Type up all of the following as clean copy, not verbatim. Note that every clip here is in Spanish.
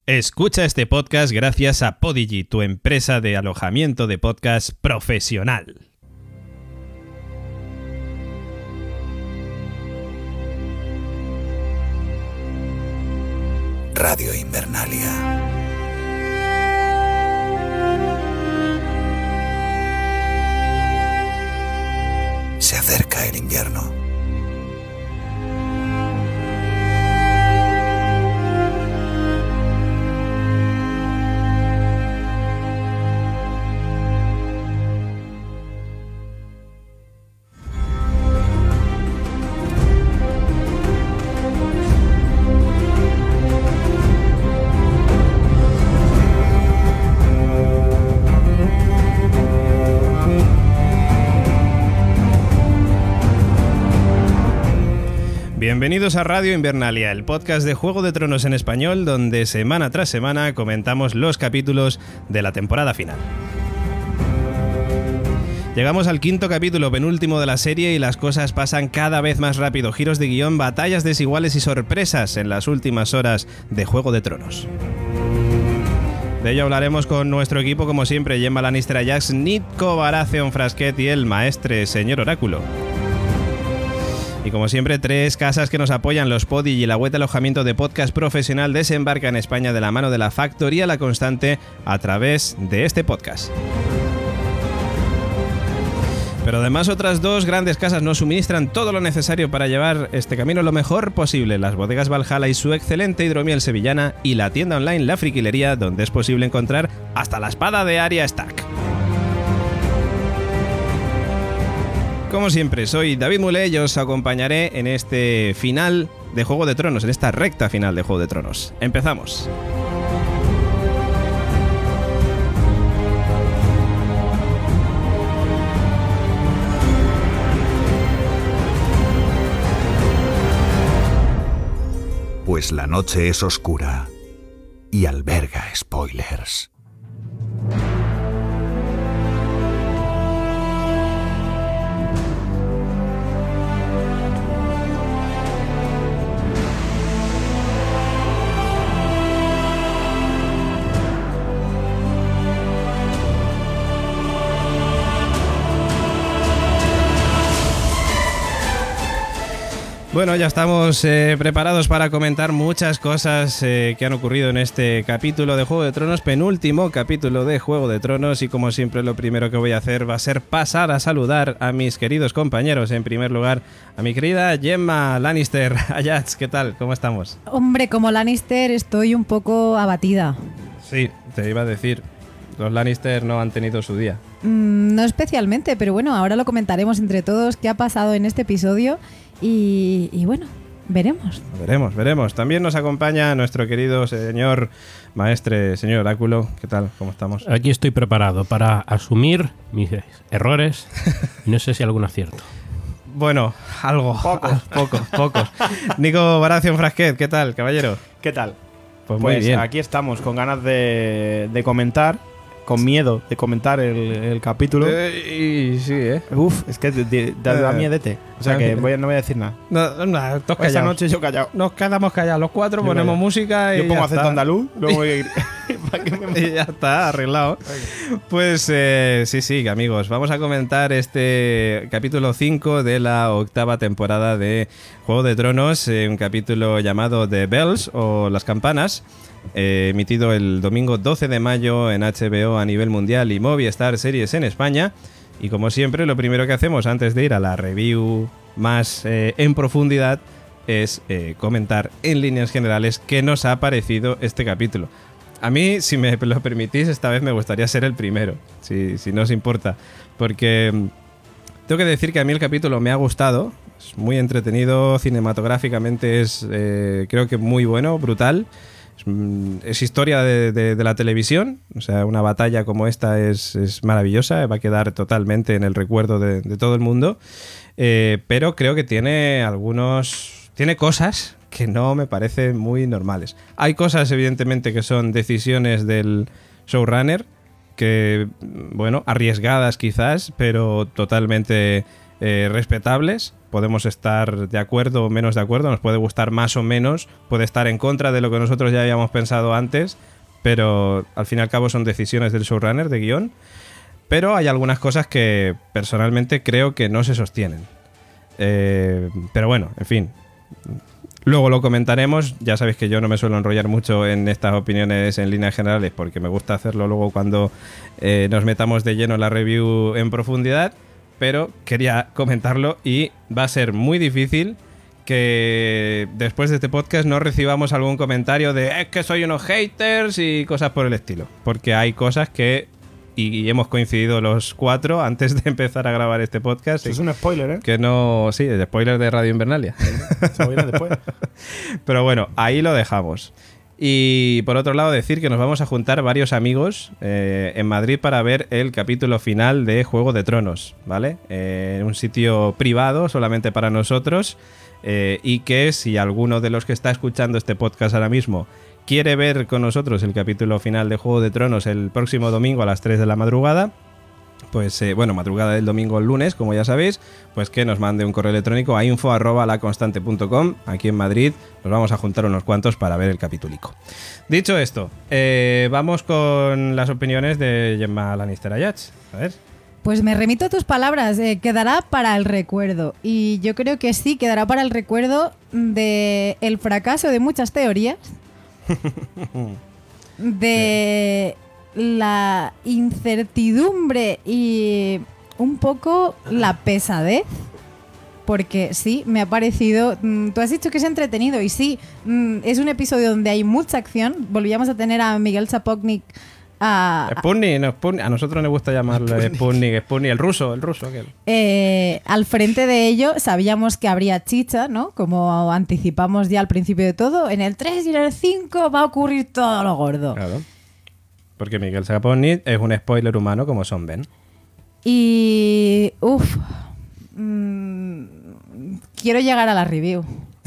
Escucha este podcast gracias a Podigy, tu empresa de alojamiento de podcast profesional. Radio Invernalia. Se acerca el invierno. Bienvenidos a Radio Invernalia, el podcast de Juego de Tronos en español, donde semana tras semana comentamos los capítulos de la temporada final. Llegamos al quinto capítulo, penúltimo de la serie, y las cosas pasan cada vez más rápido. Giros de guión, batallas desiguales y sorpresas en las últimas horas de Juego de Tronos. De ello hablaremos con nuestro equipo, como siempre: Gemma Lannister, Ajax, Nico Baratheon Frasquet y el maestre señor Oráculo. Y como siempre, tres casas que nos apoyan: los Podigy y la web de alojamiento de podcast profesional desembarca en España de la mano de la Factoría La Constante a través de este podcast. Pero además otras dos grandes casas nos suministran todo lo necesario para llevar este camino lo mejor posible: las bodegas Valhalla y su excelente hidromiel sevillana, y la tienda online La Friquilería, donde es posible encontrar hasta la espada de Arya Stark. Como siempre, soy David Mulé y os acompañaré en este final de Juego de Tronos, en esta recta final de Juego de Tronos. ¡Empezamos! Pues la noche es oscura y alberga spoilers. Bueno, ya estamos preparados para comentar muchas cosas que han ocurrido en este capítulo de Juego de Tronos, penúltimo capítulo de Juego de Tronos, y como siempre lo primero que voy a hacer va a ser pasar a saludar a mis queridos compañeros. En primer lugar, a mi querida Gemma Lannister. Ajax, ¿qué tal? ¿Cómo estamos? Hombre, como Lannister estoy un poco abatida. Sí, te iba a decir, los Lannister no han tenido su día. No especialmente, pero bueno, ahora lo comentaremos entre todos qué ha pasado en este episodio. Y bueno, veremos. Veremos. También nos acompaña nuestro querido señor maestre, señor Oráculo. ¿Qué tal? ¿Cómo estamos? Aquí estoy preparado para asumir mis errores y no sé si algún acierto. Bueno, algo. Pocos. Nico Baratheon Frasquet, ¿qué tal, caballero? ¿Qué tal? Pues muy bien. Aquí estamos, con ganas de comentar, con miedo de comentar el capítulo. Y sí, Uf, es que da miedete. O sea que no voy a decir nada. No, todos callados. Esta noche yo callado. Nos quedamos callados los cuatro, ponemos música y yo pongo ya acento está. andaluz, luego voy a ir. Y ya está, arreglado. Pues sí, amigos, vamos a comentar este capítulo 5 de la octava temporada de Juego de Tronos, un capítulo llamado The Bells, o Las Campanas, emitido el domingo 12 de mayo en HBO a nivel mundial y Movistar Series en España. Y como siempre, lo primero que hacemos antes de ir a la review más en profundidad es comentar en líneas generales qué nos ha parecido este capítulo. A mí, si me lo permitís, esta vez me gustaría ser el primero, si no os importa, porque tengo que decir que a mí el capítulo me ha gustado, es muy entretenido, cinematográficamente es creo que muy bueno, brutal. Es historia de la televisión, o sea, una batalla como esta es maravillosa, va a quedar totalmente en el recuerdo de todo el mundo, pero creo que tiene cosas que no me parecen muy normales. Hay cosas, evidentemente, que son decisiones del showrunner, que, bueno, arriesgadas quizás, pero totalmente respetables. Podemos estar de acuerdo o menos de acuerdo, nos puede gustar más o menos, puede estar en contra de lo que nosotros ya habíamos pensado antes, pero al fin y al cabo son decisiones del showrunner, de guión. Pero hay algunas cosas que personalmente creo que no se sostienen. Pero bueno, en fin. Luego lo comentaremos. Ya sabéis que yo no me suelo enrollar mucho en estas opiniones en líneas generales porque me gusta hacerlo luego cuando nos metamos de lleno en la review en profundidad. Pero quería comentarlo y va a ser muy difícil que después de este podcast no recibamos algún comentario de es que soy unos haters y cosas por el estilo. Porque hay cosas que... Y hemos coincidido los 4 antes de empezar a grabar este podcast. Es un spoiler, ¿eh? Que no... Sí, el spoiler de Radio Invernalia. Se lo viene después. Pero bueno, ahí lo dejamos. Y por otro lado decir que nos vamos a juntar varios amigos en Madrid para ver el capítulo final de Juego de Tronos, ¿vale? En un sitio privado solamente para nosotros y que si alguno de los que está escuchando este podcast ahora mismo quiere ver con nosotros el capítulo final de Juego de Tronos el próximo domingo a las 3 de la madrugada, pues madrugada del domingo al lunes, como ya sabéis, pues que nos mande un correo electrónico a info@laconstante.com. Aquí en Madrid nos vamos a juntar unos cuantos para ver el capitulico. Dicho esto, vamos con las opiniones de Gemma Lannister Ayats. A ver. Pues me remito a tus palabras, quedará para el recuerdo. Y yo creo que sí, quedará para el recuerdo de el fracaso de muchas teorías, de la incertidumbre y un poco la pesadez. Porque sí, me ha parecido... tú has dicho que es entretenido y sí, es un episodio donde hay mucha acción. Volvíamos a tener a Miguel Sapochnik. Sputnik, no, Sputnik. A nosotros nos gusta llamarlo Sputnik, el ruso aquel. Al frente de ello sabíamos que habría chicha, ¿no? Como anticipamos ya al principio de todo, en el 3 y en el 5 va a ocurrir todo lo gordo. Claro. Porque Miguel Sapochnik es un spoiler humano como Son Ben. Y... quiero llegar a la review.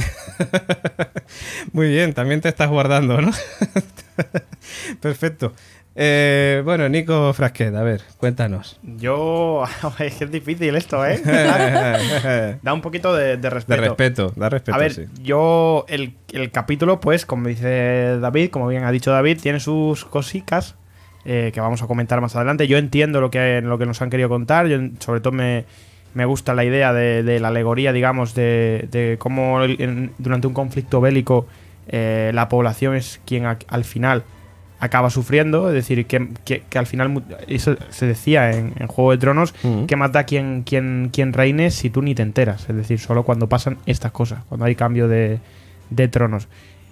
Muy bien, también te estás guardando, ¿no? Perfecto. Bueno, Nico Frasquet, a ver, cuéntanos. Yo... es difícil esto, ¿eh? Da un poquito de respeto. Da respeto, a ver, sí. yo... El capítulo, pues, como dice David, como bien ha dicho David, tiene sus cositas que vamos a comentar más adelante. Yo entiendo lo que nos han querido contar. Yo, sobre todo, me gusta la idea de la alegoría, digamos, de cómo durante un conflicto bélico la población es quien al final acaba sufriendo. Es decir, que al final, eso se decía en Juego de Tronos, que mata quien reine si tú ni te enteras. Es decir, solo cuando pasan estas cosas, cuando hay cambio de tronos.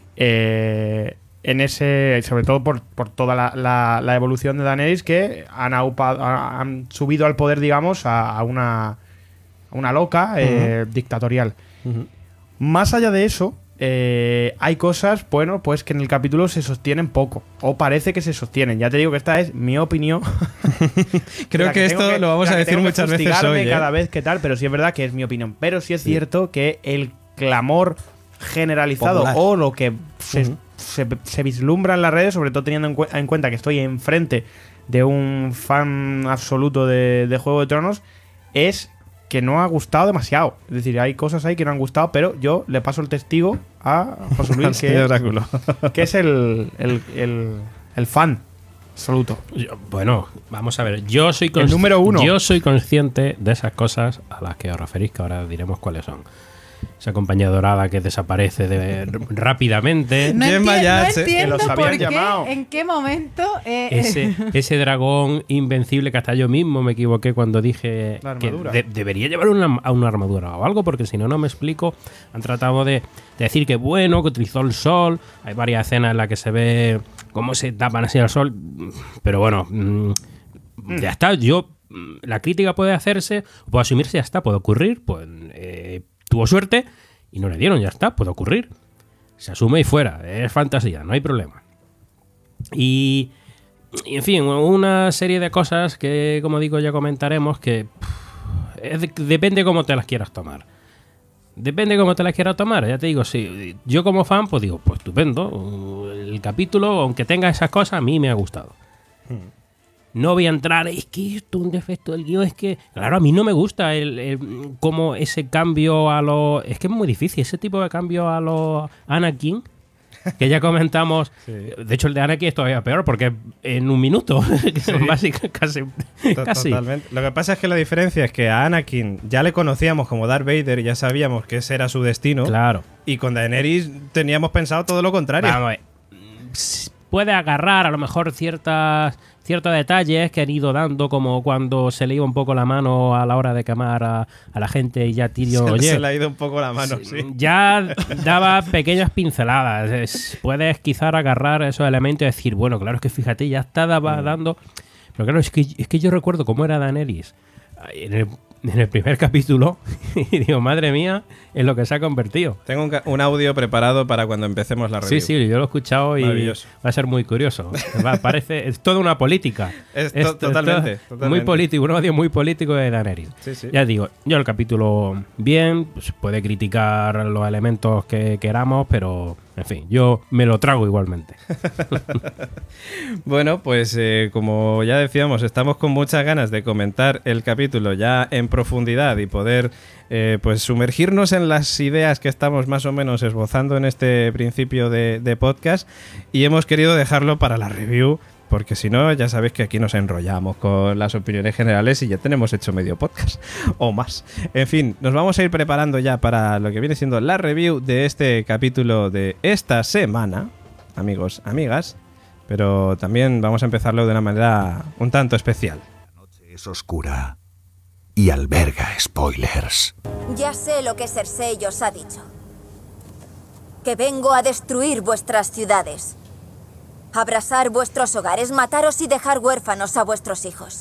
En ese, sobre todo por toda la evolución de Daenerys, que han subido al poder, digamos, a una loca dictatorial. Más allá de eso, hay cosas, bueno, pues que en el capítulo se sostienen poco, o parece que se sostienen. Ya te digo que esta es mi opinión. Creo que esto lo vamos a decir muchas veces hoy, cada vez que tal, pero sí es verdad que es mi opinión. Pero sí es cierto que el clamor generalizado popular, o lo que se vislumbra en las redes, sobre todo teniendo en cuenta que estoy enfrente de un fan absoluto de Juego de Tronos, es que no ha gustado demasiado. Es decir, hay cosas ahí que no han gustado, pero yo le paso el testigo a José Luis, que es el fan absoluto. Bueno, vamos a ver. Yo soy el número 1. Yo soy consciente de esas cosas a las que os referís, que ahora diremos cuáles son. Esa compañía dorada que desaparece rápidamente. No entiendo que los habían por qué, llamado. en qué momento... Ese dragón invencible que hasta yo mismo me equivoqué cuando dije que debería llevar una armadura o algo, porque si no, no me explico. Han tratado de decir que bueno, que utilizó el sol. Hay varias escenas en las que se ve cómo se tapan así al sol. Pero bueno, ya está. La crítica puede hacerse, puede asumirse, ya está, puede ocurrir. Pues tuvo suerte y no le dieron, ya está, puede ocurrir. Se asume y fuera, es fantasía, no hay problema. Y en fin, una serie de cosas que, como digo, ya comentaremos, que depende cómo te las quieras tomar. Depende cómo te las quieras tomar, ya te digo, sí. Yo como fan, pues digo, pues estupendo. El capítulo, aunque tenga esas cosas, a mí me ha gustado. no voy a entrar, es que esto es un defecto del guión, es que, claro, a mí no me gusta cómo ese cambio a los... Es que es muy difícil, ese tipo de cambio a los Anakin, que ya comentamos. Sí. De hecho, el de Anakin es todavía peor, porque en un minuto, sí. Básicamente, casi. Totalmente. Lo que pasa es que la diferencia es que a Anakin ya le conocíamos como Darth Vader, ya sabíamos que ese era su destino. Claro. Y con Daenerys teníamos pensado todo lo contrario. Vamos a ver. Puede agarrar a lo mejor ciertos detalles que han ido dando, como cuando se le iba un poco la mano a la hora de quemar a la gente y ya Tyrion... Se le ha ido un poco la mano, sí. Ya daba pequeñas pinceladas. Puedes quizás agarrar esos elementos y decir, bueno, claro, es que fíjate, ya está dando... Pero claro, es que yo recuerdo cómo era Daenerys en el primer capítulo y digo, madre mía, en lo que se ha convertido. Tengo un audio preparado para cuando empecemos la review. Sí, yo lo he escuchado y va a ser muy curioso. Es toda una política. Totalmente. Muy político, un audio muy político de Daenerys. Sí. Ya digo, yo el capítulo bien, pues puede criticar los elementos que queramos, pero en fin, yo me lo trago igualmente. Bueno, pues como ya decíamos, estamos con muchas ganas de comentar el capítulo ya en profundidad y poder pues sumergirnos en las ideas que estamos más o menos esbozando en este principio de podcast, y hemos querido dejarlo para la review, porque si no, ya sabéis que aquí nos enrollamos con las opiniones generales y ya tenemos hecho medio podcast o más. En fin, nos vamos a ir preparando ya para lo que viene siendo la review de este capítulo de esta semana, amigos, amigas, pero también vamos a empezarlo de una manera un tanto especial. La noche es oscura y alberga spoilers. Ya sé lo que Cersei os ha dicho. Que vengo a destruir vuestras ciudades. Abrasar vuestros hogares, mataros y dejar huérfanos a vuestros hijos.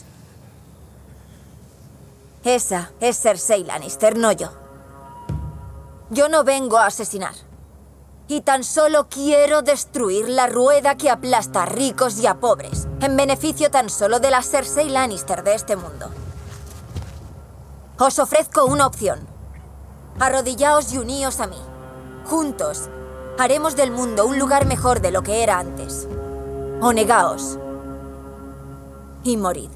Esa es Cersei Lannister, no yo. Yo no vengo a asesinar. Y tan solo quiero destruir la rueda que aplasta a ricos y a pobres, en beneficio tan solo de la Cersei Lannister de este mundo. Os ofrezco una opción. Arrodillaos y uníos a mí. Juntos, haremos del mundo un lugar mejor de lo que era antes. O negaos y morid.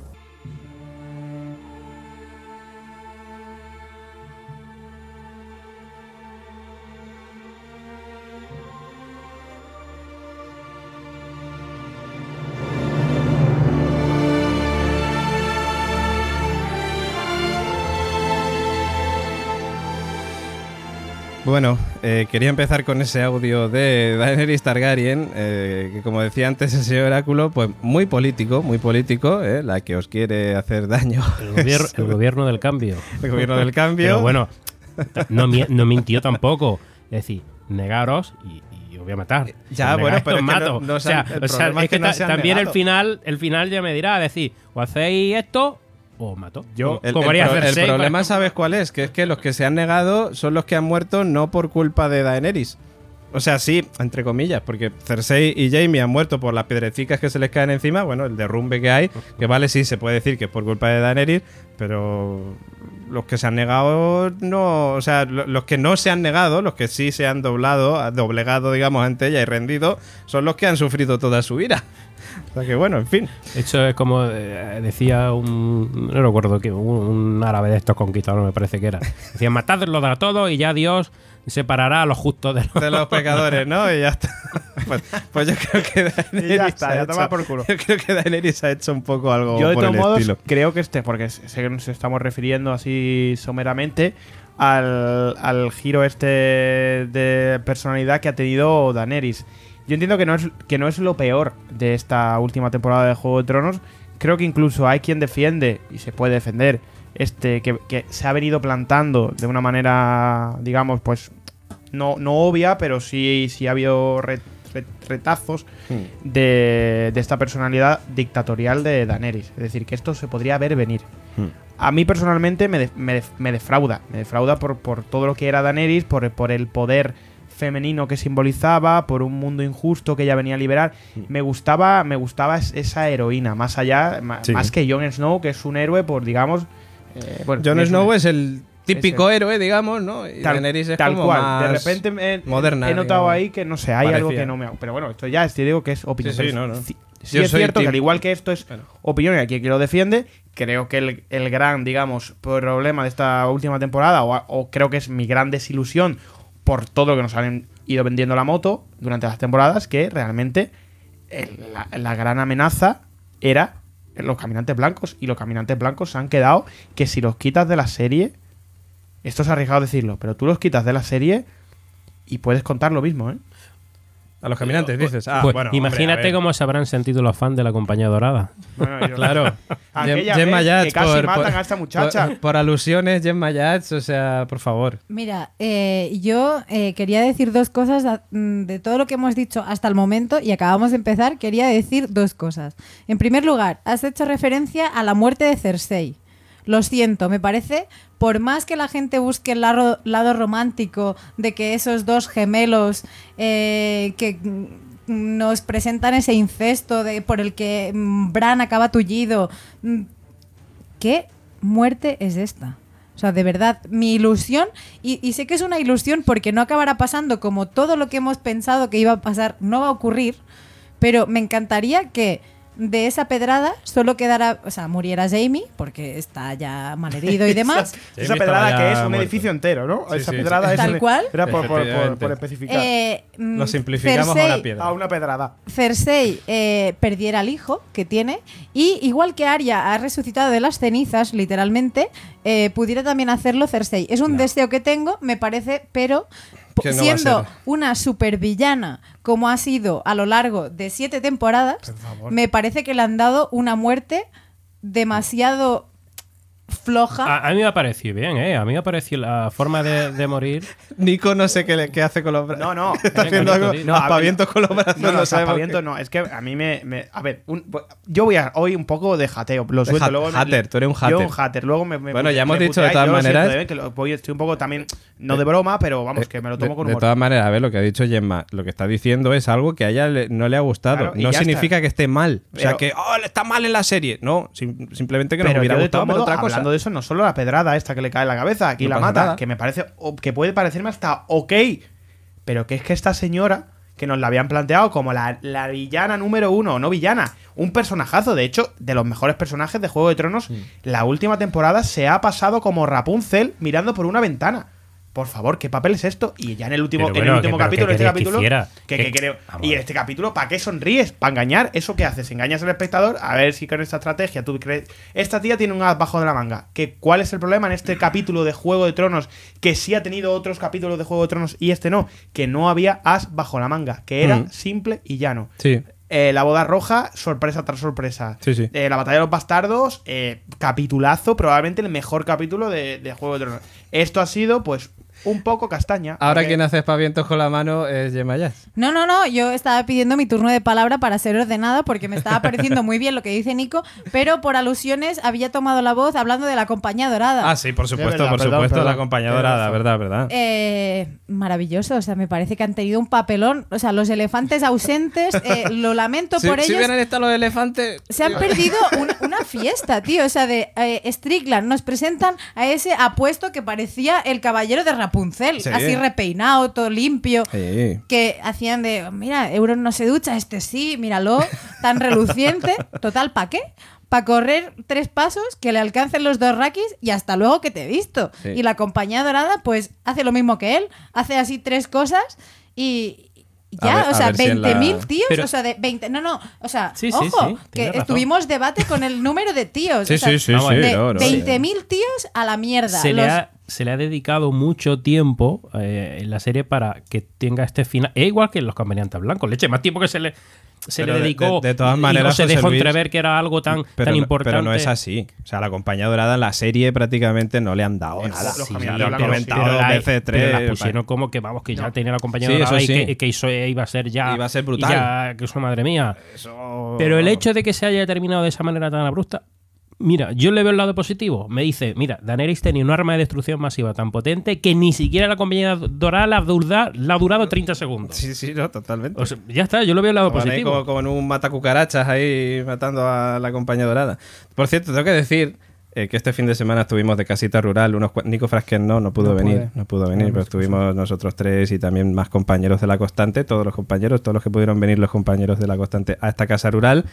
Bueno, quería empezar con ese audio de Daenerys Targaryen, que como decía antes ese oráculo, pues muy político, la que os quiere hacer daño. El gobierno del cambio. El gobierno del cambio. Pero bueno, no mintió tampoco. Es decir, negaros y os voy a matar. Ya, bueno, pero es mato. Que no es que también negado. el final ya me dirá, decir, o hacéis esto o mato. El problema, ¿sabes cuál es? Que es que los que se han negado son los que han muerto no por culpa de Daenerys. O sea, sí, entre comillas, porque Cersei y Jaime han muerto por las piedrecicas que se les caen encima, bueno, el derrumbe que hay, que vale, sí, se puede decir que es por culpa de Daenerys, pero los que se han negado no, o sea, los que no se han negado, los que sí se han doblegado, digamos, ante ella y rendido, son los que han sufrido toda su ira. O sea que bueno, en fin. Eso es como decía no recuerdo que un árabe de estos conquistadores, me parece que era. Decía, matadlos a todos y ya Dios separará a los justos de los pecadores, ¿no? Y ya está. Pues yo creo que Daenerys ya está, ya toma por culo. Yo creo que Daenerys ha hecho un poco algo yo de por todos el modos estilo. Creo que porque sé que nos estamos refiriendo así someramente al giro de personalidad que ha tenido Daenerys. Yo entiendo que no es lo peor de esta última temporada de Juego de Tronos. Creo que incluso hay quien defiende, y se puede defender, que se ha venido plantando de una manera, digamos, pues no obvia, pero sí ha habido retazos de esta personalidad dictatorial de Daenerys. Es decir, que esto se podría ver venir. A mí personalmente me defrauda. Me defrauda por todo lo que era Daenerys, por el poder femenino que simbolizaba, por un mundo injusto que ella venía a liberar. Me gustaba esa heroína, más allá, más que Jon Snow, que es un héroe por, digamos... Jon Snow es el típico héroe, digamos, ¿no? Y Daenerys es tal como cual. más de repente moderna, he notado digamos. ahí que, no sé, hay algo que no me... Pero bueno, esto ya digo que es opinión. Sí, no. Sí es cierto que al igual que esto es opinión y aquí quien lo defiende, creo que el gran, digamos, problema de esta última temporada, o creo que es mi gran desilusión por todo lo que nos han ido vendiendo la moto durante las temporadas, que realmente la gran amenaza era los caminantes blancos, y los caminantes blancos se han quedado que si los quitas de la serie, esto es arriesgado decirlo, pero tú los quitas de la serie y puedes contar lo mismo, ¿eh? A los caminantes, dices. Pues, bueno, imagínate cómo se habrán sentido los fans de la Compañía Dorada. Bueno, claro. Gemma Yates, que casi matan a esta muchacha. Por alusiones, Gemma Yates, o sea, por favor. Mira, yo quería decir dos cosas de todo lo que hemos dicho hasta el momento y acabamos de empezar. Quería decir dos cosas. En primer lugar, has hecho referencia a la muerte de Cersei. Lo siento, me parece, por más que la gente busque el lado romántico de que esos dos gemelos que nos presentan ese incesto por el que Bran acaba tullido, ¿qué muerte es esta? O sea, de verdad, mi ilusión, y sé que es una ilusión porque no acabará pasando como todo lo que hemos pensado que iba a pasar, no va a ocurrir, pero me encantaría que de esa pedrada solo quedara, o sea, muriera Jaime, porque está ya malherido y demás. esa pedrada que es un edificio entero, ¿no? Sí, esa sí, pedrada sí. es Tal cual. Era por especificar. Lo simplificamos a una piedra. A una pedrada. Cersei perdiera al hijo que tiene, y igual que Arya ha resucitado de las cenizas, literalmente, pudiera también hacerlo Cersei. Es un deseo que tengo, me parece, pero Que no siendo va a ser. una supervillana como ha sido a lo largo de 7 temporadas, me parece que le han dado una muerte demasiado floja. A mí me ha parecido bien, ¿eh? A mí me ha parecido la forma de morir. Nico no sé qué hace con los brazos. No. Está haciendo Nico, algo. di. No, Aspavientos con los brazos. No, sabemos aspaviento qué. no. Es que a mí a ver, yo voy a hoy un poco de jateo. Lo suelto. Luego hater, tú eres un hater. Yo un hater. Luego Bueno, ya hemos me dicho de puteáis. todas Yo lo maneras. siento, que estoy un poco también, no de broma, pero vamos, que me lo tomo con De humor. todas maneras, a ver, lo que ha dicho Gemma, lo que está diciendo es algo que a ella no le ha gustado. Claro, y no ya significa está. que esté mal. O sea, Pero- que está mal en la serie. No, simplemente que nos Pero hubiera yo, de gustado todo ver modo, otra cosa. hablando de eso, no solo la pedrada esta que le cae en la cabeza, aquí No la pasa mata, nada. que me parece, que puede parecerme hasta ok, pero que es que esta señora, que nos la habían planteado como la villana número 1, no villana, un personajazo, de hecho, de los mejores personajes de Juego de Tronos, la última temporada se ha pasado como Rapunzel mirando por una ventana. Por favor, ¿qué papel es esto? Y ya en el último, Pero bueno, capítulo, ¿qué en este queréis que capítulo, hiciera? que creo. Y en este capítulo, ¿para qué sonríes? ¿Para engañar? ¿Eso qué haces? Engañas al espectador, a ver si con esta estrategia tú crees. Esta tía tiene un as bajo de la manga. ¿Cuál es el problema en este capítulo de Juego de Tronos? Que sí ha tenido otros capítulos de Juego de Tronos y este no. Que no había as bajo la manga. Que era simple y llano. Sí. La boda roja, sorpresa tras sorpresa. Sí, sí. La batalla de los bastardos, capitulazo, probablemente el mejor capítulo de Juego de Tronos. Esto ha sido, pues, un poco castaña. Ahora porque- quien hace aspavientos con la mano es Gemma Yates. No, yo estaba pidiendo mi turno de palabra para ser ordenada porque me estaba pareciendo muy bien lo que dice Nico, pero por alusiones había tomado la voz hablando de la Compañía Dorada. Ah, sí, por supuesto, verdad, por perdón, supuesto, perdón. la acompañadora, verdad. Maravilloso, o sea, me parece que han tenido un papelón, o sea, los elefantes ausentes, lo lamento por Si ellos. hubieran estado los elefantes. Se han perdido una fiesta, tío. O sea, de Strickland nos presentan a ese apuesto que parecía el caballero de Rapunzel. Sí. Así repeinado, todo limpio. Sí. Que hacían de, mira, Euron no se ducha, este sí, míralo, tan reluciente. Total, ¿para qué? Para correr 3 pasos, que le alcancen los 2 rakis y hasta luego que te he visto. Sí. Y la Compañía Dorada, pues, hace lo mismo que él. Hace así 3 cosas y ya, A o sea, ver si en la- 20.000 tíos, Pero- o sea, de 20... No, o sea, Sí, sí, ojo, sí, que tienes razón. estuvimos debate con el número de tíos. Sí, o sea, sí, vamos, de no, no. 20.000 tíos a la mierda. Se le ha dedicado mucho tiempo en la serie para que tenga este final. Es igual que en los caminantes blancos. Leche, más tiempo que se le Pero dedicó. de todas y maneras, no se José dejó Luis, entrever que era algo tan importante. Pero no es así. O sea, la compañía dorada en la serie prácticamente no le han dado Los nada. caminantes lo han blancos, comentado pero dos veces, pero la tres. pusieron como que vamos, que ya No. tenía la compañía Sí, dorada eso y sí. que eso iba a ser ya. Iba a ser brutal. y ya, que eso, madre mía. Eso- Pero el hecho de que se haya terminado de esa manera tan abrupta. Mira, yo le veo el lado positivo. Me dice, mira, Daenerys tenía un arma de destrucción masiva tan potente que ni siquiera la compañía dorada la ha durado 30 segundos. Sí, no, totalmente. O sea, ya está, yo lo veo el lado Estaban ahí positivo. como en un matacucarachas ahí matando a la compañía dorada. Por cierto, tengo que decir que este fin de semana estuvimos de casita rural, Nico Frasquet no pudo venir, pero estuvimos nosotros tres y también más compañeros de La Constante, todos los que pudieron venir los compañeros de La Constante a esta casa rural,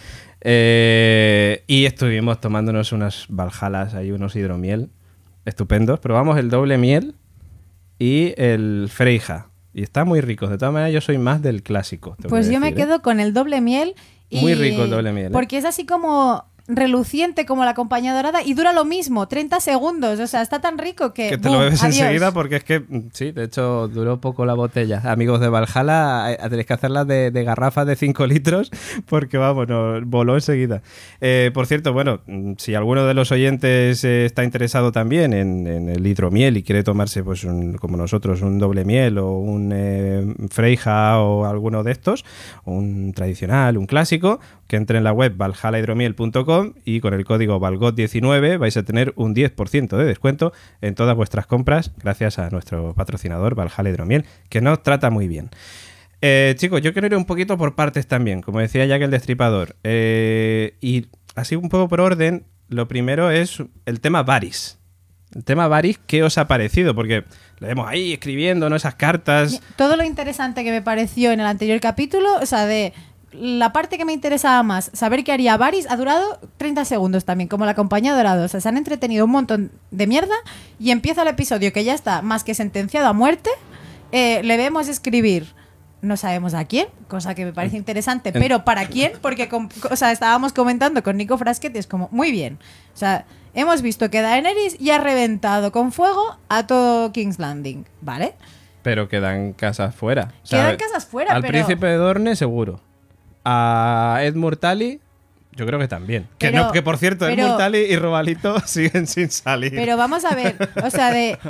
y estuvimos tomándonos unas valjalas, ahí unos hidromiel estupendos, probamos el doble miel y el Freija, y está muy rico. De todas maneras yo soy más del clásico. Pues yo me quedo con el doble miel. Muy rico el doble miel. Porque es así como reluciente como la compañía dorada y dura lo mismo, 30 segundos. O sea, está tan rico que te lo bebes enseguida, porque es que, sí, de hecho, duró poco la botella. Amigos de Valhalla, tenéis que hacerlas de garrafas de 5 litros porque, vamos, voló enseguida. Por cierto, bueno, si alguno de los oyentes está interesado también en el hidromiel y quiere tomarse, pues, como nosotros, un doble miel o un Freija o alguno de estos, un tradicional, un clásico, que entre en la web valhallahidromiel.com y con el código VALGOT19 vais a tener un 10% de descuento en todas vuestras compras gracias a nuestro patrocinador Valhalla Hidromiel, que nos trata muy bien. Chicos, yo quiero ir un poquito por partes también, como decía Jack el Destripador, y así un poco por orden. Lo primero es el tema Varys. El tema Varys, ¿qué os ha parecido? Porque le vemos ahí escribiendo, ¿no?, esas cartas. Todo lo interesante que me pareció en el anterior capítulo, o sea, de la parte que me interesaba más, saber qué haría Varys, ha durado 30 segundos también, como la compañía dorada. O sea, se han entretenido un montón de mierda y empieza el episodio que ya está más que sentenciado a muerte. Le vemos escribir, no sabemos a quién, cosa que me parece interesante, pero ¿para quién? Porque estábamos comentando con Nico Frasquet y es como, muy bien. O sea, hemos visto que Daenerys ya ha reventado con fuego a todo King's Landing, ¿vale? Pero quedan casas fuera. O sea, quedan casas fuera, al príncipe de Dorne seguro. A Ed Murtali, yo creo que también. Que por cierto, Ed Murtali y Robalito siguen sin salir. Pero vamos a ver, o sea, de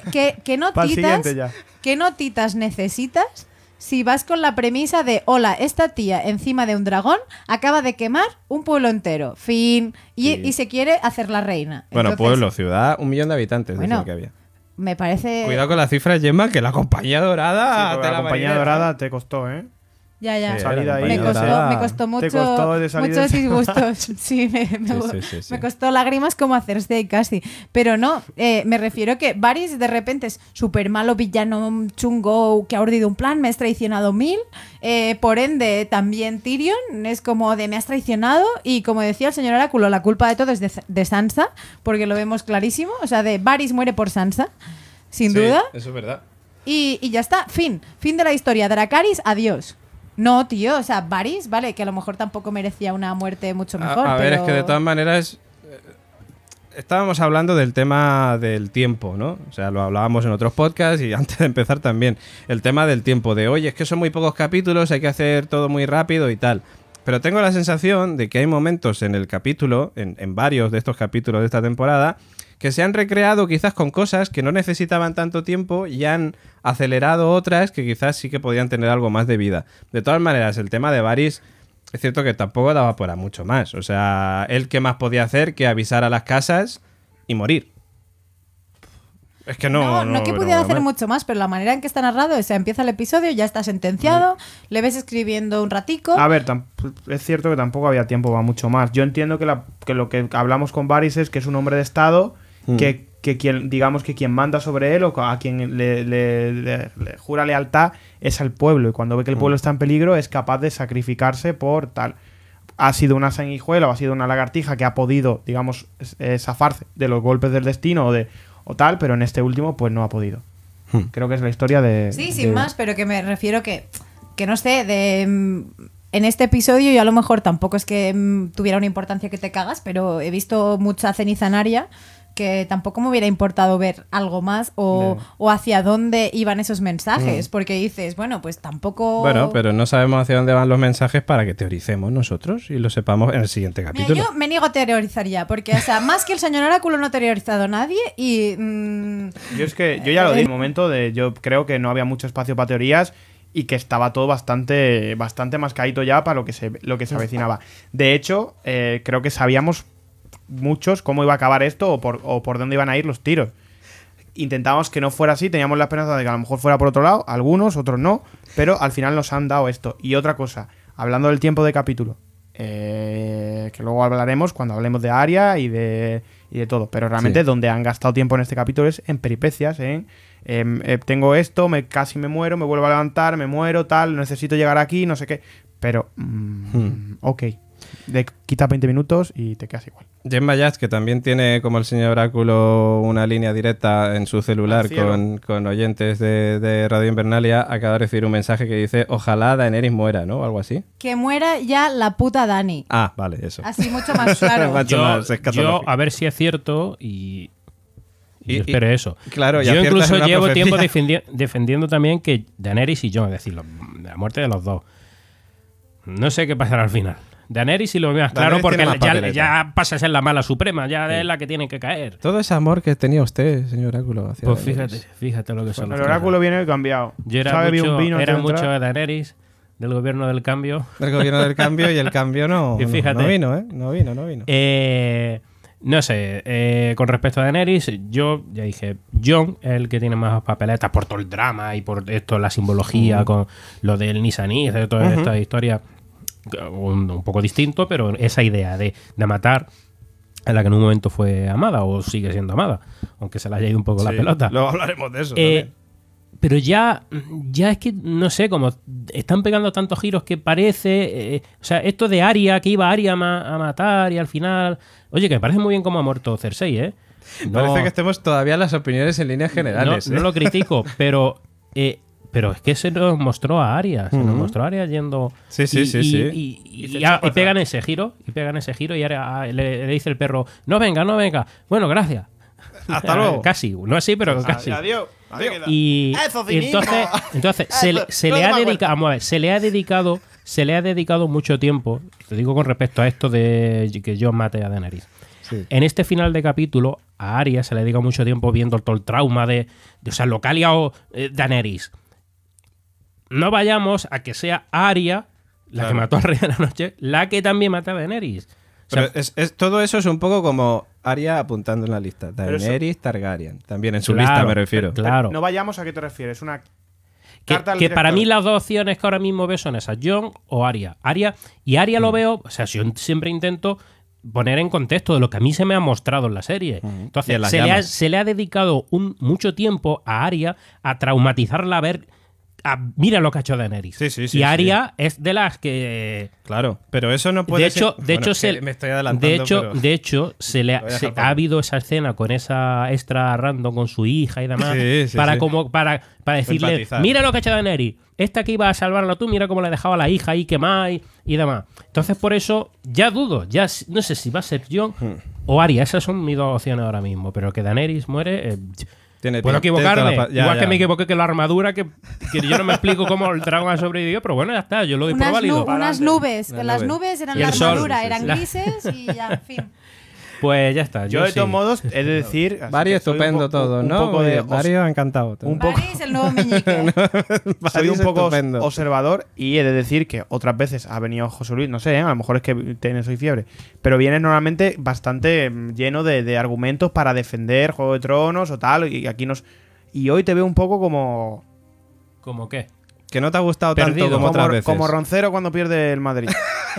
¿qué notitas necesitas si vas con la premisa de, hola, esta tía encima de un dragón acaba de quemar un pueblo entero, fin, y se quiere hacer la reina? Bueno, entonces, pueblo, ciudad, 1 millón de habitantes, bueno, que había. Me parece... Cuidado con las cifras, Gemma, que la compañía dorada... Sí, la compañía dorada te costó, ¿eh? Ya. Sí, ahí. Me costó muchos disgustos. Sí, me costó lágrimas como a Cersei casi. Pero no, me refiero que Varys de repente es súper malo, villano, chungo, que ha urdido un plan, me has traicionado 1000. Por ende, también Tyrion es como de me has traicionado. Y como decía el señor Oráculo, la culpa de todo es de Sansa, porque lo vemos clarísimo. O sea, de Varys muere por Sansa, sin duda. Eso es verdad. Y ya está, fin de la historia. Dracarys, adiós. No, tío, o sea, Varys, vale, que a lo mejor tampoco merecía una muerte mucho mejor. A ver, es que de todas maneras estábamos hablando del tema del tiempo, ¿no? O sea, lo hablábamos en otros podcasts y antes de empezar también. El tema del tiempo, de oye, es que son muy pocos capítulos, hay que hacer todo muy rápido y tal. Pero tengo la sensación de que hay momentos en el capítulo, en varios de estos capítulos de esta temporada, que se han recreado quizás con cosas que no necesitaban tanto tiempo y han acelerado otras que quizás sí que podían tener algo más de vida. De todas maneras, el tema de Varys es cierto que tampoco daba para mucho más. O sea, él qué más podía hacer que avisar a las casas y morir. Es que no que pudiera hacer mucho más, pero la manera en que está narrado, o sea, empieza el episodio, ya está sentenciado, le ves escribiendo un ratico. A ver, es cierto que tampoco había tiempo para mucho más. Yo entiendo que lo que hablamos con Varys es que es un hombre de Estado, que quien, digamos que quien manda sobre él o a quien le jura lealtad es al pueblo, y cuando ve que el pueblo está en peligro es capaz de sacrificarse por tal. Ha sido una sanguijuela o ha sido una lagartija que ha podido, digamos, zafarse de los golpes del destino o tal, pero en este último pues no ha podido. Creo que es la historia de... Sí, sin más, pero que me refiero que no sé, en este episodio yo a lo mejor tampoco es que tuviera una importancia que te cagas, pero he visto mucha ceniza en Arya que tampoco me hubiera importado ver algo más o hacia dónde iban esos mensajes, porque dices, bueno, pues tampoco... Bueno, pero no sabemos hacia dónde van los mensajes para que teoricemos nosotros y lo sepamos en el siguiente capítulo. Mira, yo me niego a teorizar ya, porque, o sea, más que el señor Oráculo no ha teorizado nadie y... yo ya lo dije en un momento yo creo que no había mucho espacio para teorías y que estaba todo bastante mascadito ya para lo que se avecinaba. De hecho, creo que sabíamos muchos cómo iba a acabar esto o por dónde iban a ir los tiros. Intentábamos que no fuera así, teníamos la esperanza de que a lo mejor fuera por otro lado, algunos, otros no, pero al final nos han dado esto. Y otra cosa, hablando del tiempo de capítulo, que luego hablaremos cuando hablemos de Arya y de y de todo. Pero realmente donde han gastado tiempo en este capítulo es en peripecias, tengo esto, casi me muero, me vuelvo a levantar, me muero, tal, necesito llegar aquí, no sé qué. Pero, ok. Quitas 20 minutos y te quedas igual. Jen Bayaz, que también tiene, como el señor Oráculo, una línea directa en su celular con oyentes de Radio Invernalia, acaba de recibir un mensaje que dice: ojalá Daenerys muera, ¿no? O algo así. Que muera ya la puta Dani. Ah, vale, eso. Así mucho más claro. Yo, a ver si es cierto y espero eso. Claro, yo incluso llevo tiempo defendiendo también que Daenerys y Jon, es decir, la muerte de los dos. No sé qué pasará al final. Daenerys sí lo veo más claro porque ya pasa a ser la mala suprema, ya es la que tiene que caer. Todo ese amor que tenía usted, señor Oráculo. Pues fíjate lo que son. El Oráculo viene cambiado. Yo era mucho de Daenerys, del gobierno del cambio. Del gobierno del cambio, y el cambio no vino, ¿eh? No vino. No sé, con respecto a Daenerys, yo ya dije, Jon es el que tiene más papeletas por todo el drama y por esto, la simbología con lo del Nisanis, de toda esta historia. Un poco distinto, pero esa idea de matar a la que en un momento fue amada o sigue siendo amada, aunque se le haya ido un poco la pelota. Luego hablaremos de eso también. Pero ya es que, no sé, como están pegando tantos giros que parece... o sea, esto de Arya, que iba Arya a matar y al final... Oye, que me parece muy bien cómo ha muerto Cersei, ¿eh? Parece que estemos todavía las opiniones en líneas generales. No lo critico, pero es que se nos mostró a Arya. Se nos mostró a Arya yendo... Sí. Y pegan ese giro. Y Arya le dice el perro: no venga. Bueno, gracias. Hasta luego. Casi. No así, pero casi. Adiós. Y entonces se le ha dedicado mucho tiempo, te digo, con respecto a esto de que Jon mate a Daenerys. Sí. En este final de capítulo a Arya se le dedica mucho tiempo viendo todo el trauma de o sea, lo que ha liado Daenerys. No vayamos a que sea Arya la que mató al Rey de la Noche, la que también mata a Daenerys. Pero todo eso es un poco como Arya apuntando en la lista. Daenerys Targaryen. También en su lista me refiero. Claro. No vayamos a qué te refieres. Una carta que para mí las dos opciones que ahora mismo veo son esas: Jon o Arya. Arya lo veo... O sea, yo siempre intento poner en contexto de lo que a mí se me ha mostrado en la serie. Entonces, se le ha dedicado mucho tiempo a Arya a traumatizarla, a ver... mira lo que ha hecho Daenerys. Sí, y Arya es de las que... Claro, pero eso no puede ser... me estoy adelantando, de hecho, ha habido esa escena con esa extra random con su hija y demás para decirle: empatizar. Mira lo que ha hecho Daenerys. Esta que iba a salvarla tú, mira cómo le dejaba a la hija ahí quemada y demás. Entonces, por eso, ya dudo. Ya no sé si va a ser Jon o Arya. Esas son mis dos opciones ahora mismo. Pero que Daenerys muere... Puedo equivocarme, igual que me equivoqué que la armadura, que yo no me explico cómo el dragón ha sobrevivido, pero bueno, ya está, yo lo doy por válido. Unas nubes, que las nubes eran la armadura, eran grises y ya, en fin. Pues ya está. Yo de todos modos he de decir... Vario estupendo todo, ¿no? Vario encantado. Vario es el nuevo meñique. Soy un poco observador y he de decir que otras veces ha venido José Luis, no sé, a lo mejor es que soy fiebre, pero viene normalmente bastante lleno de argumentos para defender Juego de Tronos o tal, y hoy te veo un poco como... ¿Cómo qué? Que no te ha gustado tanto como otras veces. Como Roncero cuando pierde el Madrid.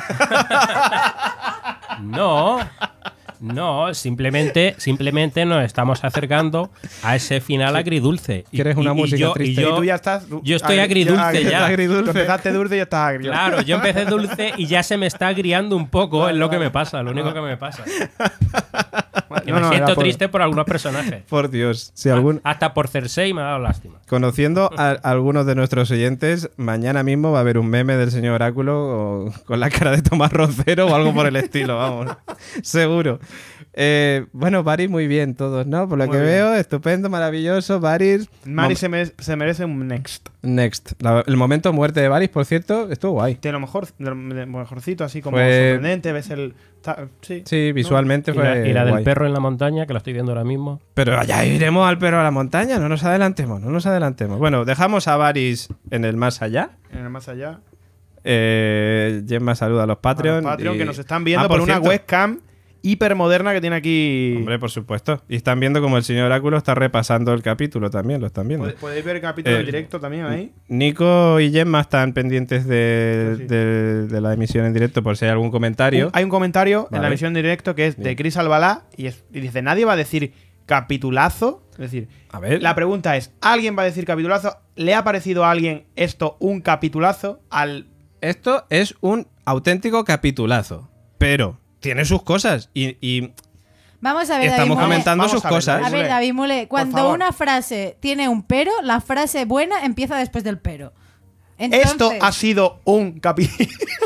No, simplemente nos estamos acercando a ese final agridulce. ¿Quieres una música triste? Y tú ya estás... Yo estoy agridulce ya. Tú empezaste dulce y ya estás agrio. Claro, yo empecé dulce y ya se me está agriando un poco, es lo que me pasa, lo único que me pasa. Que me siento triste por algunos personajes. Por Dios. Hasta por Cersei me ha dado lástima. Conociendo a algunos de nuestros oyentes, mañana mismo va a haber un meme del señor Oráculo con la cara de Tomás Roncero o algo por el estilo, vamos. Seguro. Bueno, Varys muy bien todos, ¿no? Por lo que veo, estupendo, maravilloso. Varys se merece un next. El momento muerte de Varys, por cierto, estuvo guay. De lo mejorcito, así como sorprendente. Ves el... Sí, visualmente fue y la del guay. Perro en la montaña, que la estoy viendo ahora mismo. Pero ya iremos al perro a la montaña, no nos adelantemos. Bueno, dejamos a Varys en el más allá. Gemma saluda a los Patreon. Que nos están viendo por una webcam hipermoderna que tiene aquí. Hombre, por supuesto. Y están viendo como el señor Oráculo está repasando el capítulo también, lo están viendo. ¿Podéis ver el capítulo en directo también ahí? Nico y Gemma están pendientes de la emisión en directo por si hay algún comentario. Hay un comentario Vale. en la emisión en directo que es de Chris Albalá y dice, nadie va a decir capitulazo. Es decir, A ver. la pregunta es, ¿alguien va a decir capitulazo? ¿Le ha parecido a alguien esto un capitulazo? Esto es un auténtico capitulazo, pero tiene sus cosas y Vamos a ver, estamos David Mole. comentando Vamos sus a ver, cosas. A ver, David Mole, cuando favor. una frase tiene un pero, la frase buena empieza después del pero. Entonces, Esto ha sido un capítulo.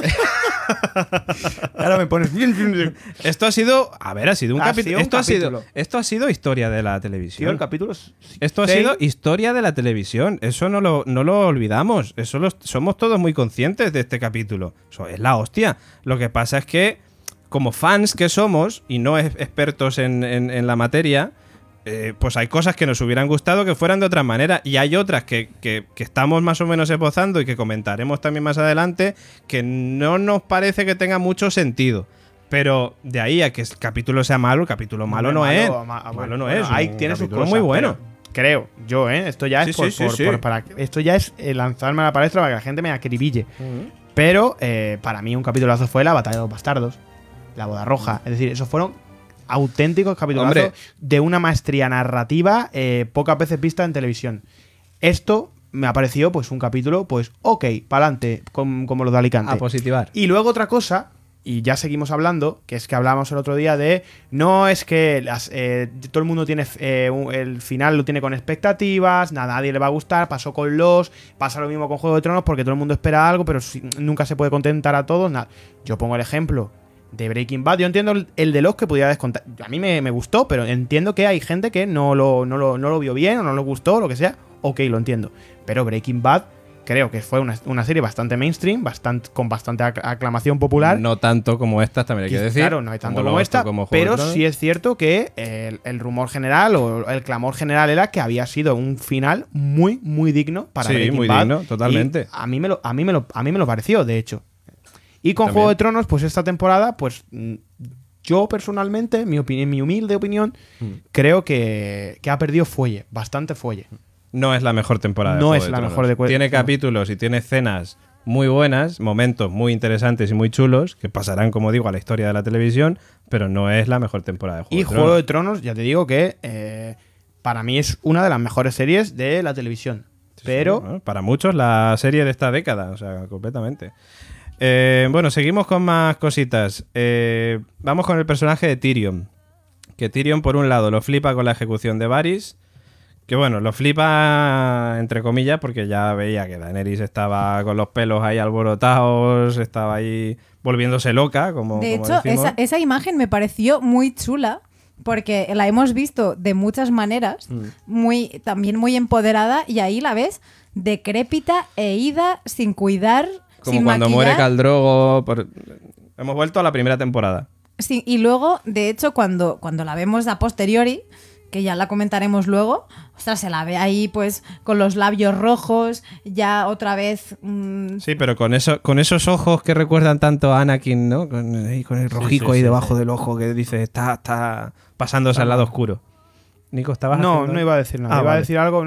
Ahora me pones. Esto ha sido, a ver, ha sido un Ha capítulo. sido un capítulo. Esto ha sido historia de la Tío, televisión. el capítulo. Esto ha sido historia de la televisión. Eso no lo olvidamos. Somos todos muy conscientes de este capítulo. Eso es la hostia. Lo que pasa es que, como fans que somos, y no expertos en la materia, pues hay cosas que nos hubieran gustado que fueran de otra manera. Y hay otras que estamos más o menos esbozando y que comentaremos también más adelante, que no nos parece que tenga mucho sentido. Pero de ahí a que el capítulo sea malo, el capítulo malo no es. Malo no es. Ahí Un tiene sus capítulo cosas, muy bueno. pero creo, yo, esto ya es esto ya es lanzarme a la palestra para que la gente me acribille. Pero para mí un capitulazo fue la Batalla de los Bastardos, la Boda Roja. Es decir, esos fueron auténticos capitulazos. Hombre. De una maestría narrativa pocas veces vista en televisión. Esto me ha parecido pues un capítulo, pues ok, pa'lante, como los de Alicante. A positivar. Y luego otra cosa, y ya seguimos hablando, que es que hablábamos el otro día de, no es que todo el mundo tiene, el final lo tiene con expectativas, a nadie le va a gustar, pasa lo mismo con Juego de Tronos porque todo el mundo espera algo, pero nunca se puede contentar a todos, nada. Yo pongo el ejemplo de Breaking Bad. Yo entiendo el de los que pudiera descontar. A mí me gustó, pero entiendo que hay gente que no lo vio bien o no le gustó, lo que sea. Ok, lo entiendo. Pero Breaking Bad creo que fue una serie bastante mainstream, con bastante aclamación popular. No tanto como estas, también hay que decir. Claro, no hay tanto como esta, pero sí es cierto que el rumor general o el clamor general era que había sido un final muy, muy digno para Breaking muy Bad. digno, totalmente. Y a mí me lo pareció, de hecho. Y con También. Juego de Tronos, pues esta temporada, pues yo personalmente, en mi humilde opinión, creo que ha perdido fuelle, bastante fuelle. No es la mejor temporada. No de es Juego la de mejor Tronos. de Tiene capítulos y tiene escenas muy buenas, momentos muy interesantes y muy chulos, que pasarán, como digo, a la historia de la televisión, pero no es la mejor temporada de Juego de Tronos. Juego de Tronos, ya te digo que para mí es una de las mejores series de la televisión. Pero Sí, bueno, para muchos la serie de esta década, o sea, completamente. Bueno, seguimos con más cositas. Vamos con el personaje de Tyrion. Que Tyrion, por un lado, lo flipa con la ejecución de Varys. Que bueno, lo flipa entre comillas porque ya veía que Daenerys estaba con los pelos ahí alborotados, estaba ahí volviéndose loca, como de como hecho, decimos. esa imagen me pareció muy chula porque la hemos visto de muchas maneras, también muy empoderada, y ahí la ves decrépita e ida, sin cuidar, Como sin cuando maquillar. muere Khal-Drogo. Hemos vuelto a la primera temporada. Sí, y luego, de hecho, cuando la vemos a posteriori, que ya la comentaremos luego, ostras, se la ve ahí pues con los labios rojos, ya otra vez... Sí, pero con esos ojos que recuerdan tanto a Anakin, ¿no? Con el rojico ahí debajo del ojo que dice está pasándose al lado oscuro. Nico, ¿estabas haciendo? no iba a decir nada. Iba a vale. decir algo,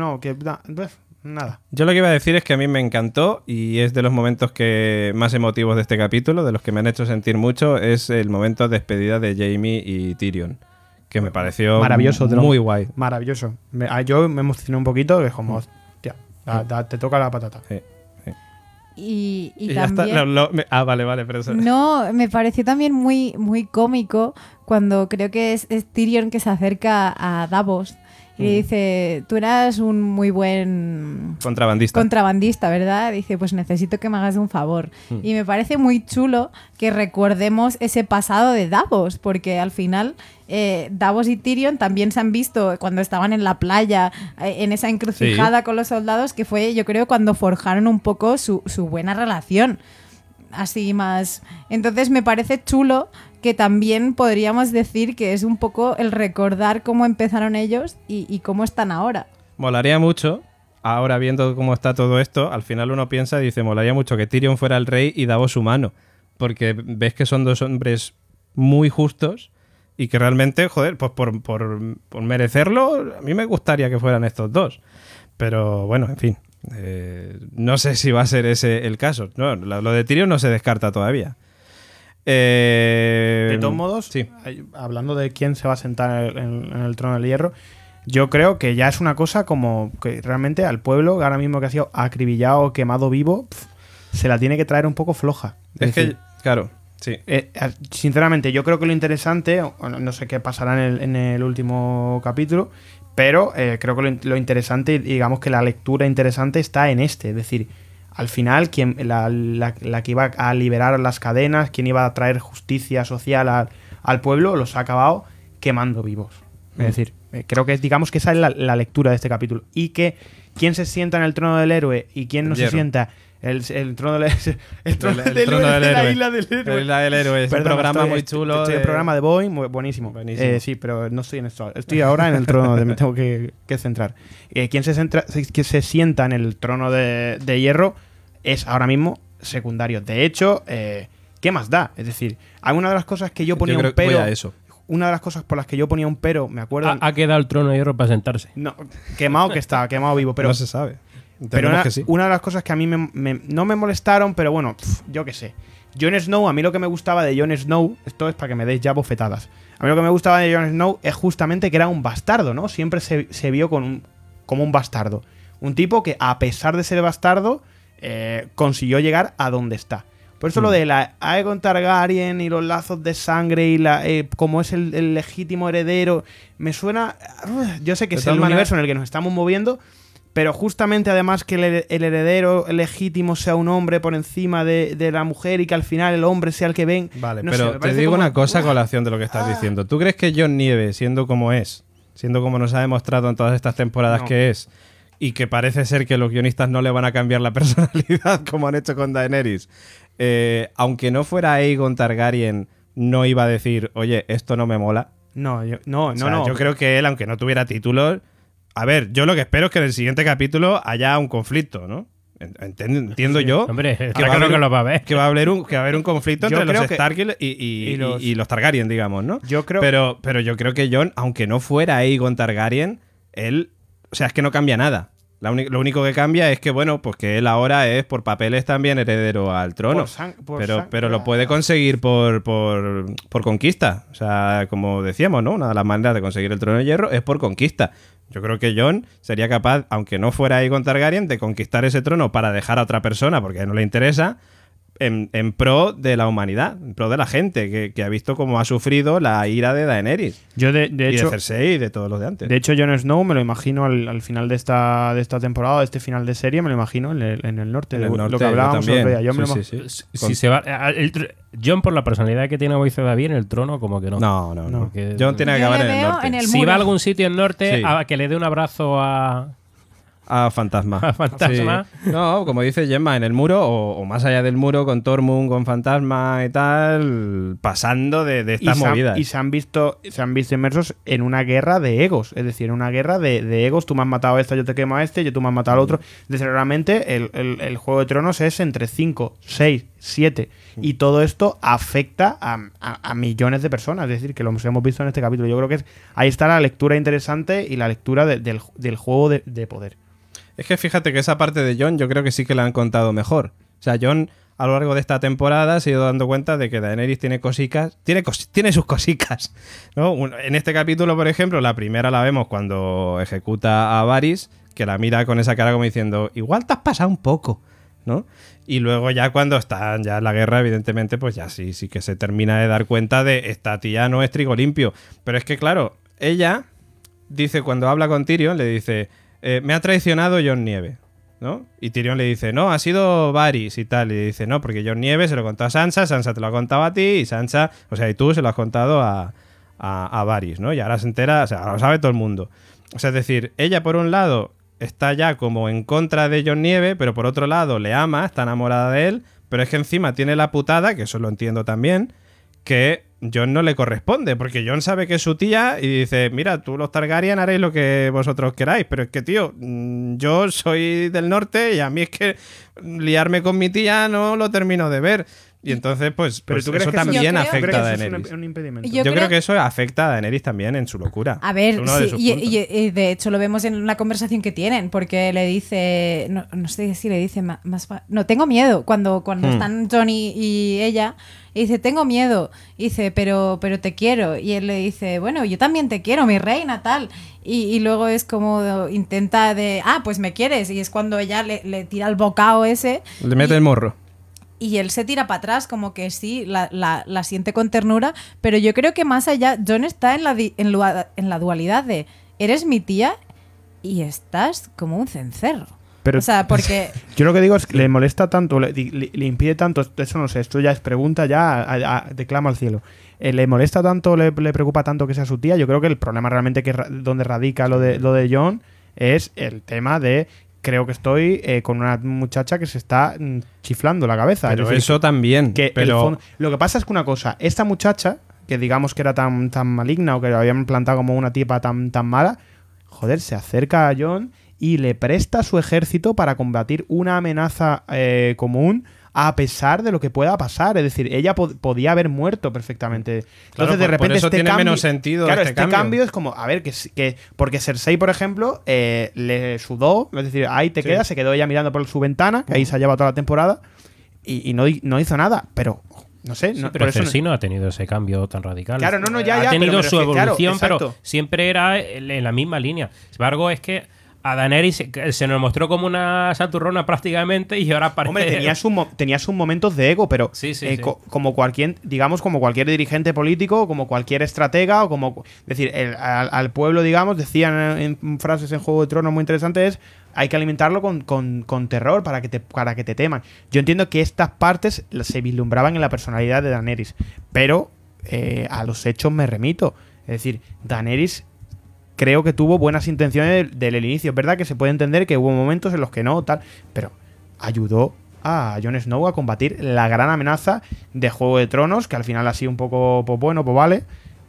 nada. Yo lo que iba a decir es que a mí me encantó y es de los momentos más emotivos de este capítulo, de los que me han hecho sentir mucho, es el momento de despedida de Jaime y Tyrion, que me pareció Maravilloso, muy guay. Maravilloso. Yo me emocioné un poquito, que es como, hostia, te toca la patata. Sí. Y ya está. también... Vale, pero eso... No, me pareció también muy, muy cómico cuando creo que es Tyrion que se acerca a Davos y le dice, tú eras un muy buen contrabandista, ¿verdad? Dice, pues necesito que me hagas un favor. Y me parece muy chulo que recordemos ese pasado de Davos, porque al final Davos y Tyrion también se han visto cuando estaban en la playa, en esa encrucijada con los soldados, que fue, yo creo, cuando forjaron un poco su buena relación. Así más. Entonces me parece chulo que también podríamos decir que es un poco el recordar cómo empezaron ellos y cómo están ahora. Molaría mucho, ahora viendo cómo está todo esto, al final uno piensa y dice, molaría mucho que Tyrion fuera el rey y Davos humano, porque ves que son dos hombres muy justos, Y que realmente, joder, pues por merecerlo, a mí me gustaría que fueran estos dos. Pero bueno, en fin. No sé si va a ser ese el caso. No, lo de Tyrion no se descarta todavía. De todos modos, sí. Hablando de quién se va a sentar en el trono del hierro, yo creo que ya es una cosa como que realmente al pueblo, ahora mismo que ha sido acribillado, quemado vivo, se la tiene que traer un poco floja. Es decir, que, claro, sí. Sinceramente, yo creo que lo interesante, no sé qué pasará en el último capítulo, pero creo que lo interesante, y digamos que la lectura interesante está en este. Es decir, al final, la que iba a liberar las cadenas, quien iba a traer justicia social al pueblo, los ha acabado quemando vivos. Es decir, creo que digamos que esa es la lectura de este capítulo. Y que quién se sienta en el trono del héroe y quién no se sienta... El trono del héroe. La isla del héroe. La isla del héroe. Es un programa muy chulo. Estoy en el programa de Boeing, buenísimo. Sí, pero no estoy en esto. Estoy ahora en el trono donde me tengo que centrar. Quien se sienta en el trono de hierro es ahora mismo secundario. De hecho, ¿qué más da? Es decir, alguna de las cosas que yo ponía un pero... Una de las cosas por las que yo ponía un pero, me acuerdo... Ha quedado el trono de hierro para sentarse. No, quemado que está, quemado vivo, pero... No se sabe. Pero una de las cosas que a mí no me molestaron, pero bueno, yo qué sé. Jon Snow, a mí lo que me gustaba de Jon Snow, esto es para que me deis ya bofetadas. A mí lo que me gustaba de Jon Snow es justamente que era un bastardo, ¿no? Siempre se vio como un bastardo. Un tipo que, a pesar de ser bastardo, consiguió llegar a donde está. Por eso lo de la Aegon Targaryen y los lazos de sangre y como es el legítimo heredero, me suena... Yo sé que es el universo en el que nos estamos moviendo... Pero justamente además que el heredero legítimo sea un hombre por encima de la mujer y que al final el hombre sea el que ven... Vale, no pero sé, te digo una cosa a colación de lo que estás diciendo. ¿Tú crees que Jon Nieve, siendo como es, siendo como nos ha demostrado en todas estas temporadas que es, y que parece ser que los guionistas no le van a cambiar la personalidad como han hecho con Daenerys, aunque no fuera Aegon Targaryen, no iba a decir, oye, esto no me mola? No. Yo creo que él, aunque no tuviera títulos... A ver, yo lo que espero es que en el siguiente capítulo haya un conflicto, ¿no? Entiendo yo. Hombre, que va a haber. Que va a haber un conflicto entre los Stark y los Targaryen, digamos, ¿no? Yo creo... Pero yo creo que Jon, aunque no fuera Aegon Targaryen, él... O sea, es que no cambia nada. Lo único que cambia es que, bueno, pues que él ahora es por papeles también heredero al trono. Pero lo puede conseguir por conquista. O sea, como decíamos, ¿no? Una de las maneras de conseguir el trono de hierro es por conquista. Yo creo que Jon sería capaz, aunque no fuera Aegon Targaryen, de conquistar ese trono para dejar a otra persona, porque a él no le interesa, en pro de la humanidad, en pro de la gente que ha visto cómo ha sufrido la ira de Daenerys. Yo de hecho, de Cersei y de todos los de antes. De hecho, Jon Snow me lo imagino al final de esta temporada, de este final de serie, me lo imagino en el norte. Lo que hablábamos el otro día. Si se va, Jon, por la personalidad que tiene Moisés David en el trono, como que no. No. Jon tiene que acabar en el norte. Si va a algún sitio en el norte, a que le dé un abrazo a Fantasma. A Fantasma. Sí. No, como dice Gemma, en el muro o más allá del muro con Tormund, con Fantasma y tal, pasando de estas movidas. Y se han visto inmersos en una guerra de egos, es decir, en una guerra de egos. Tú me has matado a este, yo te quemo a este, tú me has matado al otro. Es decir, realmente el Juego de Tronos es entre 5, 6, 7 y todo esto afecta a millones de personas. Es decir, que lo hemos visto en este capítulo. Yo creo que ahí está la lectura interesante y la lectura del juego de poder. Es que fíjate que esa parte de Jon yo creo que sí que la han contado mejor. O sea, Jon a lo largo de esta temporada se ha ido dando cuenta de que Daenerys tiene cosicas, tiene sus cosicas, ¿no? En este capítulo, por ejemplo, la primera la vemos cuando ejecuta a Varys, que la mira con esa cara como diciendo, igual te has pasado un poco, ¿no? Y luego ya cuando están ya en la guerra, evidentemente, pues ya sí que se termina de dar cuenta de esta tía no es trigo limpio. Pero es que, claro, ella dice, cuando habla con Tyrion, le dice... me ha traicionado Jon Nieve, ¿no? Y Tyrion le dice, no, ha sido Varys y tal. Y le dice, no, porque Jon Nieve se lo contó a Sansa te lo ha contado a ti y Sansa, o sea, y tú se lo has contado a Varys, ¿no? Y ahora se entera, o sea, ahora lo sabe todo el mundo. O sea, es decir, ella por un lado está ya como en contra de Jon Nieve, pero por otro lado le ama, está enamorada de él, pero es que encima tiene la putada, que eso lo entiendo también, que Jon no le corresponde, porque Jon sabe que es su tía y dice, mira, tú los Targaryen haréis lo que vosotros queráis, pero es que, tío, yo soy del norte y a mí es que liarme con mi tía no lo termino de ver. Y entonces, pues Pero ¿tú crees eso que eso- también Yo creo- afecta a ¿Crees que eso Daenerys. es un impedimento? Yo Yo creo creo- que eso afecta a Daenerys también en su locura. A ver, Es uno de sí, sus y, puntos. y de hecho lo vemos en la conversación que tienen, porque le dice, no sé si le dice no, tengo miedo, cuando están Johnny y ella, y dice, tengo miedo, y dice, pero te quiero, y él le dice, bueno, yo también te quiero, mi reina, tal, y luego es como intenta pues me quieres, y es cuando ella le tira el bocado ese, Le mete el morro. y él se tira para atrás, como que sí, la siente con ternura, pero yo creo que más allá, John está en la dualidad de eres mi tía y estás como un cencerro. Pero- o sea, porque Yo lo que digo es que le molesta tanto, le impide tanto, eso no sé, esto ya es pregunta, ya declama al cielo. Le molesta tanto, le preocupa tanto que sea su tía. Yo creo que el problema realmente donde radica lo de John es el tema de creo que estoy con una muchacha que se está chiflando la cabeza. Pero Es decir, eso también. que pero lo que pasa es que una cosa, esta muchacha, que digamos que era tan maligna o que la habían plantado como una tipa tan mala, joder, se acerca a John y le presta su ejército para combatir una amenaza común a pesar de lo que pueda pasar. Es decir, ella podía haber muerto perfectamente. Claro, Entonces, de por repente, eso este tiene cambio, menos sentido Claro, este este cambio. cambio es como, a ver, porque Cersei, por ejemplo, le sudó, es decir, ahí te queda, se quedó ella mirando por su ventana, que ahí se ha llevado toda la temporada, y no hizo nada, pero no sé, Sí, no, pero por eso Cersei no ha tenido ese cambio tan radical. Claro, no, ya, ha pero tenido me su refiero- claro, evolución, pero exacto. siempre era en la misma línea. Sin embargo, es que a Daenerys se nos mostró como una santurrona prácticamente y ahora parece... Hombre, tenía sus momentos de ego, pero Sí, sí. como cualquier, digamos, como cualquier dirigente político, como cualquier estratega, o como, es decir, al pueblo, digamos, decían en frases en Juego de Tronos muy interesantes, hay que alimentarlo con terror para que te teman. Yo entiendo que estas partes se vislumbraban en la personalidad de Daenerys, pero a los hechos me remito. Es decir, Daenerys creo que tuvo buenas intenciones desde el inicio. Es verdad que se puede entender que hubo momentos en los que no, tal, pero ayudó a Jon Snow a combatir la gran amenaza de Juego de Tronos, que al final ha sido un poco, pues bueno, pues vale,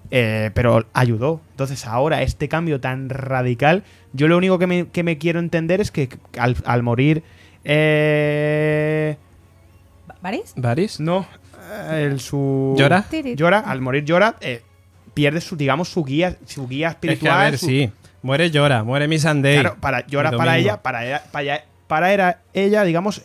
pero ayudó. Entonces ahora este cambio tan radical, yo lo único que me quiero entender es que al morir... ¿Varys? ¿Varys? No, ¿Llora? Llora, al morir Llora, pierde su guía espiritual. Es que, a ver, su- sí. Muere Llora, muere Missandei. Claro, Llora para ella, era ella, digamos,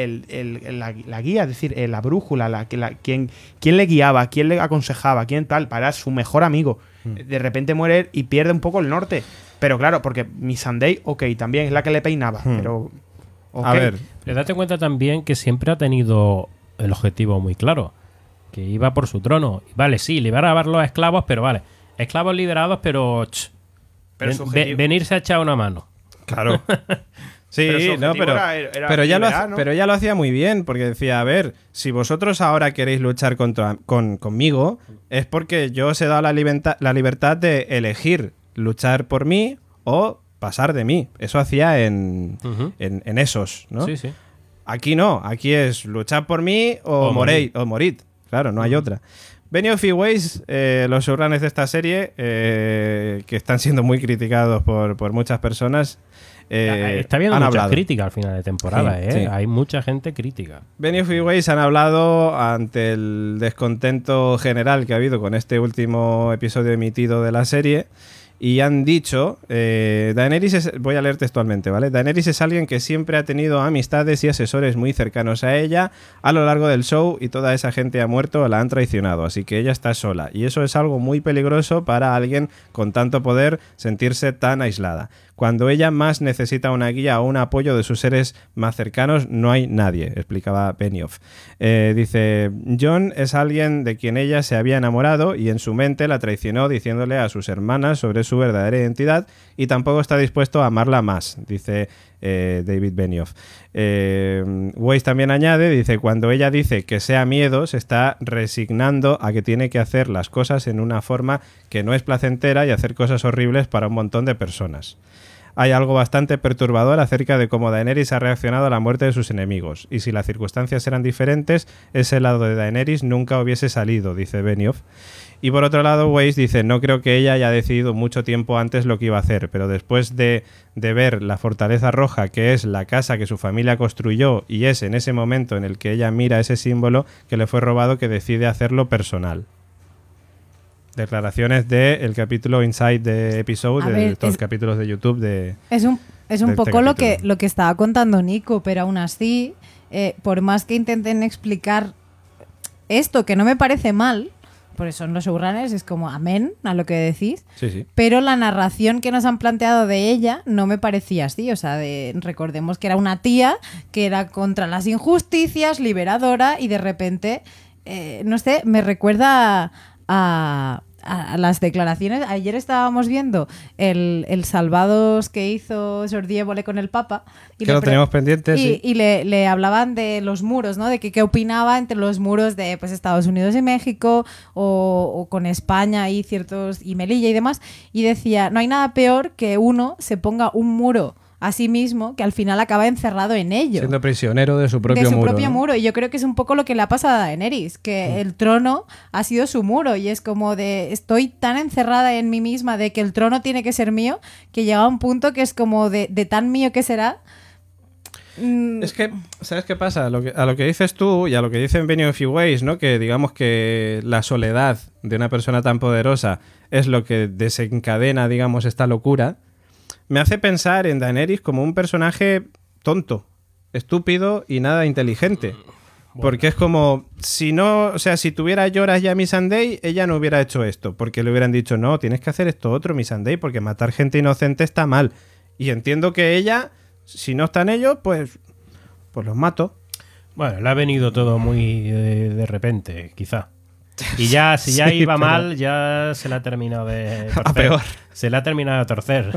la guía, es decir, la brújula, quien le guiaba, quién le aconsejaba, quién tal, para su mejor amigo. De repente muere él y pierde un poco el norte. Pero claro, porque Missandei, ok, también es la que le peinaba, pero... ok. A ver, Pero date cuenta también que siempre ha tenido el objetivo muy claro, que iba por su trono. Vale, sí, liberar a los esclavos, pero vale, esclavos liberados, pero... Pero su objetivo- venirse a echar una mano. claro. Sí, Pero su no, objetivo pero, era pero, ya liberar, ¿no? pero ella lo hacía muy bien, porque decía, a ver, si vosotros ahora queréis luchar conmigo, es porque yo os he dado la libertad de elegir luchar por mí o pasar de mí. Eso hacía en esos, ¿no? Sí, sí. Aquí no, aquí es luchar por mí o morid. Claro, no hay otra. Benioff y Weiss, los showrunners de esta serie, que están siendo muy criticados por muchas personas, Está habiendo han muchas hablado. críticas al final de temporada, Sí, ¿eh? sí. Hay mucha gente crítica. Benioff y Weiss han hablado ante el descontento general que ha habido con este último episodio emitido de la serie y han dicho, voy a leer textualmente, ¿vale? Daenerys es alguien que siempre ha tenido amistades y asesores muy cercanos a ella a lo largo del show y toda esa gente ha muerto o la han traicionado, así que ella está sola y eso es algo muy peligroso para alguien con tanto poder sentirse tan aislada. Cuando ella más necesita una guía o un apoyo de sus seres más cercanos, no hay nadie, explicaba Benioff. Dice, Jon es alguien de quien ella se había enamorado y en su mente la traicionó diciéndole a sus hermanas sobre su verdadera identidad y tampoco está dispuesto a amarla más, dice David Benioff. Weiss también añade, dice, cuando ella dice que sea miedo, se está resignando a que tiene que hacer las cosas en una forma que no es placentera y hacer cosas horribles para un montón de personas. Hay algo bastante perturbador acerca de cómo Daenerys ha reaccionado a la muerte de sus enemigos, y si las circunstancias eran diferentes, ese lado de Daenerys nunca hubiese salido, dice Benioff. Y por otro lado, Weiss dice, no creo que ella haya decidido mucho tiempo antes lo que iba a hacer, pero después de ver la Fortaleza Roja, que es la casa que su familia construyó, y es en ese momento en el que ella mira ese símbolo que le fue robado, que decide hacerlo personal. Declaraciones del capítulo Inside the Episode, de todos los capítulos de YouTube de... Es un poco lo que estaba contando Nico, pero aún así, por más que intenten explicar esto, que no me parece mal, por eso en los showrunners es como amén a lo que decís, sí. Pero la narración que nos han planteado de ella no me parecía así, o sea, recordemos que era una tía que era contra las injusticias, liberadora, y de repente, no sé, me recuerda a las declaraciones. Ayer estábamos viendo el Salvados que hizo Jordi Évole con el Papa. Y que lo teníamos pendiente, sí. Y le hablaban de los muros, ¿no? De qué opinaba entre los muros de pues, Estados Unidos y México o con España y ciertos... y Melilla y demás. Y decía, no hay nada peor que uno se ponga un muro a sí mismo, que al final acaba encerrado en ello. Siendo prisionero de su propio muro. Muro. Y yo creo que es un poco lo que le ha pasado a Daenerys, que el trono ha sido su muro, y es como de, estoy tan encerrada en mí misma de que el trono tiene que ser mío, que llega a un punto que es como de tan mío que será. Es que, ¿sabes qué pasa? A lo que dices tú y a lo que dicen Benioff y Weiss, ¿no? Que digamos que la soledad de una persona tan poderosa es lo que desencadena, digamos, esta locura. Me hace pensar en Daenerys como un personaje tonto, estúpido y nada inteligente. Porque es como, si tuviera Jorah y a Missandei, ella no hubiera hecho esto. Porque le hubieran dicho, no, tienes que hacer esto otro, Missandei, porque matar gente inocente está mal. Y entiendo que ella, si no están ellos, pues los mato. Bueno, le ha venido todo muy de repente, quizá. Y ya, si ya iba mal, ya se la ha terminado de torcer. A peor. Se la ha terminado de torcer.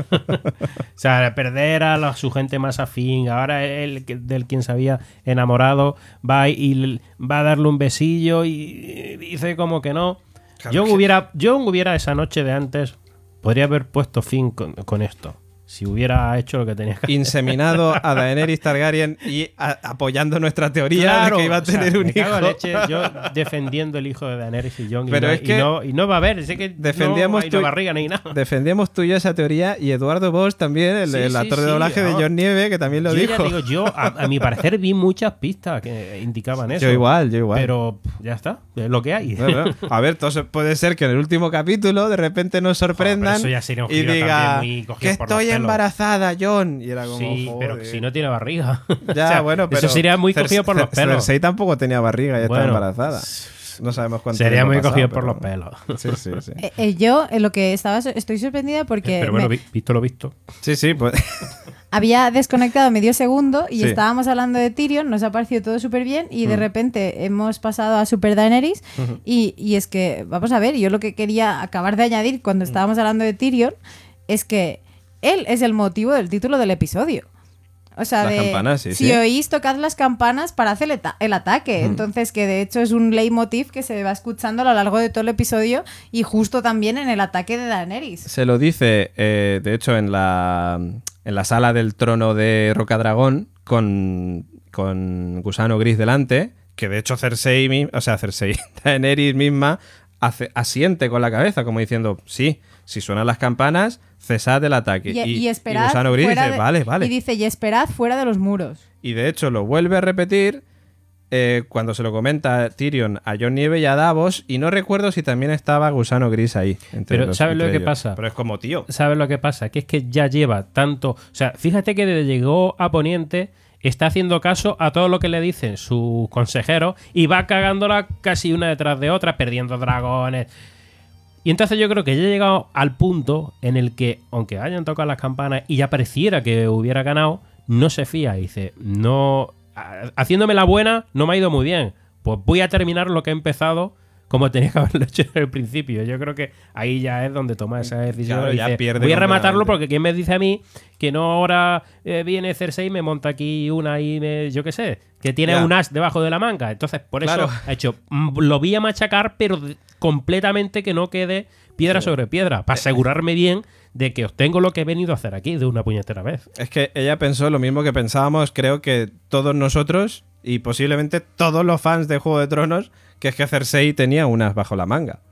O sea, perder a su gente más afín. Ahora él, del quien se había enamorado, va a darle un besillo y dice como que no. Claro, yo hubiera esa noche de antes, podría haber puesto fin con esto. Si hubiera hecho lo que tenía que hacer. Inseminado a Daenerys Targaryen y apoyando nuestra teoría de que iba a tener un hijo. Leche, yo defendiendo el hijo de Daenerys y Jon. Pero y no va a haber. Sé que defendíamos no hay barriga ni nada. Defendíamos tú y yo esa teoría, y Eduardo Bosch también, el actor de doblaje de Jon Nieve, que también lo dijo. Ya digo, a mi parecer vi muchas pistas que indicaban eso. Yo igual. Pero ya está, es lo que hay. Bueno, a ver, entonces puede ser que en el último capítulo de repente nos sorprendan y diga que estoy embarazada, Jon. Y era como, sí, joder. pero si no tiene barriga. Ya, o sea, bueno, pero eso sería muy cogido por los pelos. Cersei tampoco tenía barriga y está embarazada. No sabemos cuánto. Sería muy cogido por los pelos. Sí. Yo, en lo que estoy sorprendida porque... Pero bueno, visto lo visto. Sí, pues... Había desconectado medio segundo y estábamos hablando de Tyrion, nos ha parecido todo súper bien y de repente hemos pasado a Super Daenerys y es que, vamos a ver, yo lo que quería acabar de añadir cuando estábamos hablando de Tyrion es que él es el motivo del título del episodio. O sea, las campanas, si oís, tocad las campanas para hacer el ataque. Entonces, que de hecho es un leitmotiv que se va escuchando a lo largo de todo el episodio y justo también en el ataque de Daenerys. Se lo dice, de hecho, en la sala del trono de Rocadragón con Gusano Gris delante, que de hecho Daenerys misma asiente con la cabeza, como diciendo, sí, si suenan las campanas, cesad el ataque. Y esperad. Y Gusano Gris dice, vale. Y dice, y esperad fuera de los muros. Y de hecho lo vuelve a repetir cuando se lo comenta Tyrion a Jon Nieve y a Davos, y no recuerdo si también estaba Gusano Gris ahí. Pero ¿sabes lo que pasa? Pero es como, tío. ¿Sabes lo que pasa? Que es que ya lleva tanto... O sea, fíjate que desde llegó a Poniente está haciendo caso a todo lo que le dicen sus consejeros y va cagándola casi una detrás de otra, perdiendo dragones. Y entonces yo creo que ya he llegado al punto en el que, aunque hayan tocado las campanas y ya pareciera que hubiera ganado, no se fía y dice, no, haciéndome la buena no me ha ido muy bien, pues voy a terminar lo que he empezado como tenía que haberlo hecho desde el principio. Yo creo que ahí ya es donde toma esa decisión. Claro, dice, pierde voy a rematarlo porque ¿quién me dice a mí que no ahora viene Cersei y me monta aquí una y yo qué sé, que tiene un as debajo de la manga? Entonces, por eso ha hecho, lo voy a machacar, pero completamente que no quede piedra sobre piedra, para asegurarme bien de que obtengo lo que he venido a hacer aquí de una puñetera vez. Es que ella pensó lo mismo que pensábamos, creo que todos nosotros y posiblemente todos los fans de Juego de Tronos, que es que Cersei tenía unas bajo la manga.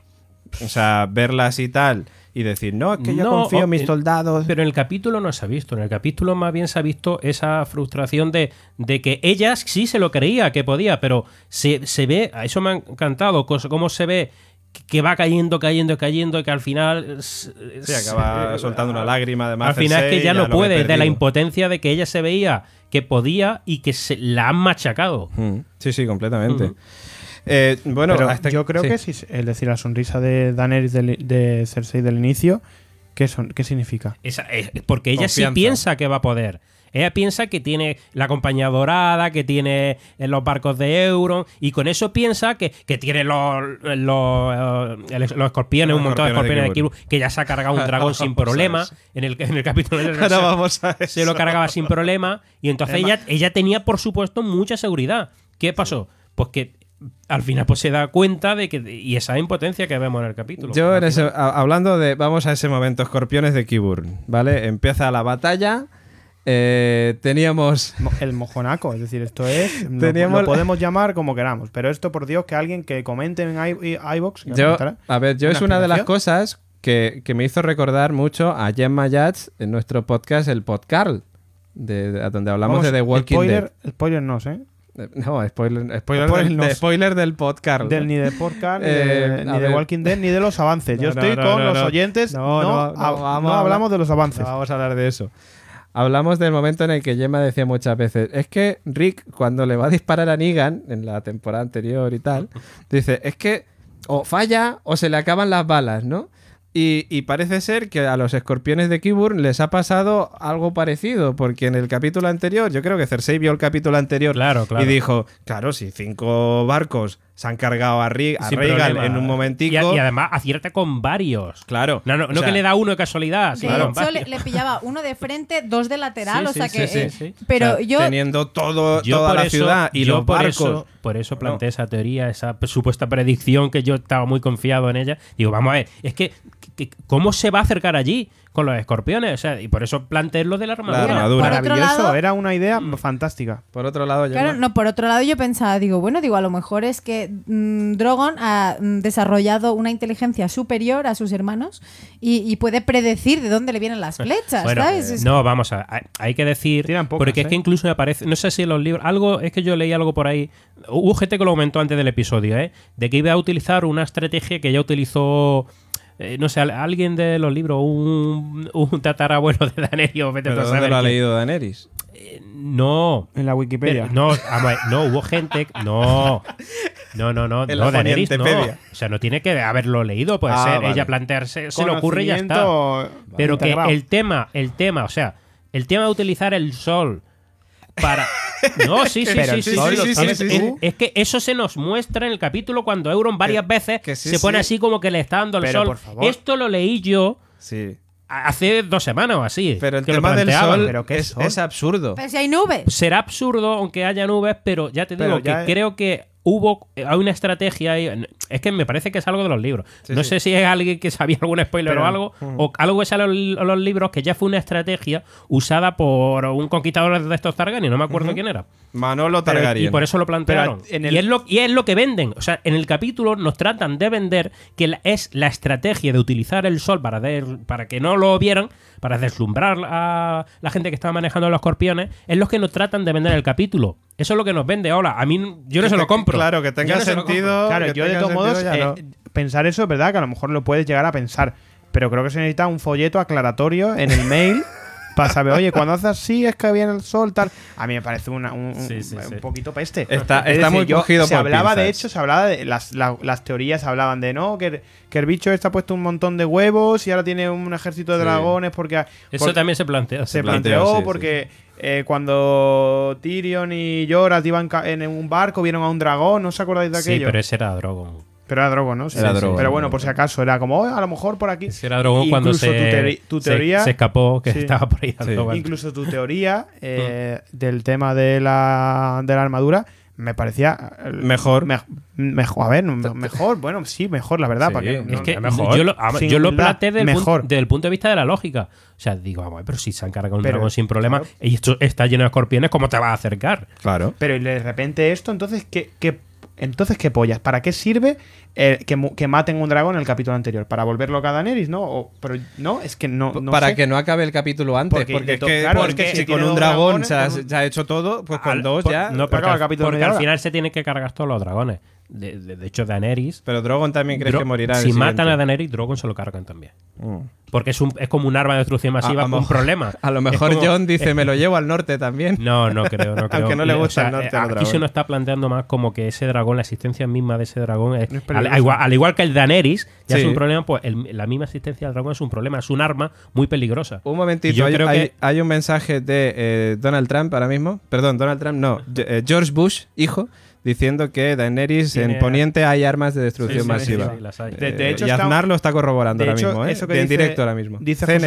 O sea, verlas y tal y decir, no, es que yo confío en mis soldados. Pero en el capítulo no se ha visto. En el capítulo más bien se ha visto esa frustración de que ella sí se lo creía que podía, pero se ve, a eso me ha encantado, cómo se ve que va cayendo y que al final acaba soltando una lágrima. Además, al final es que ya no puede, de la impotencia de que ella se veía que podía y que se la han machacado. Sí, completamente. Bueno, pero yo creo que sí, es decir, la sonrisa de Daenerys de Cersei del inicio, ¿qué significa? Porque ella Confianza. sí piensa que va a poder. Ella piensa que tiene la compañía dorada, que tiene los barcos de Euron, y con eso piensa que tiene los escorpiones, un montón de escorpiones de Kibur, que ya se ha cargado un dragón sin problema. En el capítulo de Ahora vamos a eso. se lo cargaba sin problema, y entonces ella tenía, por supuesto, mucha seguridad. ¿Qué pasó? Pues que al final pues se da cuenta de que y esa impotencia que vemos en el capítulo. Yo hablando de, vamos a ese momento, escorpiones de Kibur, ¿vale? Empieza la batalla. Teníamos el mojonaco, es decir, esto es lo podemos llamar como queramos, pero esto, por Dios, que alguien que comente en iVoox. Yo es una de las cosas que me hizo recordar mucho a Gemma Yats en nuestro podcast, el Podcarl, donde hablamos de The Walking Dead. Spoiler no sé. No, spoiler del podcast. Ni de podcast, ni de Walking Dead, ni de los avances. Yo estoy con los oyentes. No hablamos de los avances. No vamos a hablar de eso. Hablamos del momento en el que Gemma decía muchas veces, es que Rick, cuando le va a disparar a Negan, en la temporada anterior y tal, dice, es que o falla o se le acaban las balas, ¿no? Y parece ser que a los escorpiones de Kibur les ha pasado algo parecido, porque en el capítulo anterior, yo creo que Cersei vio el capítulo anterior y dijo, claro, si 5 barcos se han cargado a Rhaegal en un momentico. Y además acierta con varios. Claro. No que le da uno de casualidad. De hecho, le pillaba uno de frente, 2 de lateral, Pero yo... Teniendo toda la ciudad y los barcos. Por eso planteé esa teoría, esa supuesta predicción, que yo estaba muy confiado en ella. Digo, vamos a ver, es que ¿cómo se va a acercar allí con los escorpiones? O sea, y por eso planteé lo de la armadura. Maravilloso, era una idea fantástica. Por otro lado, por otro lado yo pensaba, a lo mejor es que Drogon ha desarrollado una inteligencia superior a sus hermanos y puede predecir de dónde le vienen las flechas, ¿sabes? No, vamos hay que decir, porque es que incluso me aparece, no sé si en los libros, es que yo leí algo por ahí, hubo gente que lo comentó antes del episodio, de que iba a utilizar una estrategia que ya utilizó... no sé, alguien de los libros, un tatarabuelo de Daenerys. ¿Pero dónde lo ha leído Daenerys? No. En la Wikipedia. No, hubo gente... No, Daenerys no. O sea, no tiene que haberlo leído, puede ser ella plantearse, se le ocurre y ya está. Pero integrado. Que el tema, o sea, el tema de utilizar el sol para... No, sí. Es que eso se nos muestra en el capítulo cuando Euron varias veces se pone así como que le está dando el sol. Esto lo leí yo hace 2 semanas o así. Pero el tema del sol, es absurdo. Pero si hay nubes. Será absurdo aunque haya nubes, pero ya te digo que creo que hay una estrategia ahí. Es que me parece que es algo de los libros. No sé si es alguien que sabía algún spoiler o algo, o algo que sale en los libros, que ya fue una estrategia usada por un conquistador de estos Targaryen, no me acuerdo quién era. Manolo Targaryen. Y por eso lo plantearon. Y es lo que venden. O sea, en el capítulo nos tratan de vender que es la estrategia de utilizar el sol para que no lo vieran, para deslumbrar a la gente que estaba manejando los escorpiones, es lo que nos tratan de vender en el capítulo. Eso es lo que nos vende ahora. A mí, yo no se lo compro. Claro, que tenga sentido. Claro, yo de todos modos, pensar eso es verdad, que a lo mejor lo puedes llegar a pensar. Pero creo que se necesita un folleto aclaratorio en el mail para saber, oye, cuando haces así es que viene el sol, tal. A mí me parece un poquito peste. Está muy cogido se por hablaba pinzas. De hecho, se hablaba de las teorías, hablaban de que el bicho ha puesto un montón de huevos y ahora tiene un ejército de dragones porque eso también se planteó. Se planteó porque cuando Tyrion y Jorah iban en un barco vieron a un dragón, ¿no os acordáis de aquello? Sí, pero ese era Drogon. Pero era Drogon, ¿no? Era Drogon. Pero bueno, por si acaso, era como, a lo mejor por aquí. Si era Drogon cuando tu teoría, se escapó, que estaba por ahí dando vueltas. Incluso tu teoría del tema de la armadura me parecía mejor. A ver, mejor, bueno, sí, mejor, la verdad. Sí, es que mejor. Yo lo planteé desde el punto de vista de la lógica. O sea, digo, vamos, pero si se han cargado un dragón sin problema y esto está lleno de escorpiones, ¿cómo te vas a acercar? Claro. Pero de repente esto, entonces, ¿qué pollas? ¿Para qué sirve que maten un dragón en el capítulo anterior para volverlo a Daenerys, ¿no? Pero no, es que no para sé. que no acabe el capítulo antes, porque si con un dragón se ha hecho todo, pues con dos ya no, porque al final se tienen que cargar todos los dragones. De hecho, Daenerys. Pero Drogon también crees que morirá. Si matan a Daenerys, Drogon se lo cargan también. Porque es como un arma de destrucción masiva con problemas. A lo mejor Jon dice, me lo llevo al norte también. No creo. Aunque no le gusta el norte. Aquí se nos está planteando más como que ese dragón, la existencia misma de ese dragón, al igual que el Daenerys, ya es un problema, pues la misma existencia del dragón es un problema. Es un arma muy peligrosa. Un momentito, hay un mensaje de Donald Trump ahora mismo. Perdón, Donald Trump, no. George Bush, hijo, diciendo que Daenerys en Poniente hay armas de destrucción masiva. Sí, las hay. De hecho, y Aznar lo está corroborando ahora mismo, eso que en directo ahora mismo.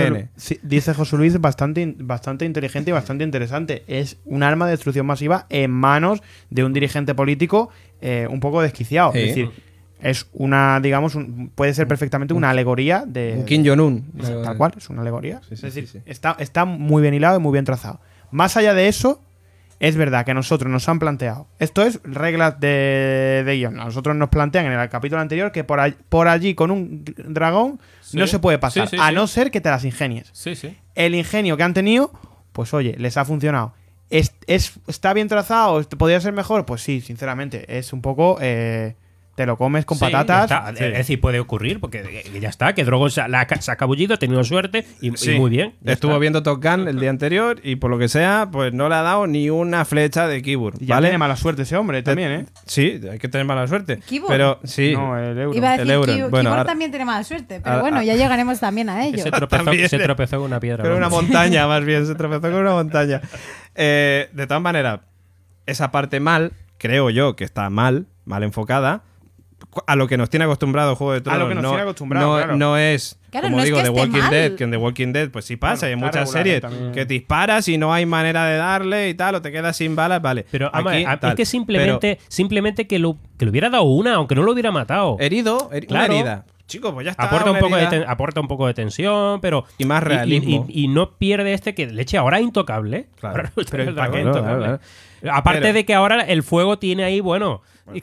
Dice José Luis bastante inteligente y bastante interesante. Es un arma de destrucción masiva en manos de un dirigente político un poco desquiciado. Es decir, es una, digamos, puede ser perfectamente una alegoría de... Un Kim Jong-un. Tal cual, es una alegoría. Es decir, está muy bien hilado y muy bien trazado. Más allá de eso, es verdad que a nosotros nos han planteado, esto es reglas de guión, a nosotros nos plantean en el capítulo anterior que por allí con un dragón no se puede pasar, no ser que te las ingenies. El ingenio que han tenido, pues oye, les ha funcionado. ¿Está bien trazado? ¿Podría ser mejor? Pues sí, sinceramente, es un poco... te lo comes con patatas. Es decir, puede ocurrir, porque ya está, que Drogon se ha escabullido, ha tenido suerte y muy bien. Estuvo viendo Top Gun el día anterior y por lo que sea, pues no le ha dado ni una flecha de Kibur. Ya tiene mala suerte ese hombre también, ¿eh? Sí, hay que tener mala suerte. ¿Kibur? Pero sí. No, el Euron. Iba a decir el Euron. Kibur Bueno, también tiene mala suerte, pero bueno, ya llegaremos también a ello. Se tropezó con una piedra. Con una montaña, más bien, se tropezó con una montaña. De todas maneras, esa parte mal, creo yo que está mal enfocada. A lo que nos tiene acostumbrado Juego de Tronos. A lo que nos tiene acostumbrado, claro. No es, Claro, como no digo, es que The esté Walking mal. Dead, que en The Walking Dead pues sí pasa, hay muchas series que te disparas y no hay manera de darle y tal, o te quedas sin balas, vale. Pero aquí, es que simplemente que le hubiera dado una, aunque no lo hubiera matado. Herido, una herida. Chico, pues ya está. Aporta un poco de tensión, pero... Y más realismo. Y no pierde que leche ahora es intocable. Claro. Ahora Pero ¿para qué intocable? intocable? Aparte de que ahora el fuego tiene ahí, bueno...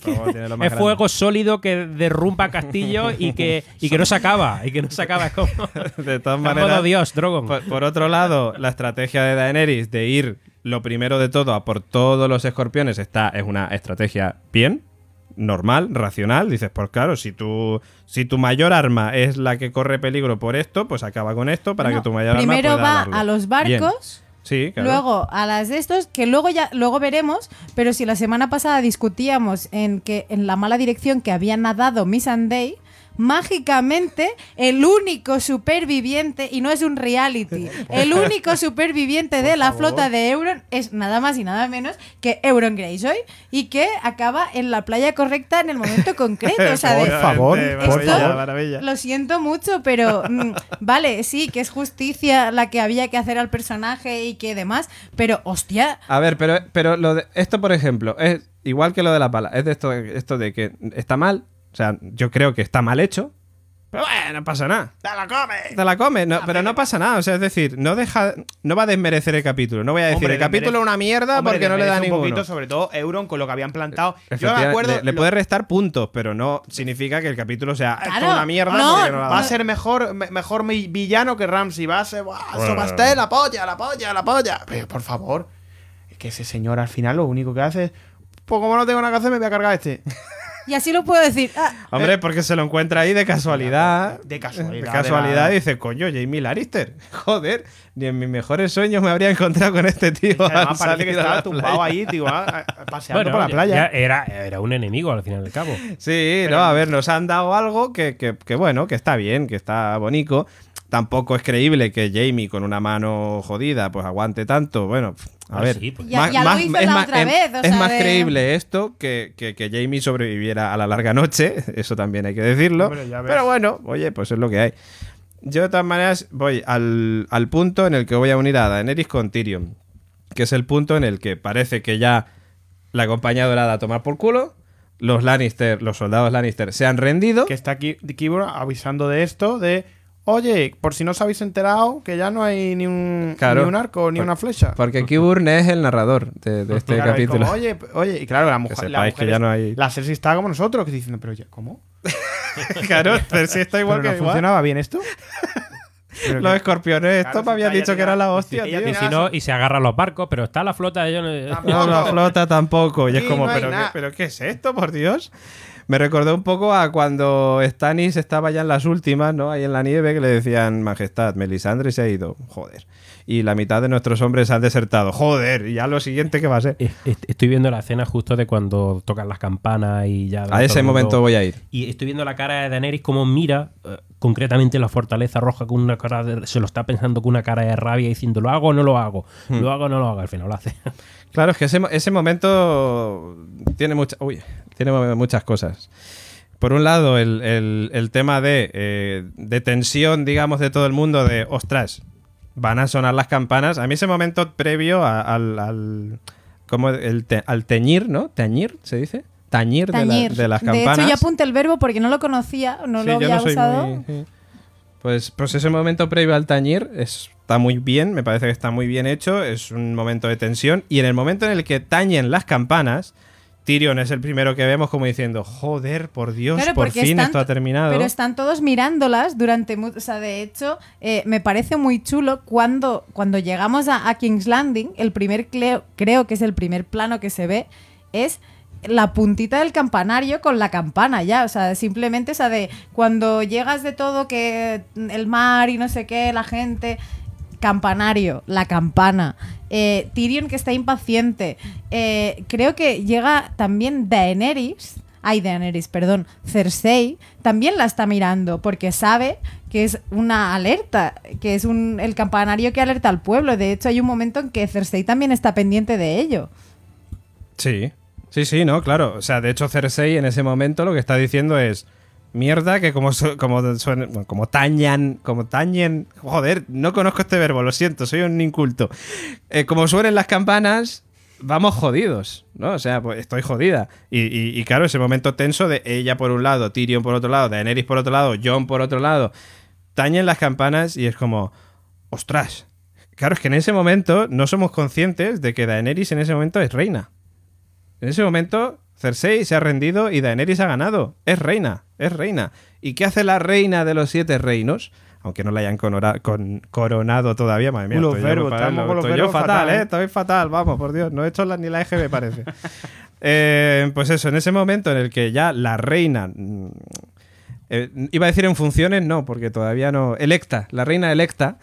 Es fuego sólido que derrumba castillos y que no se acaba. Y que no se acaba. Es como... De todas maneras, Dios, Drogon. Por otro lado, la estrategia de Daenerys de ir lo primero de todo a por todos los escorpiones es una estrategia bien, normal, racional. Dices, pues claro, si tu mayor arma es la que corre peligro por esto, pues acaba con esto para que tu mayor arma pueda primero va darle. a los barcos. Bien. Sí, claro. Luego a las de estos, que luego veremos, pero si la semana pasada discutíamos en la mala dirección que había nadado Missandei, mágicamente el único superviviente, y no es un reality, el único superviviente de la flota de Euron es nada más y nada menos que Euron Greyjoy, y que acaba en la playa correcta en el momento concreto. O sea, por favor, maravilla. Lo siento mucho, pero vale, sí, que es justicia la que había que hacer al personaje y que demás, pero hostia. A ver, pero esto, por ejemplo, es igual que lo de la pala, es de esto de que está mal. O sea, yo creo que está mal hecho. Pero bueno, no pasa nada. ¡Te la comes! No, pero no pasa nada. O sea, es decir, no va a desmerecer el capítulo. No voy a decir el capítulo es una mierda porque no le da ninguno. Un poquito, sobre todo Euron, con lo que habían plantado. Yo me acuerdo. Le puede restar puntos, pero no significa que el capítulo sea Claro, una mierda. no, Va a ser mejor villano que Ramsay. Va a ser. Sobasté, la polla. Pero por favor. Es que ese señor al final lo único que hace es. Pues como no tengo nada que hacer, me voy a cargar este. Y así lo puedo decir. Hombre, porque se lo encuentra ahí de casualidad. De casualidad. De casualidad dice, coño, Jaime Lannister. Joder, ni en mis mejores sueños me habría encontrado con este tío. Además parece que estaba tumbado ahí, tío, paseando por la playa. Era un enemigo al final del cabo. Sí, no, a ver, nos han dado algo que bueno, que está bien, que está bonito. Tampoco es creíble que Jaime con una mano jodida pues aguante tanto. Bueno, a ver. Sí, pues. Ya lo hizo la otra vez. Es más creíble esto que Jaime sobreviviera a la larga noche. Eso también hay que decirlo. Hombre, pero bueno, oye, pues es lo que hay. Yo de todas maneras voy al punto en el que voy a unir a Daenerys con Tyrion. Que es el punto en el que parece que ya la compañía dorada a tomar por culo. Los soldados Lannister se han rendido. Que está aquí Kibor avisando de esto, de... oye, por si no os habéis enterado, que ya no hay ni un arco ni una flecha. Porque Qyburn es el narrador de este claro, capítulo. Como, oye, y claro, la mujer que ya no hay... La Cersei está como nosotros, que diciendo, pero ya, ¿cómo? Claro, Cersei está igual ¿Pero que no igual. funcionaba bien esto? Los escorpiones, esto me habían dicho que era la hostia, tío. Y si no, y se agarran los barcos, pero está la flota, ellos No, la flota tampoco. Y es Sí, como, no hay ¿pero qué es esto, por Dios? Me recordó un poco a cuando Stannis estaba ya en las últimas, ¿no? Ahí en la nieve, que le decían, Majestad, Melisandre se ha ido. Joder. Y la mitad de nuestros hombres han desertado. Joder. Y ya lo siguiente, ¿qué va a ser? Estoy viendo la escena justo de cuando tocan las campanas y ya... A ese momento voy a ir. Y estoy viendo la cara de Daenerys como mira concretamente la fortaleza roja con una cara se lo está pensando con una cara de rabia diciendo, ¿lo hago o no lo hago? ¿Lo hago o no lo hago? Al final lo hace. Claro, es que ese momento tiene muchas cosas. Por un lado, el tema de tensión, digamos, de todo el mundo, de, ostras, van a sonar las campanas. A mí ese momento previo al teñir, ¿no? ¿Teñir se dice? Tañir. De las campanas. De hecho, yo apunté el verbo porque no lo conocía, no lo había usado. Pues ese momento previo al tañir está muy bien, me parece que está muy bien hecho, es un momento de tensión. Y en el momento en el que tañen las campanas, Tyrion es el primero que vemos como diciendo, joder, por Dios, claro, por fin esto ha terminado. Pero están todos mirándolas durante... O sea, de hecho, me parece muy chulo cuando llegamos a King's Landing, el primer, creo que es el primer plano que se ve, es la puntita del campanario con la campana ya, o sea, simplemente, o sea, de cuando llegas de todo, que el mar y no sé qué, la gente... Campanario, la campana. Tyrion que está impaciente. Creo que llega también Cersei también la está mirando porque sabe que es una alerta, que es el campanario que alerta al pueblo. De hecho, hay un momento en que Cersei también está pendiente de ello. Sí, no, claro. O sea, de hecho, Cersei en ese momento lo que está diciendo es: mierda, que como tañen, joder, no conozco este verbo, lo siento, soy un inculto. Como suenen las campanas, vamos jodidos, ¿no? O sea, pues estoy jodida. Y claro, ese momento tenso de ella por un lado, Tyrion por otro lado, Daenerys por otro lado, Jon por otro lado, tañen las campanas y es como, ostras. Claro, es que en ese momento no somos conscientes de que Daenerys en ese momento es reina. En ese momento Cersei se ha rendido y Daenerys ha ganado. Es reina. ¿Y qué hace la reina de los 7 reinos? Aunque no la hayan coronado todavía. Madre mía, estoy yo fatal, estoy fatal. Vamos, por Dios, no he hecho ni la EGB, parece. Pues eso, en ese momento en el que ya la reina... iba a decir en funciones, no, porque todavía no... La reina electa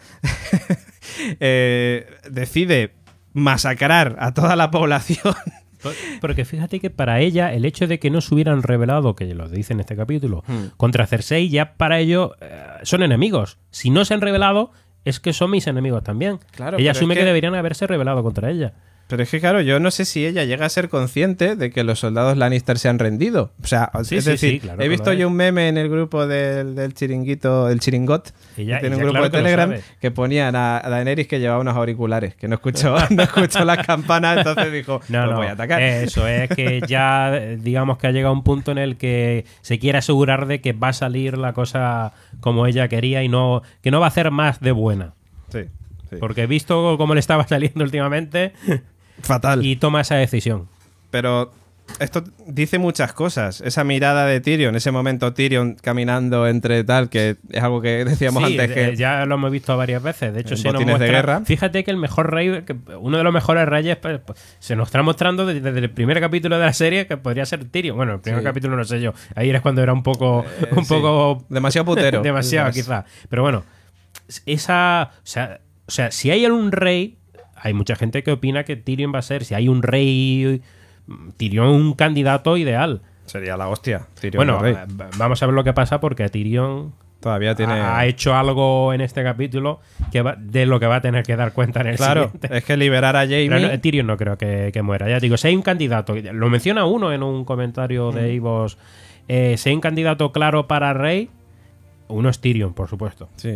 decide masacrar a toda la población... Porque fíjate que para ella el hecho de que no se hubieran revelado, que lo dice en este capítulo, contra Cersei, ya para ellos son enemigos. Si no se han revelado, es que son mis enemigos también. Claro, ella asume que deberían haberse revelado contra ella. Pero es que, claro, yo no sé si ella llega a ser consciente de que los soldados Lannister se han rendido. O sea, es decir, claro, he visto yo un meme en el grupo del chiringuito, el chiringot, que tiene un grupo de Telegram, que ponían a Daenerys que llevaba unos auriculares, que no escuchó las campanas, entonces dijo, no voy a atacar. Eso es que ya, digamos que ha llegado un punto en el que se quiere asegurar de que va a salir la cosa como ella quería y que no va a hacer más de buena. Sí. Porque he visto cómo le estaba saliendo últimamente... Fatal. Y toma esa decisión. Pero esto dice muchas cosas. Esa mirada de Tyrion, ese momento Tyrion caminando entre tal, que es algo que decíamos antes que... ya lo hemos visto varias veces. De hecho, se nos muestra... de guerra. Fíjate que el mejor rey, uno de los mejores reyes, pues, se nos está mostrando desde el primer capítulo de la serie que podría ser Tyrion. Bueno, el primer capítulo no sé yo. Ahí era cuando era un poco... demasiado putero. demasiado, quizá. Pero bueno, o sea, si hay algún rey... Hay mucha gente que opina que Tyrion va a ser, si hay un rey, Tyrion un candidato ideal. Sería la hostia, Tyrion. Bueno, rey. Vamos a ver lo que pasa porque Tyrion todavía ha hecho algo en este capítulo de lo que va a tener que dar cuenta en el siguiente. Claro, es que liberar a Jaime... Pero Tyrion no creo que muera. Ya digo, si hay un candidato, lo menciona uno en un comentario de Ivos, si hay un candidato claro para rey, uno es Tyrion, por supuesto. Sí.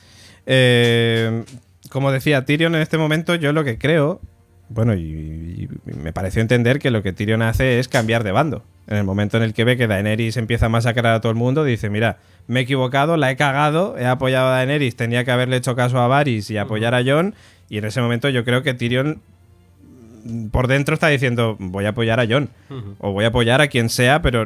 Como decía, Tyrion en este momento, yo lo que creo, bueno, y me pareció entender que lo que Tyrion hace es cambiar de bando. En el momento en el que ve que Daenerys empieza a masacrar a todo el mundo, dice, mira, me he equivocado, la he cagado, he apoyado a Daenerys, tenía que haberle hecho caso a Varys y apoyar a Jon, y en ese momento yo creo que Tyrion por dentro está diciendo, voy a apoyar a Jon, o voy a apoyar a quien sea, pero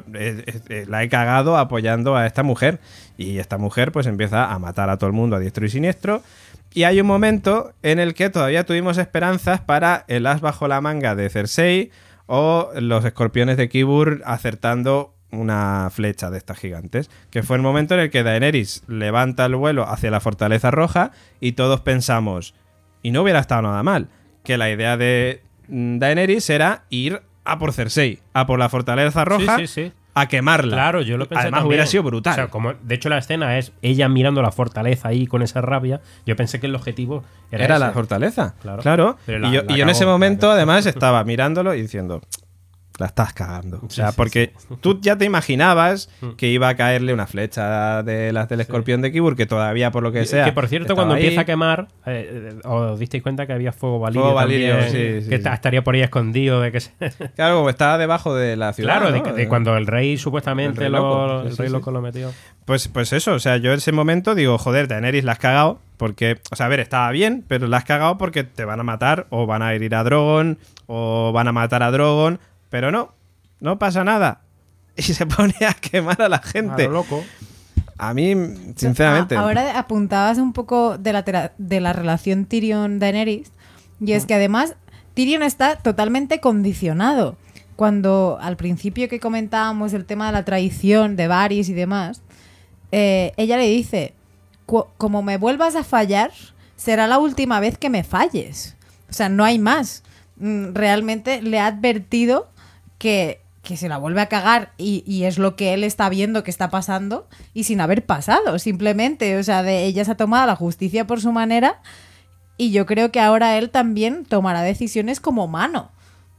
la he cagado apoyando a esta mujer, y esta mujer pues empieza a matar a todo el mundo a diestro y siniestro, y hay un momento en el que todavía tuvimos esperanzas para el as bajo la manga de Cersei, o los escorpiones de Qyburn acertando una flecha de estas gigantes, que fue el momento en el que Daenerys levanta el vuelo hacia la Fortaleza Roja y todos pensamos, y no hubiera estado nada mal, que la idea de Daenerys era ir a por Cersei, a por la Fortaleza Roja, a quemarla. Claro, yo lo pensé. Además también. hubiera sido brutal. O sea, como de hecho la escena es ella mirando la fortaleza ahí con esa rabia, yo pensé que el objetivo era ese. La fortaleza. Claro. Y yo en ese momento además estaba mirándolo y diciendo, la estás cagando. O sea, porque tú ya te imaginabas que iba a caerle una flecha de las del escorpión de Qyburn, que todavía por lo que sea. Que por cierto, cuando empieza a quemar, os disteis cuenta que había fuego valirio. Que estaría por ahí escondido. Claro, como estaba debajo de la ciudad. Claro, ¿no? de cuando el rey supuestamente el rey loco lo metió. Pues eso, o sea, yo en ese momento digo, joder, Daenerys la has cagado. Porque, o sea, a ver, estaba bien, pero la has cagado porque te van a matar, o van a herir a Drogon, o van a matar a Drogon. Pero no pasa nada. Y se pone a quemar a la gente. A lo loco. A mí, sinceramente. Ahora apuntabas un poco de la relación Tyrion-Daenerys. Y es que además Tyrion está totalmente condicionado. Cuando al principio que comentábamos el tema de la traición de Varys y demás, ella le dice, como me vuelvas a fallar, será la última vez que me falles. O sea, no hay más. Realmente le ha advertido que se la vuelve a cagar y es lo que él está viendo que está pasando y sin haber pasado, simplemente. O sea, ella se ha tomado la justicia por su manera y yo creo que ahora él también tomará decisiones como humano.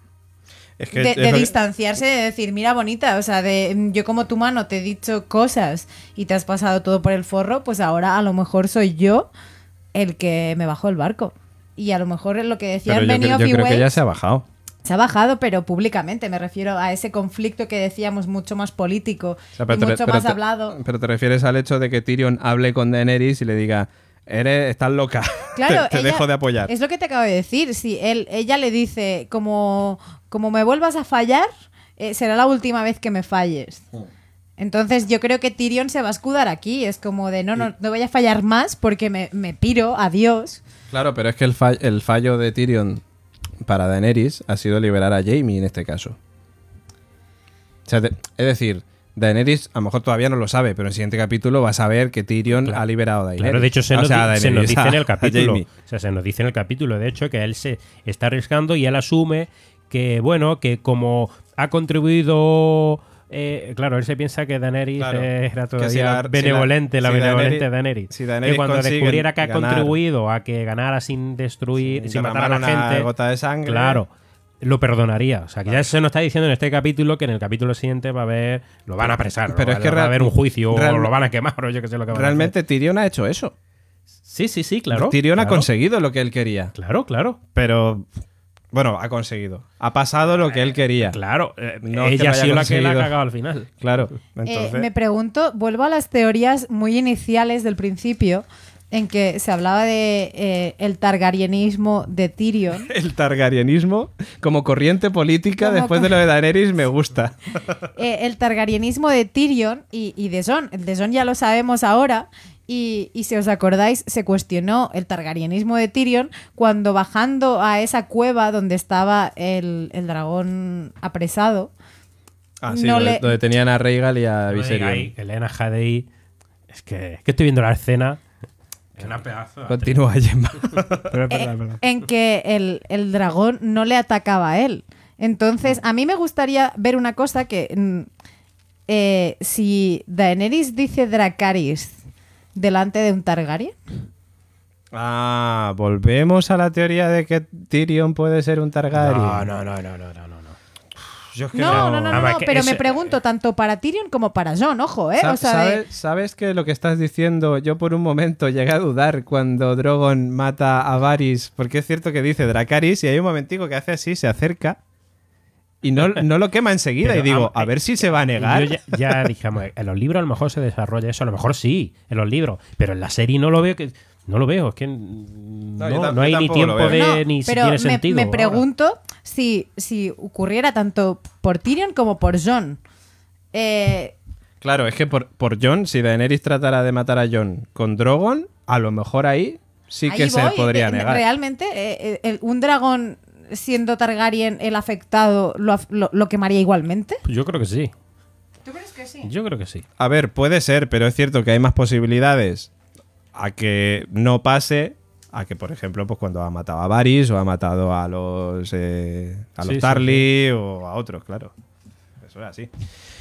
Es que de distanciarse, de decir, mira bonita, o sea, yo como tu mano te he dicho cosas y te has pasado todo por el forro, pues ahora a lo mejor soy yo el que me bajó el barco. Y a lo mejor es lo que decían Benioff y yo creo que Weiss, ya se ha bajado. Se ha bajado, pero públicamente. Me refiero a ese conflicto que decíamos mucho más político, O sea, y mucho más hablado. Pero te refieres al hecho de que Tyrion hable con Daenerys y le diga, estás loca, Claro, te dejo de apoyar. Es lo que te acabo de decir. Si ella le dice, como me vuelvas a fallar, será la última vez que me falles. Entonces yo creo que Tyrion se va a escudar aquí. Es como de, no voy a fallar más porque me piro, adiós. Claro, pero es que el fallo de Tyrion para Daenerys ha sido liberar a Jaime en este caso. O sea, es decir, Daenerys a lo mejor todavía no lo sabe, pero en el siguiente capítulo va a saber que Tyrion ha liberado a Daenerys. Claro, de hecho se nos dice en el capítulo. Jaime. O sea, se nos dice en el capítulo, de hecho, que él se está arriesgando y él asume que, bueno, que como ha contribuido... claro, él se piensa que Daenerys era todavía benevolente, la benevolente Daenerys. Si Daenerys que cuando descubriera que ha ganar, contribuido a que ganara sin destruir, sin matar a la gente, una gota de sangre, claro, lo perdonaría. O sea, que ya se nos está diciendo en este capítulo que en el capítulo siguiente va a haber, lo van a apresar, pero es que va a haber un juicio o lo van a quemar o yo que sé lo que va a hacer. Realmente Tyrion ha hecho eso. Sí, claro. Tyrion ha conseguido lo que él quería. Claro. Pero... Bueno, ha conseguido. Ha pasado lo que él quería. Claro. No ella ha sido la que conseguido. la ha cagado al final. Claro. Entonces... Me pregunto, vuelvo a las teorías muy iniciales del principio, en que se hablaba de el targaryenismo de Tyrion. El targaryenismo como corriente política después de lo de Daenerys me gusta. El targaryenismo de Tyrion y de Jon. El de Jon ya lo sabemos ahora. Y si os acordáis, se cuestionó el targaryenismo de Tyrion cuando bajando a esa cueva donde estaba el dragón apresado. Sí, donde tenían a Rhaegal y a Viserion. Elena Jadei. Es que estoy viendo la escena. Es una pedazo. Continúa, Gemma. En que el dragón no le atacaba a él. Entonces, a mí me gustaría ver una cosa que... si Daenerys dice Dracarys delante de un Targaryen. Volvemos a la teoría de que Tyrion puede ser un Targaryen. No. No, pero me pregunto tanto para Tyrion como para Jon, ojo, ¿eh? ¿Sabes que lo que estás diciendo, yo por un momento llegué a dudar cuando Drogon mata a Varys, porque es cierto que dice Dracarys y hay un momentico que hace así, se acerca Y no lo quema enseguida. Pero, y digo, a ver si se va a negar. Yo ya dijimos, en los libros a lo mejor se desarrolla eso, a lo mejor sí, en los libros, pero en la serie no lo veo, no lo veo, es que no hay ni tiempo ni si tiene sentido. Me pregunto si ocurriera tanto por Tyrion como por Jon. Claro, es que por Jon, si Daenerys tratara de matar a Jon con Drogon, a lo mejor ahí sí que se podría negar. ¿Realmente un dragón siendo Targaryen el afectado lo quemaría igualmente? Yo creo que sí. ¿Tú crees que sí? Yo creo que sí. A ver, puede ser, pero es cierto que hay más posibilidades a que no pase, a que, por ejemplo, pues cuando ha matado a Varys o ha matado a los Tarly o a otros, claro. Eso es así.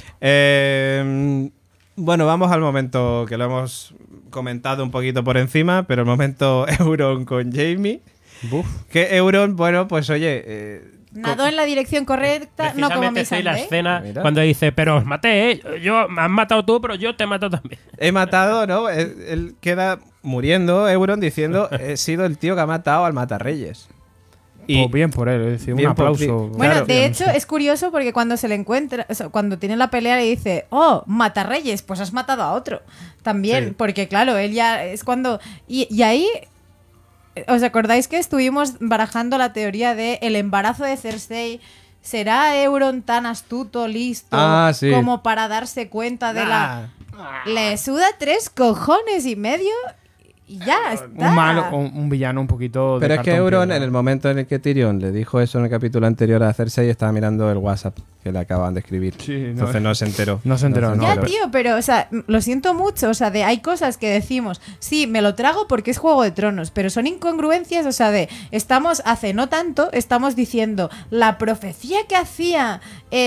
Bueno, vamos al momento que lo hemos comentado un poquito por encima, pero el momento Euron con Jaime. Buf. Que Euron, bueno, pues oye... nadó en la dirección correcta, no como Precisamente Missandei. la escena Mira. cuando dice, pero os maté, me has matado tú, pero yo te he matado también. He matado, ¿no? Él queda muriendo, Euron, diciendo, he sido el tío que ha matado al Matarreyes. Y bien por él, es decir, un bien por ti. aplauso. Bueno, Claro. de hecho, es curioso porque cuando se le encuentra, o sea, cuando tiene la pelea, le dice, oh, Matarreyes, pues has matado a otro. También, Sí. porque claro, él ya es cuando... Y ahí, ¿os acordáis que estuvimos barajando la teoría de el embarazo de Cersei? ¿Será Euron tan astuto, listo, Sí. como para darse cuenta de la... Le suda 3 cojones y medio y ya está. Un villano un poquito de Pero es que cartón Euron, piedra. en el momento en el que Tyrion le dijo eso en el capítulo anterior a Cersei, estaba mirando el WhatsApp que le acaban de escribir. Sí, no, Entonces no se enteró. no se enteró, no. Ya, tío, pero, o sea, lo siento mucho. O sea, hay cosas que decimos, sí, me lo trago porque es Juego de Tronos, pero son incongruencias, o sea, hace no tanto, estamos diciendo la profecía que hacía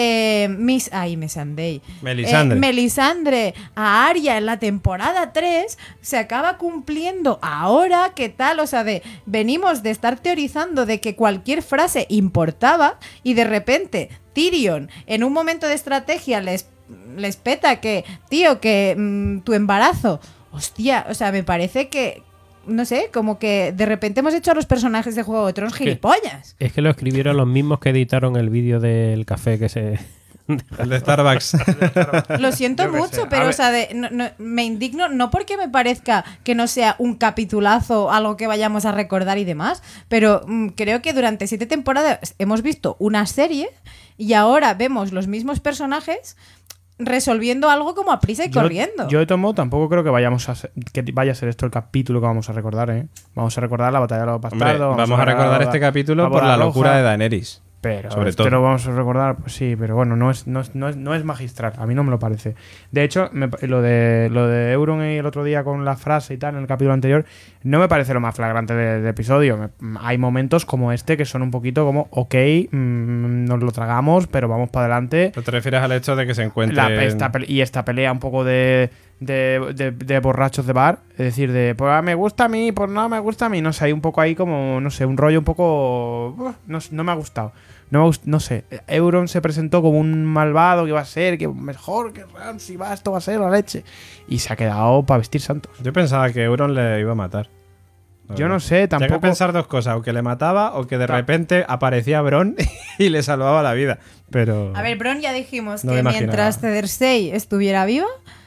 Missandei. Melisandre a Arya en la temporada 3 se acaba cumpliendo ahora, ¿qué tal? O sea, venimos de estar teorizando de que cualquier frase importaba y de repente Tyrion en un momento de estrategia les peta que, tío, que tu embarazo, hostia, o sea, me parece que, no sé, como que de repente hemos hecho a los personajes de Juego de Tronos gilipollas. Es que lo escribieron los mismos que editaron el vídeo del café que se... El de Starbucks. Lo siento Yo qué mucho, sé. pero A o sea, me indigno no porque me parezca que no sea un capitulazo, algo que vayamos a recordar y demás, pero creo que durante 7 temporadas hemos visto una serie y ahora vemos los mismos personajes resolviendo algo como a prisa y corriendo. Yo de todo modo tampoco creo que vaya a ser esto el capítulo que vamos a recordar, ¿eh? Vamos a recordar la batalla de los Hombre, bastardos. vamos a recordar este capítulo por la locura de Daenerys. Pero sobre esto todo. lo vamos a recordar, pues sí, pero bueno, no es magistral, a mí no me lo parece. De hecho, lo de Euron y el otro día con la frase y tal, en el capítulo anterior, no me parece lo más flagrante del episodio. Hay momentos como este que son un poquito como, ok, nos lo tragamos, pero vamos para adelante. ¿Te refieres al hecho de que se encuentre Esta pelea un poco de borrachos de bar, es decir, de pues me gusta a mí, pues no me gusta a mí, no sé, hay un poco ahí como, no sé, un rollo un poco... No me ha gustado. No sé, Euron se presentó como un malvado que va a ser, que mejor que Ramsay, esto va a ser la leche. Y se ha quedado para vestir santos. Yo pensaba que Euron le iba a matar. Yo no sé, Tengo que tampoco... pensar dos cosas, o que le mataba o que de repente aparecía Bronn y le salvaba la vida. Pero... A ver, Bron, ya dijimos No que me imaginaba. mientras Cersei estuviera viva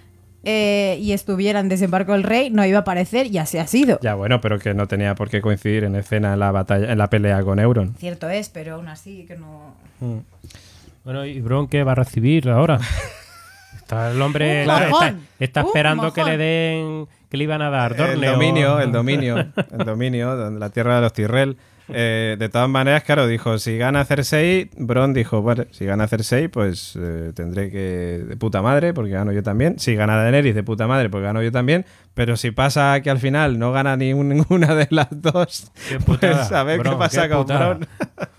y estuviera en Desembarco del Rey, no iba a aparecer y así ha sido. Ya, bueno, pero que no tenía por qué coincidir en escena en la batalla, en la pelea con Euron. Cierto es, pero aún así que no... Bueno, ¿y Bron qué va a recibir ahora? Está el hombre... Un mojón. Está Un esperando que mojón. le den... Que le iban a dar El dominio, donde la tierra de los Tyrell. De todas maneras, claro, dijo, si gana Cersei, Bron dijo, bueno, si gana Cersei, pues tendré que de puta madre, porque gano yo también. Si gana Daenerys, de puta madre, porque gano yo también. Pero si pasa que al final no gana ninguna de las dos, Qué putada, pues a ver Bron, qué pasa qué con putada. Bron.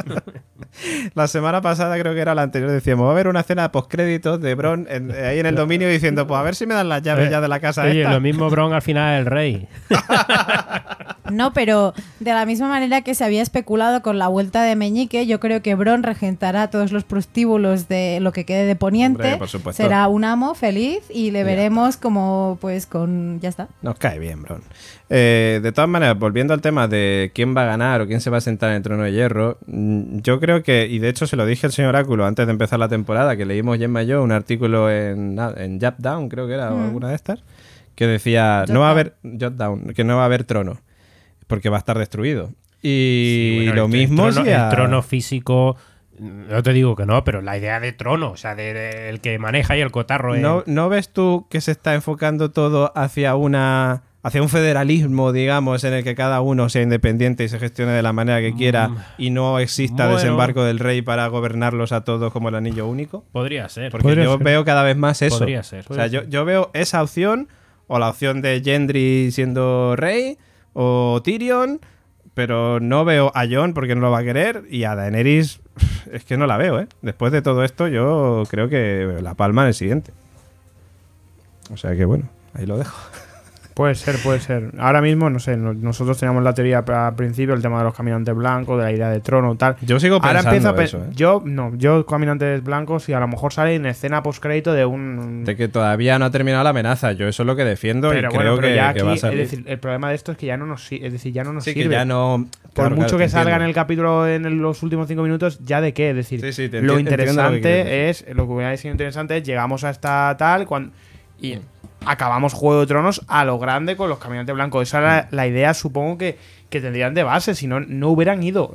La semana pasada, creo que era la anterior, decíamos, va a haber una escena postcréditos de Bron ahí en el dominio diciendo, pues a ver si me dan las llaves ya de la casa Oye, esta. lo mismo Bron al final es el rey. No, pero de la misma manera que se había especulado con la vuelta de Meñique, yo creo que Bronn regentará todos los prostíbulos de lo que quede de Poniente. Hombre, por supuesto. Será un amo feliz y le veremos como, pues, con... Ya está. Nos cae bien, Bronn. De todas maneras, volviendo al tema de quién va a ganar o quién se va a sentar en el trono de hierro, yo creo que, y de hecho se lo dije al señor Oráculo antes de empezar la temporada, que leímos Gemma y yo un artículo en Jotdown, creo que era, o alguna de estas, que decía no va a haber Jotdown, que no va a haber trono, porque va a estar destruido. Y sí, bueno, lo mismo el trono físico... No te digo que no, pero la idea de trono, o sea, el que maneja y el cotarro... ¿No ves tú que se está enfocando todo hacia un federalismo, digamos, en el que cada uno sea independiente y se gestione de la manera que quiera y no exista desembarco del rey para gobernarlos a todos como el anillo único? Podría ser. Porque yo veo cada vez más eso. Podría ser. O sea, yo veo esa opción, o la opción de Gendry siendo rey, o Tyrion, pero no veo a Jon porque no lo va a querer, y a Daenerys es que no la veo, ¿eh? Después de todo esto yo creo que la palma en el siguiente. O sea que bueno, ahí lo dejo. Puede ser. Ahora mismo, no sé, nosotros teníamos la teoría al principio, el tema de los caminantes blancos, de la idea de trono y tal. Yo sigo pensando ahora eso, ¿eh? Yo caminantes blancos, y a lo mejor sale en escena post-crédito de un... De que todavía no ha terminado la amenaza. Yo eso es lo que defiendo, pero y creo que va a salir. Es decir, el problema de esto es que ya no nos sirve. Sí, que ya no... Por mucho que salga en el capítulo en los últimos 5 minutos, ¿ya de qué? Es decir, lo interesante es... Lo que hubiera sido interesante es llegamos a esta tal... y acabamos Juego de Tronos a lo grande con los caminantes blancos. Esa era la idea, supongo que tendrían de base. Si no, no hubieran ido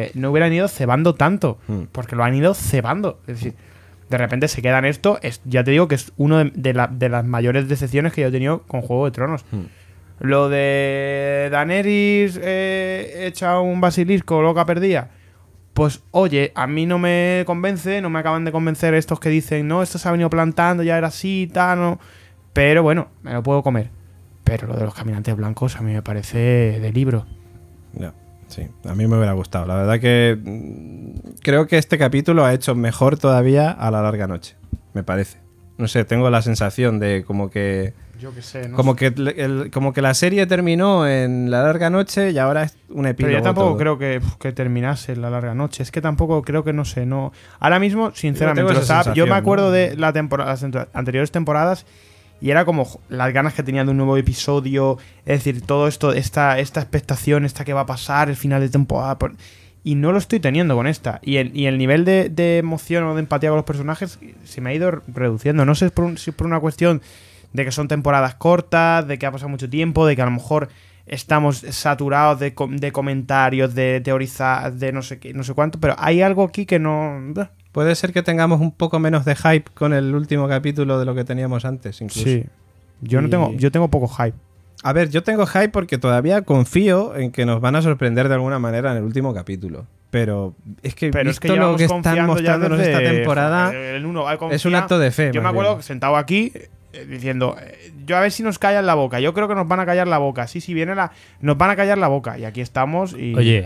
cebando tanto. Porque lo han ido cebando. Es decir, de repente se quedan esto. Ya te digo que es uno de las mayores decepciones que yo he tenido con Juego de Tronos. Lo de Daenerys echa un basilisco loca perdida. Pues oye, a mí no me convence, no me acaban de convencer estos que dicen, no, esto se ha venido plantando, ya era así, tal, no. Pero bueno, me lo puedo comer. Pero lo de los caminantes blancos a mí me parece de libro. No, sí, a mí me hubiera gustado. La verdad que creo que este capítulo ha hecho mejor todavía a la larga noche, me parece. No sé, tengo la sensación de como que... Yo qué sé, no como sé. Como que la serie terminó en la larga noche y ahora es un epílogo. Pero yo tampoco todo. creo que terminase en la larga noche. Es que tampoco creo que, no sé, no... Ahora mismo, sinceramente, yo me acuerdo de las anteriores temporadas y era como las ganas que tenía de un nuevo episodio. Es decir, todo esto, esta expectación, esta que va a pasar, el final de temporada... Y no lo estoy teniendo con esta. Y el nivel de emoción o de empatía con los personajes se me ha ido reduciendo. No sé si es por una cuestión de que son temporadas cortas, de que ha pasado mucho tiempo, de que a lo mejor estamos saturados de comentarios, de teorizar, de no sé qué, no sé cuánto, pero hay algo aquí que no... Puede ser que tengamos un poco menos de hype con el último capítulo de lo que teníamos antes, incluso. Sí. Yo tengo poco hype. A ver, yo tengo hype porque todavía confío en que nos van a sorprender de alguna manera en el último capítulo. Pero es que visto lo que están mostrándonos esta temporada, es un acto de fe. Yo me acuerdo sentado aquí diciendo, yo a ver si nos callan la boca. Yo creo que nos van a callar la boca. Sí, nos van a callar la boca. Y aquí estamos y... Oye,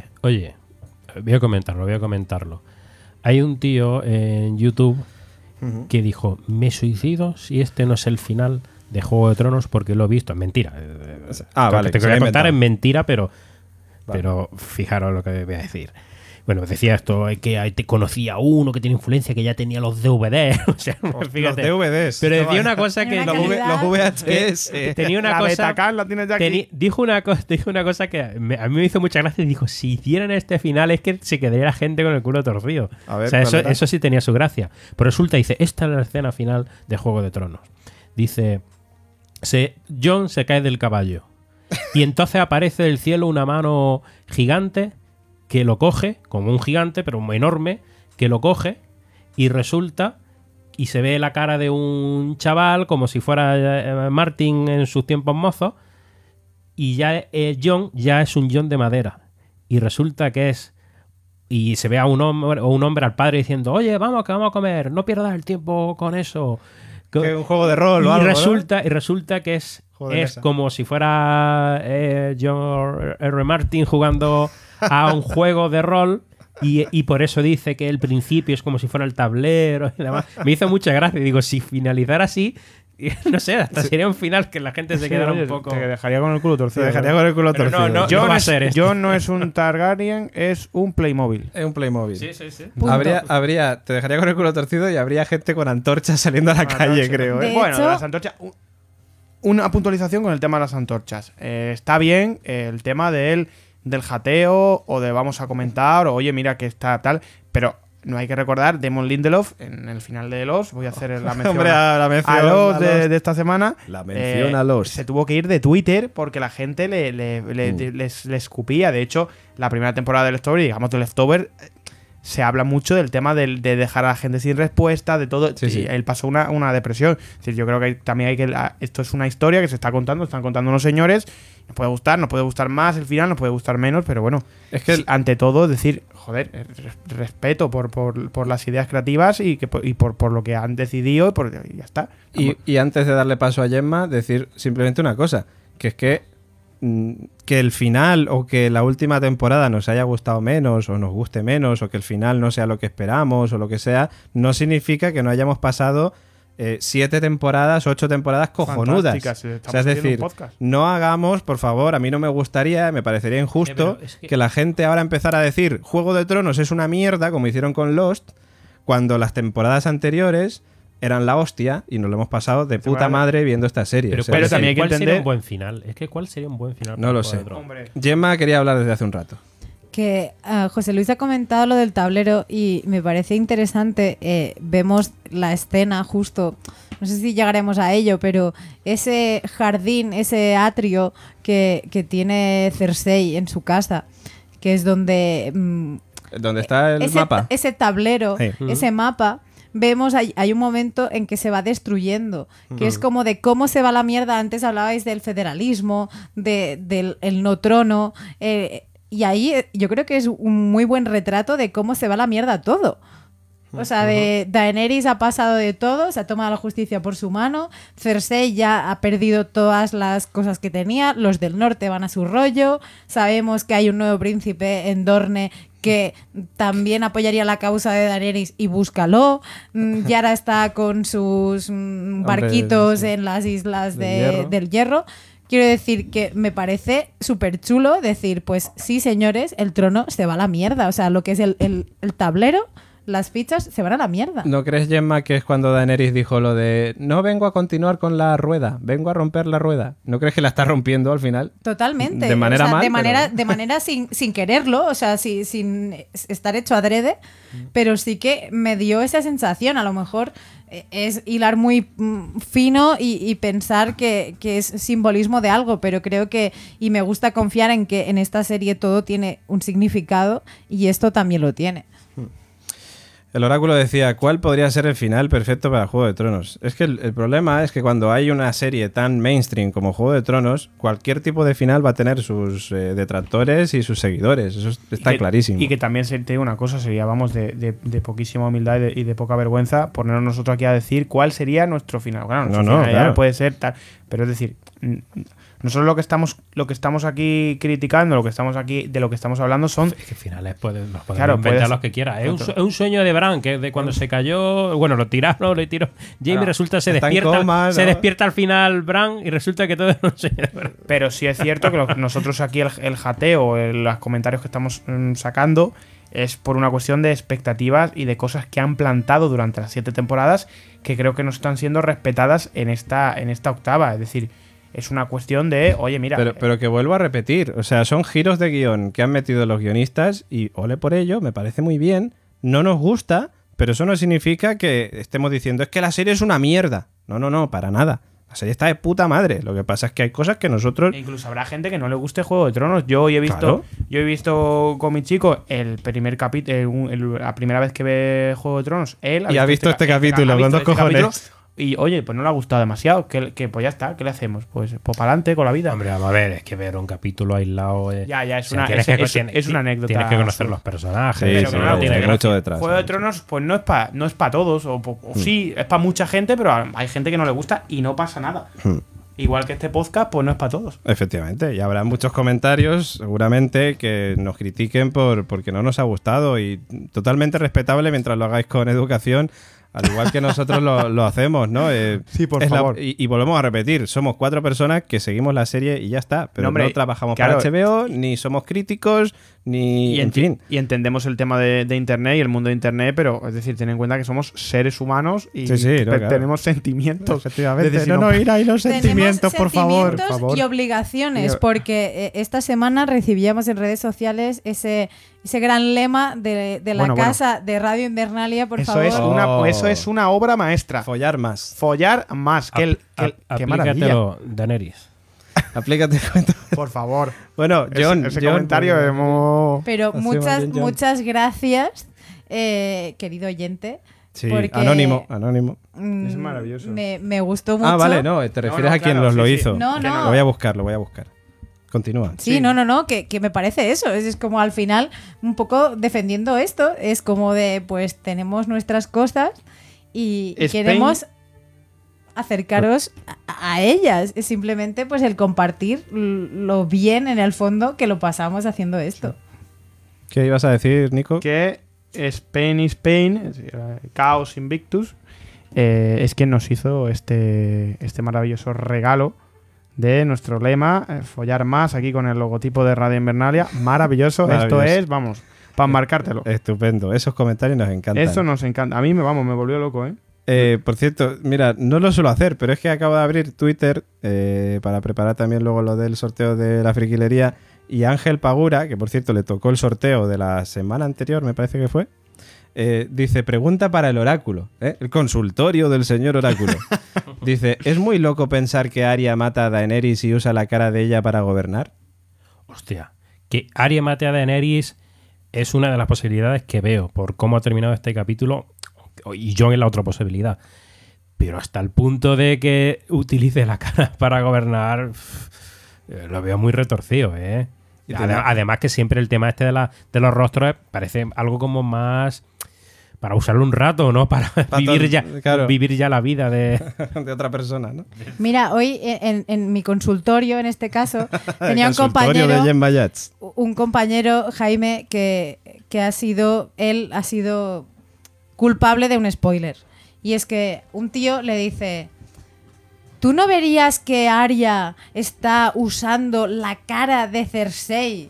voy a comentarlo. Hay un tío en YouTube que dijo, me suicido si este no es el final de Juego de Tronos porque lo he visto. Es mentira. Vale. Te quería contar, es mentira, pero fijaros lo que voy a decir. Bueno, decía esto, que te conocía uno que tiene influencia, que ya tenía los DVDs. O sea, fíjate. Los DVDs. Pero decía una cosa que... Los VHS. Tenía una cosa... Betacam la tienes ya aquí. Dijo una cosa que a mí me hizo mucha gracia. Dijo, si hicieran este final es que se quedaría la gente con el culo torcido. A ver, o sea, eso sí tenía su gracia. Pero resulta, dice, esta es la escena final de Juego de Tronos. Dice, Jon se cae del caballo. Y entonces aparece del cielo una mano gigante que lo coge, como un gigante, pero enorme, que lo coge y resulta, y se ve la cara de un chaval como si fuera Martin en sus tiempos mozos, y ya Jon ya es un Jon de madera. Y resulta que es... Y se ve a un hombre al padre diciendo, oye, vamos, que vamos a comer, no pierdas el tiempo con eso. Que es un juego de rol o algo, y resulta que es como si fuera George R. Martin jugando a un juego de rol y por eso dice que el principio es como si fuera el tablero y demás. Me hizo mucha gracia. Digo, si finalizara así, Y no sé, hasta sería un final que la gente se quedara un poco... Te dejaría con el culo torcido. Te dejaría con el culo Pero torcido. no va a ser esto. Jon no es un Targaryen, es un Playmobil. Es un Playmobil. Sí. Te dejaría con el culo torcido y habría gente con antorchas saliendo a la calle, creo. De Bueno, hecho- las antorchas... Una puntualización con el tema de las antorchas. Está bien el tema del jateo o de vamos a comentar o oye, mira que está tal, pero no hay que recordar Damon Lindelof en el final de Lost. Voy a hacer la mención Hombre, la mención a Lost a Lost. de esta semana. La mención a Lost. Se tuvo que ir de Twitter porque la gente le escupía. De hecho, la primera temporada del Leftover, digamos del Leftover, se habla mucho del tema de dejar a la gente sin respuesta, de todo. Sí, sí. Y él pasó una depresión. Es decir, yo creo que también hay que... Esto es una historia que se está contando, están contando unos señores. Nos puede gustar más el final, nos puede gustar menos, pero bueno. Es que sí, ante todo, decir, joder, respeto por las ideas creativas y por lo que han decidido y ya está. Y antes de darle paso a Gemma, decir simplemente una cosa, que es que el final o que la última temporada nos haya gustado menos o nos guste menos o que el final no sea lo que esperamos o lo que sea, no significa que no hayamos pasado 7 temporadas, 8 temporadas cojonudas. Fantásticas, O sea, es decir, no hagamos, por favor, a mí no me gustaría, me parecería injusto pero es que- que la gente ahora empezara a decir Juego de Tronos es una mierda, como hicieron con Lost, cuando las temporadas anteriores eran la hostia y nos lo hemos pasado de puta vale. madre viendo esta serie. Pero, O sea, pero ¿cuál también hay que ¿cuál sería entender- un buen final? Es que ¿cuál sería un buen final? No para lo Juego sé. de Tronos? Hombre, Gemma quería hablar desde hace un rato. Que José Luis ha comentado lo del tablero y me parece interesante. Vemos la escena justo, no sé si llegaremos a ello, pero ese jardín, ese atrio que tiene Cersei en su casa, que es donde ¿Dónde está el ese, mapa? ese tablero, Sí. ese mapa, vemos hay un momento en que se va destruyendo, que es como de cómo se va la mierda. Antes hablabais del federalismo, del el no trono, y ahí yo creo que es un muy buen retrato de cómo se va la mierda todo. O sea, de Daenerys ha pasado de todo, se ha tomado la justicia por su mano, Cersei ya ha perdido todas las cosas que tenía, los del norte van a su rollo, sabemos que hay un nuevo príncipe en Dorne que también apoyaría la causa de Daenerys y búscalo. Yara está con sus barquitos sí. en las islas Del Hierro. del Hierro. Quiero decir que me parece súper chulo decir, pues sí, señores, el trono se va a la mierda. O sea, lo que es el tablero, las fichas se van a la mierda. ¿No crees, Gemma, que es cuando Daenerys dijo lo de no vengo a continuar con la rueda, vengo a romper la rueda? ¿No crees que la está rompiendo al final? Totalmente. De manera O sea, mal, de manera sin quererlo, o sea, sin estar hecho adrede, pero sí que me dio esa sensación. A lo mejor es hilar muy fino y pensar que es simbolismo de algo, pero creo que, y me gusta confiar en que en esta serie todo tiene un significado y esto también lo tiene. El oráculo decía, ¿cuál podría ser el final perfecto para Juego de Tronos? Es que el problema es que cuando hay una serie tan mainstream como Juego de Tronos, cualquier tipo de final va a tener sus detractores y sus seguidores. Eso está clarísimo. Y que también te digo una cosa, sería, vamos, de poquísima humildad y de poca vergüenza ponernos nosotros aquí a decir cuál sería nuestro final. Claro, nuestro final claro. puede ser tal, pero es decir, nosotros lo que estamos aquí criticando, de lo que estamos hablando son... Es que finales nos podemos Claro, inventar puedes- los que quieras. Es un sueño de Bran, que de cuando se cayó, bueno, lo tiraron, le tiró. Jamie Claro, resulta se está en despierta, coma, se ¿no? despierta al final Bran y resulta que todo es un sueño de Bran. Pero sí es cierto que nosotros aquí el jateo, los comentarios que estamos sacando, es por una cuestión de expectativas y de cosas que han plantado durante las 7 temporadas que creo que no están siendo respetadas en esta octava. Es decir, es una cuestión de, oye, mira... Pero que vuelvo a repetir, o sea, son giros de guión que han metido los guionistas y ole por ello, me parece muy bien, no nos gusta, pero eso no significa que estemos diciendo es que la serie es una mierda. No, para nada. La serie está de puta madre. Lo que pasa es que hay cosas que nosotros... E incluso habrá gente que no le guste Juego de Tronos. Yo he visto con mi chico el primer capítulo, la primera vez que ve Juego de Tronos. Él Y ha visto este capítulo, ha con visto dos cojones. capítulo, y oye, pues no le ha gustado demasiado. Que pues ya está, ¿qué le hacemos? Pues para adelante con la vida. Hombre, vamos a ver, es que ver un capítulo aislado. Ya, es o sea, una- tienes es- que- es- tienes- es una anécdota Tienes que conocer absurda. los personajes. Sí, Pero sí, que no tiene hay gracia. mucho detrás. Juego de Tronos, pues no es para todos. O sí, es para mucha gente, pero hay gente que no le gusta y no pasa nada. Igual que este podcast, pues no es para todos. Efectivamente, y habrá muchos comentarios seguramente que nos critiquen porque no nos ha gustado y totalmente respetable mientras lo hagáis con educación. Al igual que nosotros lo hacemos, ¿no? Sí, por favor. Y volvemos a repetir, somos 4 personas que seguimos la serie y ya está. Pero no trabajamos para HBO, ni somos críticos, ni... en fin. Y entendemos el tema de Internet y el mundo de Internet, pero es decir, ten en cuenta que somos seres humanos y tenemos sentimientos. Efectivamente. Es decir, no ir ahí los sentimientos, por favor. Y obligaciones, porque esta semana recibíamos en redes sociales ese gran lema de la casa de Radio Invernalia, por favor. Eso es una obra maestra. Follar más. Follar más. Qué maravilla. Daenerys. Aplícate el cuento. Por favor. Bueno, John. Ese comentario hemos... Pero muchas gracias, querido oyente. Sí, anónimo. Es maravilloso. Me gustó mucho. Ah, vale, no, te refieres a quien lo hizo. No. Lo voy a buscar. Continúa. Sí, no, que me parece eso. Es como al final, un poco defendiendo esto. Es como de, pues tenemos nuestras cosas y queremos acercaros a ellas. Es simplemente pues el compartir lo bien en el fondo que lo pasamos haciendo esto. ¿Qué ibas a decir, Nico? Que Spain is Pain, es decir, Chaos Invictus, es quien nos hizo este maravilloso regalo de nuestro lema, follar más, aquí con el logotipo de Radio Invernalia. Maravilloso. Esto es, vamos, para marcártelo. Estupendo. Esos comentarios nos encantan. Eso nos encanta. A mí me volvió loco, Por cierto, mira, no lo suelo hacer, pero es que acabo de abrir Twitter para preparar también luego lo del sorteo de la friquilería, y Ángel Pagura, que por cierto le tocó el sorteo de la semana anterior, me parece que fue, dice, pregunta para el oráculo, el consultorio del señor oráculo. Dice, ¿es muy loco pensar que Arya mata a Daenerys y usa la cara de ella para gobernar? Hostia, que Arya mate a Daenerys es una de las posibilidades que veo por cómo ha terminado este capítulo, y Jon es la otra posibilidad. Pero hasta el punto de que utilice la cara para gobernar, lo veo muy retorcido, Además que siempre el tema este de los rostros parece algo como más para usarlo un rato, ¿no? Para vivir ya la vida de otra persona, ¿no? Mira, hoy en mi consultorio, en este caso, tenía un compañero, Jaime, que ha sido culpable de un spoiler. Y es que un tío le dice, ¿tú no verías que Arya está usando la cara de Cersei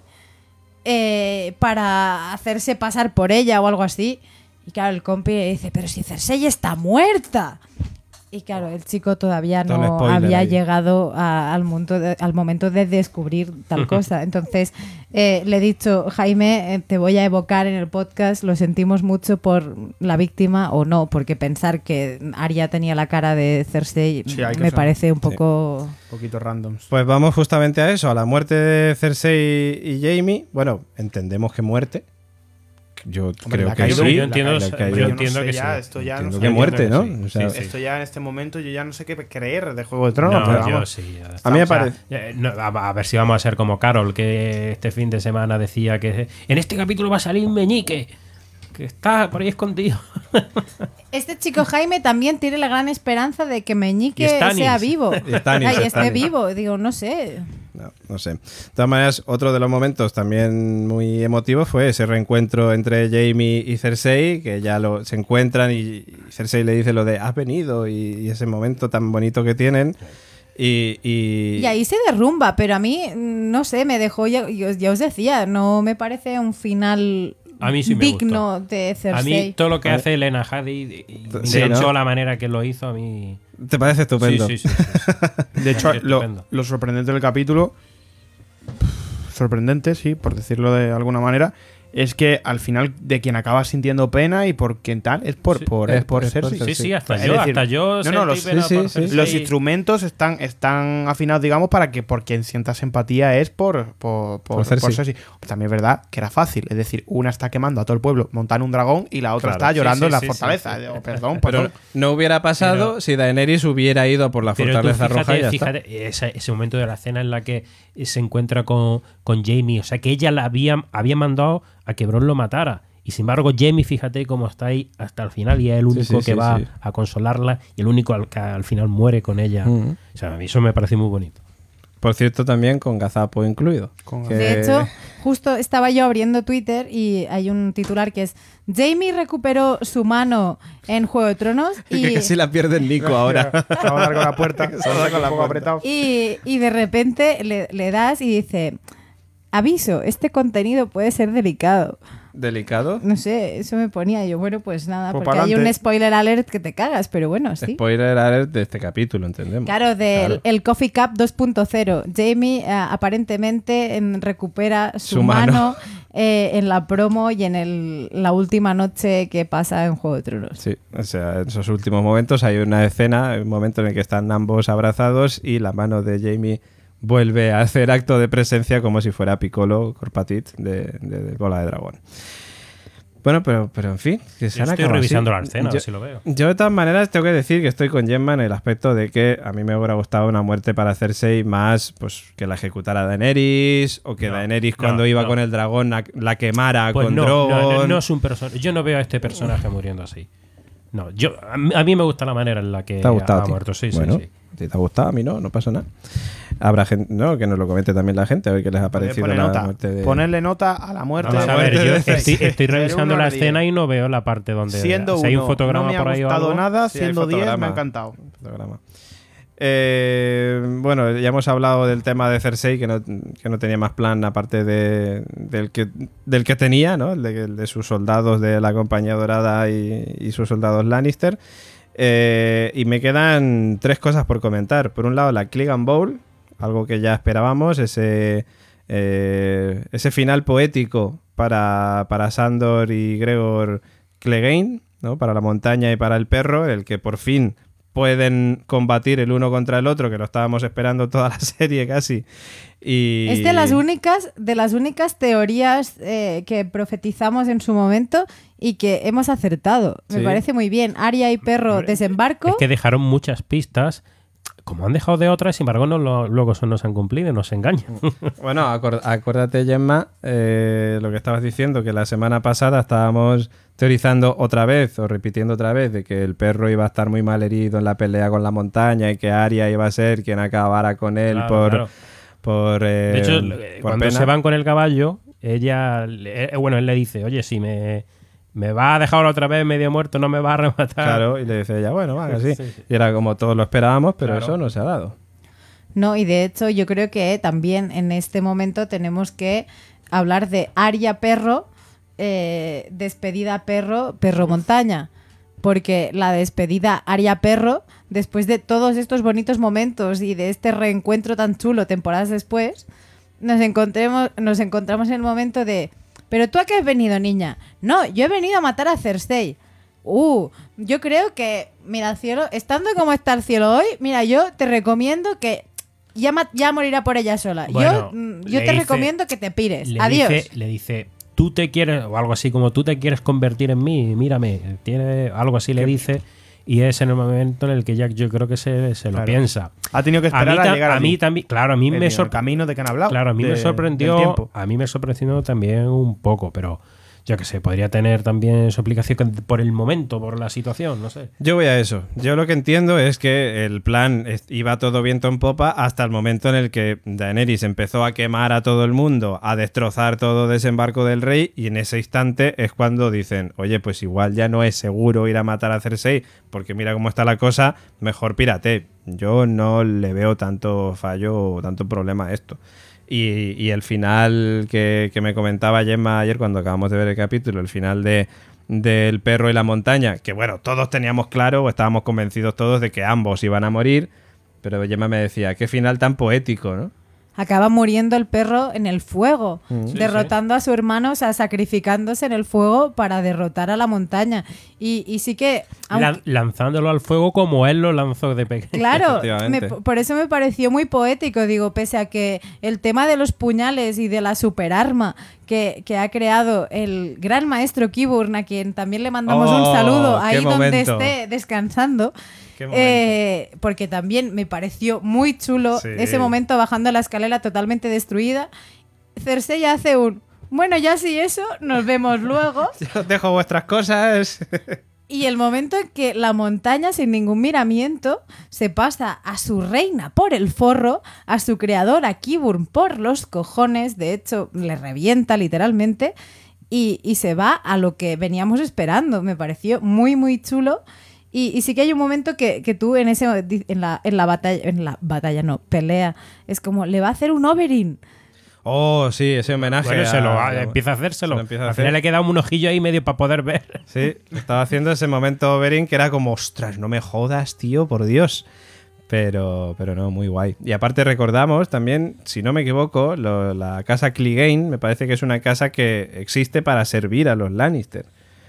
para hacerse pasar por ella o algo así? Y claro, el compi le dice, pero si Cersei está muerta. Y claro, el chico todavía no había llegado al momento de descubrir tal cosa. Entonces, le he dicho, Jaime, te voy a evocar en el podcast, lo sentimos mucho por la víctima o no, porque pensar que Arya tenía la cara de Cersei me parece un poco... Un poquito random. Pues vamos justamente a eso, a la muerte de Cersei y Jaime. Bueno, entendemos que muerte. Yo creo que sí. Yo entiendo que sí. Esto ya entiendo que muerte, ¿no? Sí. O sea, esto ya en este momento yo ya no sé qué creer de Juego de Tronos. No, pero yo vamos. sí. A mí me parece... a ver si vamos a ser como Carol, que este fin de semana decía que en este capítulo va a salir Meñique, que está por ahí escondido. Este chico Jaime también tiene la gran esperanza de que Meñique sea vivo. Esté vivo. Digo, no sé. No sé. De todas maneras, otro de los momentos también muy emotivos fue ese reencuentro entre Jaime y Cersei, que ya se encuentran y Cersei le dice lo de has venido y ese momento tan bonito que tienen. Y ahí se derrumba, pero a mí, no sé, me dejó, ya os decía, no me parece un final a mí sí digno de Cersei. A mí todo lo que hace Lena Headey, de hecho la manera que lo hizo, a mí... ¿Te parece estupendo? Sí. De hecho, lo sorprendente del capítulo, sorprendente, sí, por decirlo de alguna manera, es que al final de quien acaba sintiendo pena y por quien tal es por Cersei. Sí, hasta yo los instrumentos están afinados, digamos, para que por quien sientas empatía es por Cersei. También es verdad que era fácil, es decir, una está quemando a todo el pueblo montando un dragón y la otra está llorando en la fortaleza. Perdón, pero no hubiera pasado si Daenerys hubiera ido a por la fortaleza roja y ya fíjate, ese momento de la escena en la que se encuentra con Jaime, o sea que ella la había mandado a que Bronn lo matara. Y sin embargo, Jaime, fíjate cómo está ahí hasta el final y es el único que va a consolarla y el único que al final muere con ella. O sea, a mí eso me parece muy bonito. Por cierto, también con gazapo incluido. De hecho, justo estaba yo abriendo Twitter y hay un titular que es Jaime recuperó su mano en Juego de Tronos y que casi la pierde el Nico ahora. Se va a dar con la puerta, se va a dar con la puerta apretado. Y de repente le das y dice, aviso, este contenido puede ser delicado. ¿Delicado? No sé, eso me ponía yo. Bueno, pues nada, Pues porque hay un spoiler alert que te cagas, pero bueno, sí. Spoiler alert de este capítulo, entendemos. Claro, el Coffee Cup 2.0. Jamie aparentemente recupera su mano en la promo y en la última noche que pasa en Juego de Tronos. Sí, o sea, en esos últimos momentos hay una escena, un momento en el que están ambos abrazados y la mano de Jamie vuelve a hacer acto de presencia como si fuera Piccolo Corpatit de Bola de Dragón. Bueno, pero en fin, que se han acabado. Estoy revisando así. la escena, a ver si lo veo. Yo de todas maneras tengo que decir que estoy con Gemma en el aspecto de que a mí me hubiera gustado una muerte para Cersei más pues que la ejecutara Daenerys o que Daenerys cuando iba con el dragón la quemara pues con no, Drogon. No es un personaje. Yo no veo a este personaje muriendo así. No, a mí me gusta la manera en la que ¿Te ha gustado, ha tío? muerto. Sí, bueno, sí. ¿Te ha gustado? A mí no pasa nada. Habrá gente, no, que nos lo comente también la gente, a ver qué les ha parecido la muerte de... Ponerle nota a la muerte. Vamos a ver, yo estoy revisando la escena y y no veo la parte donde siendo si hay un fotograma no me por ahí ha o gustado algo. nada, Sí, hay siendo 10 me fotograma. ha encantado. Fotograma. Bueno, ya hemos hablado del tema de Cersei, que no tenía más plan aparte del que tenía, ¿no? El de sus soldados de la Compañía Dorada y sus soldados Lannister. Y me quedan 3 cosas por comentar. Por un lado, la Clegane Bowl, algo que ya esperábamos, ese final poético para Sandor y Gregor Clegane, ¿no? Para la montaña y para el perro, el que por fin pueden combatir el uno contra el otro, que lo estábamos esperando toda la serie casi. Y... Es de las únicas teorías que profetizamos en su momento y que hemos acertado. Me parece muy bien. Arya y perro desembarco. Es que dejaron muchas pistas. Como han dejado de otras, sin embargo, luego eso no se han cumplido, no se engañan. Bueno, acuérdate, Gemma, lo que estabas diciendo, que la semana pasada estábamos teorizando otra vez, o repitiendo otra vez, de que el perro iba a estar muy mal herido en la pelea con la montaña y que Arya iba a ser quien acabara con él Claro. de hecho, cuando pena. se van con el caballo, él le dice, oye, si me va a dejar otra vez medio muerto, no me va a rematar. Claro, y le dice ella, bueno, vale, sí. Sí. Y era como todos lo esperábamos, pero Claro. eso no se ha dado. No, y de hecho yo creo que también en este momento tenemos que hablar de Arya perro, despedida perro, perro montaña. Porque la despedida Arya perro, después de todos estos bonitos momentos y de este reencuentro tan chulo temporadas después, nos encontramos en el momento de ¿pero tú a qué has venido, niña? No, yo he venido a matar a Cersei. Yo creo que, mira, el cielo, estando como está el cielo hoy, mira, yo te recomiendo que ya morirá por ella sola. Bueno, yo te recomiendo que te pires. Adiós. Le dice, tú te quieres, o algo así como tú te quieres convertir en mí, mírame. Tiene algo así, le dice, y es en el momento en el que Jack yo creo que se lo piensa. Ha tenido que esperar a llegar a mí también, claro, a mí me el camino de que han hablado. Claro, a mí me del sorprendió. tiempo. A mí me sorprendió también un poco, pero yo que sé, podría tener también su aplicación por el momento, por la situación, no sé. Yo voy a eso. Yo lo que entiendo es que el plan iba todo viento en popa hasta el momento en el que Daenerys empezó a quemar a todo el mundo, a destrozar todo desembarco del rey, y en ese instante es cuando dicen, oye, pues igual ya no es seguro ir a matar a Cersei, porque mira cómo está la cosa, mejor pírate. Yo no le veo tanto fallo o tanto problema a esto. Y el final que me comentaba Gemma ayer cuando acabamos de ver el capítulo, el final del perro y la montaña, que bueno, todos teníamos claro o estábamos convencidos todos de que ambos iban a morir, pero Gemma me decía, qué final tan poético, ¿no? Acaba muriendo el perro en el fuego, derrotando a su hermano, o sea, sacrificándose en el fuego para derrotar a la montaña. Y sí que... Lanzándolo al fuego como él lo lanzó de pequeño. Claro, por eso me pareció muy poético, digo, pese a que el tema de los puñales y de la superarma que ha creado el gran maestro Qyburn, a quien también le mandamos un saludo ahí donde esté descansando, porque también me pareció muy chulo ese momento bajando la escalera totalmente destruida. Cersei hace bueno, ya sí eso, nos vemos luego. Yo os dejo vuestras cosas. Y el momento en que la montaña, sin ningún miramiento, se pasa a su reina por el forro, a su creador, a Qyburn, por los cojones, de hecho, le revienta literalmente, y se va a lo que veníamos esperando. Me pareció muy, muy chulo. Y sí que hay un momento que tú en la pelea, es como, le va a hacer un Oberyn. Oh, sí, ese homenaje. Bueno, empieza a hacérselo. Al final le queda un ojillo ahí medio para poder ver. Sí, estaba haciendo ese momento Oberyn que era como, ostras, no me jodas, tío, por Dios. Pero no, muy guay. Y aparte recordamos también, si no me equivoco, la casa Clegane me parece que es una casa que existe para servir a los Lannister.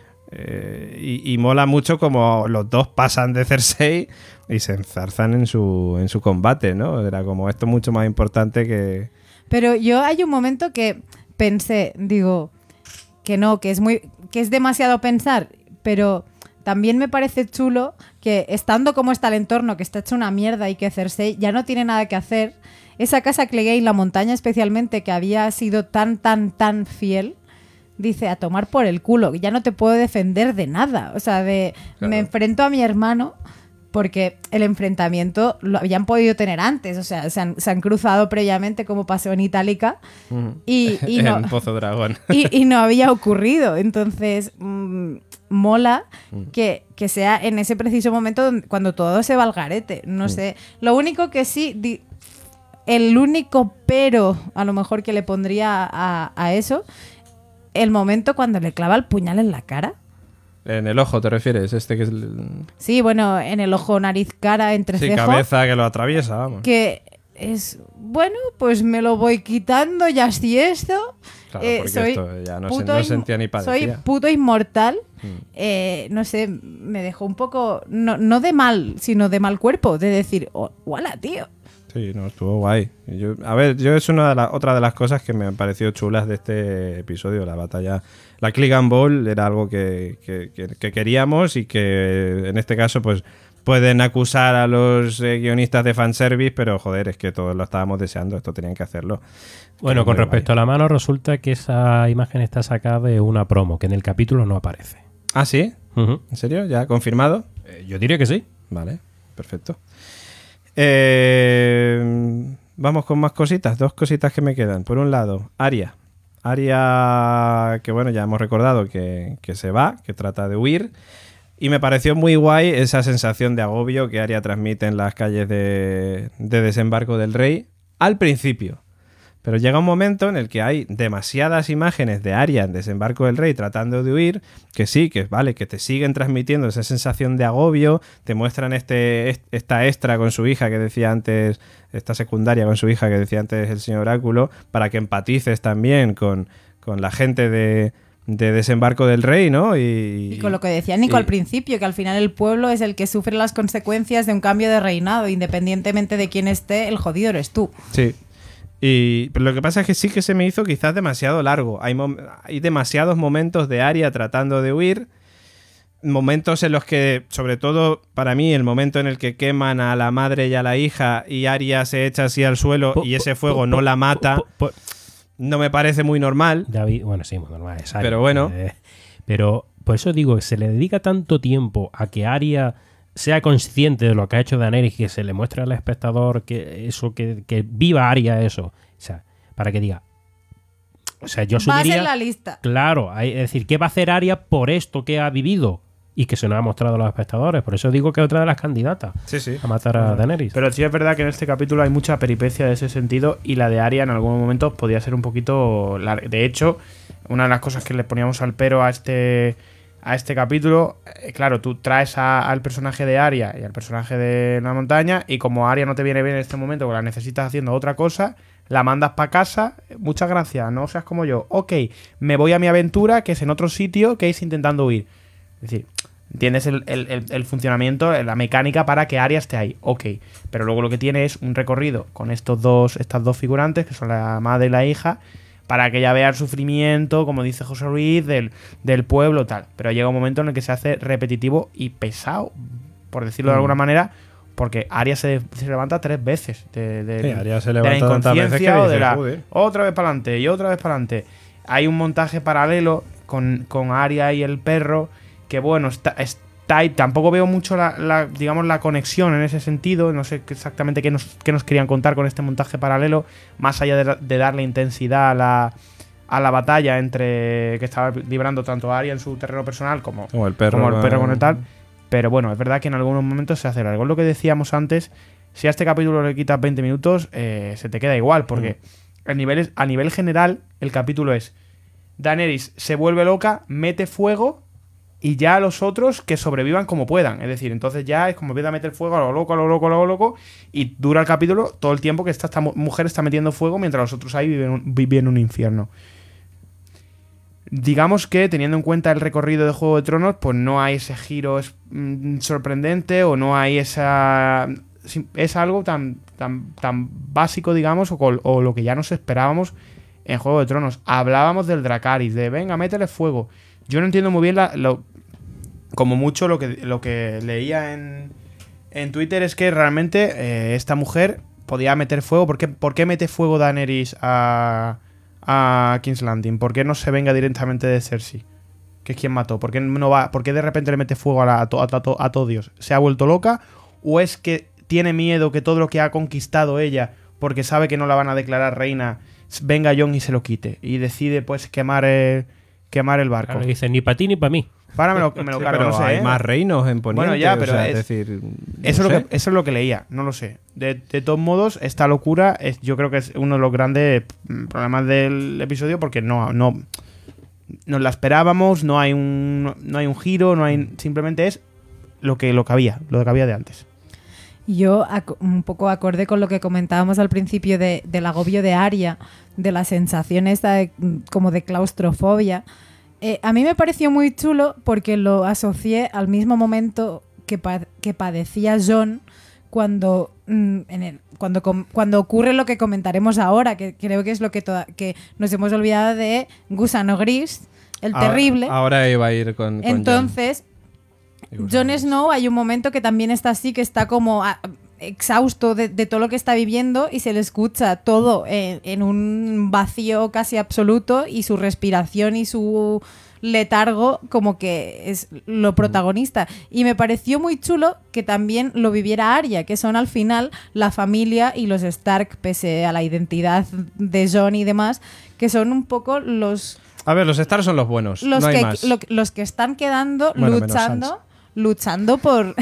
Y mola mucho como los dos pasan de Cersei y se enzarzan en su combate, ¿no? Era como esto mucho más importante que... Pero yo hay un momento que pensé, digo, que no, que es demasiado pensar, pero también me parece chulo que estando como está el entorno, que está hecho una mierda y que Cersei ya no tiene nada que hacer, esa casa Clegane, la montaña especialmente, que había sido tan fiel, dice, a tomar por el culo, ya no te puedo defender de nada. O sea, claro. Me enfrento a mi hermano porque el enfrentamiento lo habían podido tener antes. O sea, se han cruzado previamente como pasó en Itálica y no, en Pozo Dragón. Y no había ocurrido. Entonces, mola que sea en ese preciso momento cuando todo se va al garete. No sé. Lo único que sí... el único pero a lo mejor que le pondría a eso... el momento cuando le clava el puñal en la cara. En el ojo, ¿te refieres? Este que es Sí, bueno, en el ojo, nariz, cara, entrecejo. Sí, cabeza que lo atraviesa, vamos. Que es, bueno, pues me lo voy quitando y así esto. Claro, porque esto ya no sentía ni padecía. Soy puto inmortal. No sé, me dejó un poco, no de mal, sino de mal cuerpo. De decir, ¡hola, tío! Sí, no, estuvo guay. Yo es otra de las cosas que me pareció chulas de este episodio, la batalla. La Clegane Bowl era algo que queríamos y que en este caso pues pueden acusar a los guionistas de fanservice, pero joder, es que todos lo estábamos deseando, esto tenían que hacerlo. Bueno, con respecto a la mano, resulta que esa imagen está sacada de una promo, que en el capítulo no aparece. ¿Ah, sí? ¿En serio? ¿Ya confirmado? Yo diría que sí. Vale, perfecto. Vamos con más cositas, 2 cositas que me quedan. Por un lado, Arya, que bueno, ya hemos recordado que se va, que trata de huir, y me pareció muy guay esa sensación de agobio que Arya transmite en las calles de Desembarco del Rey al principio. Pero llega un momento en el que hay demasiadas imágenes de Arya en Desembarco del Rey tratando de huir, que sí, que vale, que te siguen transmitiendo esa sensación de agobio, te muestran esta extra con su hija que decía antes, esta secundaria con su hija que decía antes el señor Oráculo, para que empatices también con la gente de Desembarco del Rey, ¿no? Y con lo que decía Nico al principio, que al final el pueblo es el que sufre las consecuencias de un cambio de reinado, independientemente de quién esté, el jodido eres tú. Sí. Pero lo que pasa es que sí que se me hizo quizás demasiado largo. Hay demasiados momentos de Arya tratando de huir. Momentos en los que, sobre todo para mí, el momento en el que queman a la madre y a la hija y Arya se echa así al suelo y ese fuego no la mata, no me parece muy normal. David, bueno, sí, muy normal. Es Arya, pero bueno. Pero por eso digo que se le dedica tanto tiempo a que Arya sea consciente de lo que ha hecho Daenerys, que se le muestre al espectador que viva Arya eso. O sea, para que diga. O sea, yo subiría. Vas en la lista. Claro, es decir, ¿qué va a hacer Arya por esto que ha vivido? Y que se nos ha mostrado a los espectadores. Por eso digo que es otra de las candidatas a matar a Daenerys. Pero sí es verdad que en este capítulo hay mucha peripecia de ese sentido y la de Arya en algunos momentos podía ser un poquito larga. De hecho, una de las cosas que le poníamos al pero a este capítulo, claro, tú traes al personaje de Arya y al personaje de la montaña y como Arya no te viene bien en este momento, que la necesitas haciendo otra cosa, la mandas para casa, muchas gracias, no seas como yo. Ok, me voy a mi aventura, que es en otro sitio, que es intentando huir. Es decir, entiendes el funcionamiento, la mecánica para que Arya esté ahí. Ok, pero luego lo que tiene es un recorrido con estas dos figurantes, que son la madre y la hija, para que ella vea el sufrimiento, como dice José Ruiz, del pueblo, tal. Pero llega un momento en el que se hace repetitivo y pesado, por decirlo de alguna manera, porque Arya se levanta 3 veces Arya se de la levanta inconsciencia o de la... Joder. Otra vez para adelante y otra vez para adelante. Hay un montaje paralelo con Arya y el perro que, bueno, tampoco veo mucho digamos, la conexión en ese sentido. No sé exactamente qué nos querían contar con este montaje paralelo, más allá de darle intensidad a la batalla que estaba librando tanto Arya en su terreno personal como el perro con el tal. Pero bueno, es verdad que en algunos momentos se hace algo. Es lo que decíamos antes, si a este capítulo le quitas 20 minutos, se te queda igual, porque a nivel general el capítulo es Daenerys se vuelve loca, mete fuego y ya los otros que sobrevivan como puedan. Es decir, entonces ya es como empieza a meter fuego a lo loco, y dura el capítulo todo el tiempo que esta mujer está metiendo fuego mientras los otros ahí viven un infierno. Digamos que, teniendo en cuenta el recorrido de Juego de Tronos, pues no hay ese giro sorprendente, o no hay esa... Es algo tan básico, digamos, o lo que ya nos esperábamos en Juego de Tronos. Hablábamos del Dracarys, de venga, métele fuego. Yo no entiendo muy bien como mucho lo que leía en Twitter es que realmente esta mujer podía meter fuego. ¿Por qué mete fuego Daenerys a King's Landing? ¿Por qué no se venga directamente de Cersei, que es quien mató? ¿Por qué de repente le mete fuego a todo Dios? ¿Se ha vuelto loca? ¿O es que tiene miedo que todo lo que ha conquistado ella, porque sabe que no la van a declarar reina, venga Jon y se lo quite? Y decide pues quemar el barco. Claro, dice, ni para ti ni para mí. Para me lo cargo, pero no sé. Hay más reinos en Poniente. Bueno, ya, pero o sea, es decir, eso es lo que leía, no lo sé. De todos modos, esta locura yo creo que es uno de los grandes problemas del episodio, porque no nos la esperábamos, no hay un giro, simplemente es lo que había de antes. Yo, un poco acorde con lo que comentábamos al principio del agobio de Arya, de la sensación esta como de claustrofobia, a mí me pareció muy chulo porque lo asocié al mismo momento que padecía Jon cuando ocurre lo que comentaremos ahora, que creo que es lo que nos hemos olvidado de Gusano Gris, el terrible. Ahora iba a ir con entonces, Jon Snow, hay un momento que también está así, que está como exhausto de todo lo que está viviendo, y se le escucha todo en un vacío casi absoluto, y su respiración y su letargo como que es lo protagonista. Y me pareció muy chulo que también lo viviera Arya, que son al final la familia y los Stark, pese a la identidad de Jon y demás, que son un poco los... A ver, los Stark son los buenos, no hay más. Los que están quedando luchando por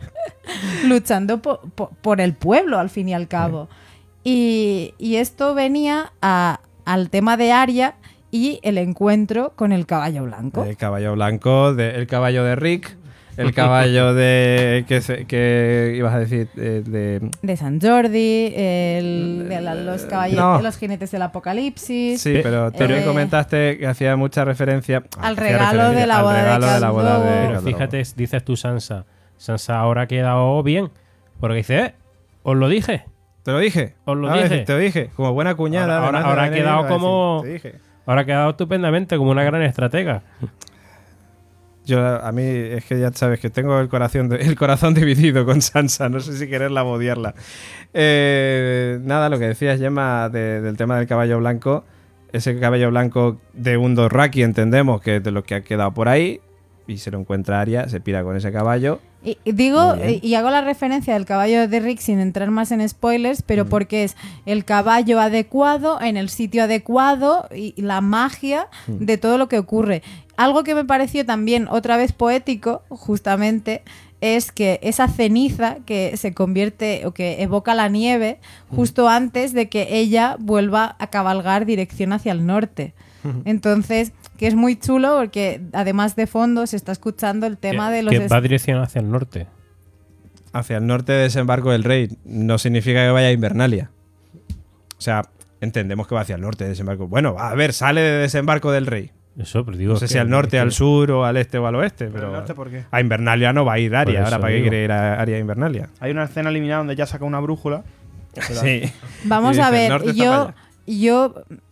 por el pueblo, al fin y al cabo. Y esto venía al tema de Arya y el encuentro con el caballo blanco. El caballo blanco, el caballo de Rick, el caballo de... que ibas a decir? De San Jordi, los caballos, los jinetes del apocalipsis. Sí, pero también comentaste que hacía mucha referencia... al regalo de la boda de Pero fíjate, dices tú Sansa ahora ha quedado bien, porque dice, os lo dije. ¿Te lo dije? Os lo dije. Te lo dije, como buena cuñada. Ahora ha quedado como... Ahora ha quedado estupendamente, como una gran estratega. A mí es que ya sabes que tengo el corazón dividido con Sansa, no sé si quererla o odiarla. Nada, lo que decías, Gemma, del tema del caballo blanco, ese caballo blanco de un Dothraki, entendemos que es de lo que ha quedado por ahí, y se lo encuentra Arya, se pira con ese caballo. Y hago la referencia del caballo de Rick sin entrar más en spoilers, pero porque es el caballo adecuado en el sitio adecuado y la magia de todo lo que ocurre. Algo que me pareció también otra vez poético, justamente, es que esa ceniza que se convierte o que evoca la nieve justo antes de que ella vuelva a cabalgar dirección hacia el norte. Entonces, que es muy chulo porque además de fondo se está escuchando el tema de los... Que va dirección hacia el norte. Hacia el norte de Desembarco del Rey. No significa que vaya a Invernalia. O sea, entendemos que va hacia el norte de Desembarco. Bueno, a ver, sale de Desembarco del Rey. Eso, pero digo, no sé si al norte, al sur, o al este o al oeste. Pero norte, ¿por qué? A Invernalia no va a ir Arya. Ahora, ¿para qué quiere ir a Arya a Invernalia? Hay una escena eliminada donde ya saca una brújula. Sí. Vamos a ver, yo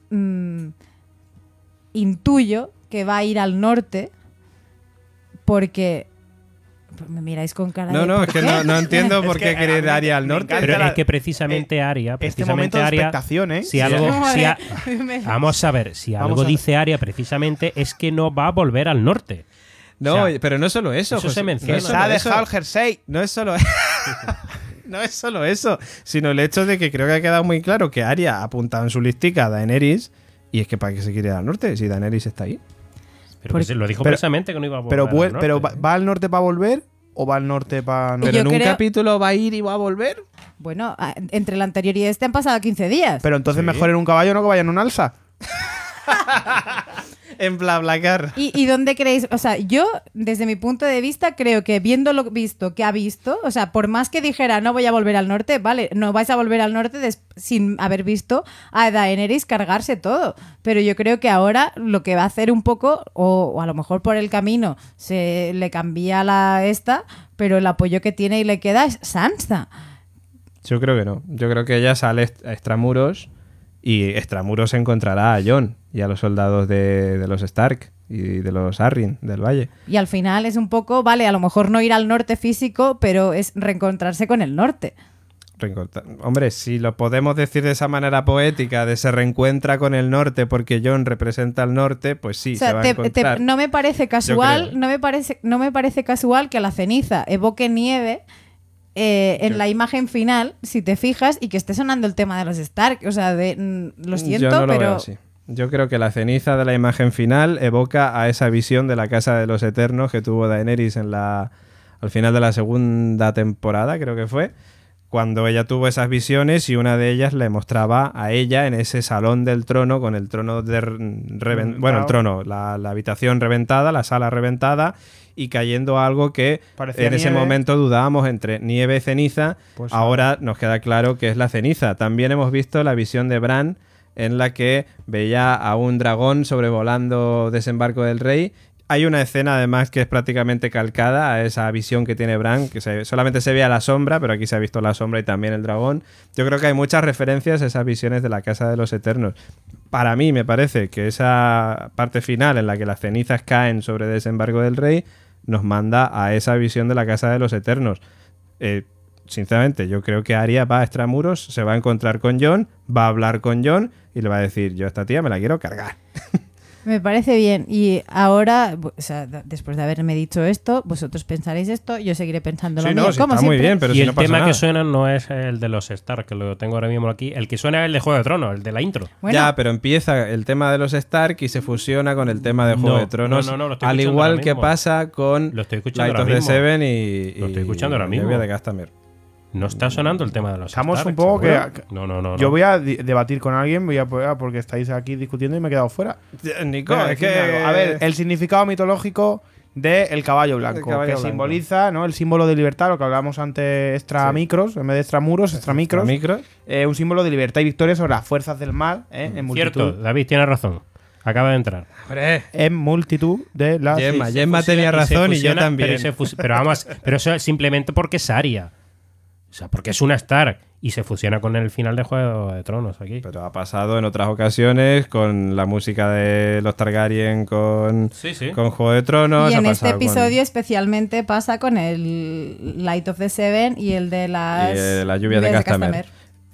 intuyo que va a ir al norte porque... Me miráis con cara de... No, es que no entiendo por qué quiere ir Arya al norte. Pero es que precisamente Arya... Este momento de expectación, ¿eh? Si algo, vamos a ver, si algo dice Arya precisamente es que no va a volver al norte. No, O sea, pero no es solo eso. eso José. se menciona. No es Se solo ha eso. dejado el jersey. No es solo no es solo eso, sino el hecho de que creo que ha quedado muy claro que Arya ha apuntado en su listica a Daenerys y es que para qué se quiere ir al norte si Daenerys está ahí. Pero que se lo dijo pero- precisamente que no iba a volver. Pero, al norte. pero ¿va al norte para volver o va al norte para no? Yo Pero en un creo- capítulo va a ir y va a volver. Bueno, entre el anterior y este han pasado 15 días. Pero entonces mejor en un caballo no que vaya en un alza. En BlaBlaCar. ¿Y dónde creéis? O sea, yo, desde mi punto de vista, creo que viendo lo visto que ha visto, o sea, por más que dijera no voy a volver al norte, vale, no vais a volver al norte sin haber visto a Daenerys cargarse todo. Pero yo creo que ahora lo que va a hacer un poco, o a lo mejor por el camino se le cambia pero el apoyo que tiene y le queda es Sansa. Yo creo que no. Yo creo que ella sale a extramuros y extramuros encontrará a Jon y a los soldados de los Stark y de los Arryn del Valle. Y al final es un poco, vale, a lo mejor no ir al norte físico, pero es reencontrarse con el norte. Hombre, si lo podemos decir de esa manera poética, de se reencuentra con el norte porque Jon representa al norte, pues sí, O sea, se va a encontrar. no me parece casual, creo. no me parece casual que la ceniza evoque nieve en la imagen final, si te fijas, y que esté sonando el tema de los Stark. O sea, lo siento, Yo no lo pero veo así. Yo creo que la ceniza de la imagen final evoca a esa visión de la Casa de los Eternos que tuvo Daenerys al final de la segunda temporada, creo que fue, cuando ella tuvo esas visiones y una de ellas le mostraba a ella en ese salón del trono con el trono bueno, el trono, la habitación reventada, la sala reventada y cayendo algo que Parecía en ese nieve. momento dudábamos entre nieve y ceniza. Pues ahora nos queda claro que es la ceniza. También hemos visto la visión de Bran en la que veía a un dragón sobrevolando Desembarco del Rey. Hay una escena además que es prácticamente calcada a esa visión que tiene Bran, que solamente se ve a la sombra, pero aquí se ha visto la sombra y también el dragón. Yo creo que hay muchas referencias a esas visiones de la Casa de los Eternos. Para mí me parece que esa parte final en la que las cenizas caen sobre Desembarco del Rey nos manda a esa visión de la Casa de los Eternos. Sinceramente, yo creo que Arya va a extramuros, se va a encontrar con Jon, va a hablar con Jon y le va a decir, yo a esta tía me la quiero cargar. me parece bien. Y ahora, o sea, después de haberme dicho esto, vosotros pensaréis esto, yo seguiré pensando lo Sí, mío. no, sí, como está muy siempre. bien, pero y si el no pasa tema nada. que suena no es el de los Stark, que lo tengo ahora mismo aquí. El que suena es el de Juego de Tronos, el de la intro. Bueno, Ya, pero empieza el tema de los Stark y se fusiona con el tema de Juego No, de Tronos, no, lo estoy al escuchando igual ahora que mismo. pasa con Lo estoy escuchando Light of ahora the mismo. Seven y Lo estoy escuchando ahora y mismo. Lluvia de Castamere. No está sonando el tema de los Estamos Stark, un poco ¿seguro? que- No. Yo voy a debatir con alguien porque estáis aquí discutiendo y me he quedado fuera. Nico, Venga, es decidme que... algo. A ver, el significado mitológico del caballo blanco, El caballo que blanco. simboliza, ¿no?, el símbolo de libertad, lo que hablábamos antes, extramicros, en vez de extramuros, extramicros. micro. Un símbolo de libertad y victoria sobre las fuerzas del mal, en multitud. Cierto, David tiene razón. Acaba de entrar. En multitud de las... Gemma, Se Gemma tenía fusiona razón y yo fusiona, también. Pero vamos, pero eso es simplemente porque es Arya. O sea, porque es una Stark y se fusiona con el final de Juego de Tronos aquí. Pero ha pasado en otras ocasiones con la música de los Targaryen, con Juego de Tronos. y ha en este pasado con- episodio especialmente pasa con el Light of the Seven y el de las y, la lluvia de Castamere.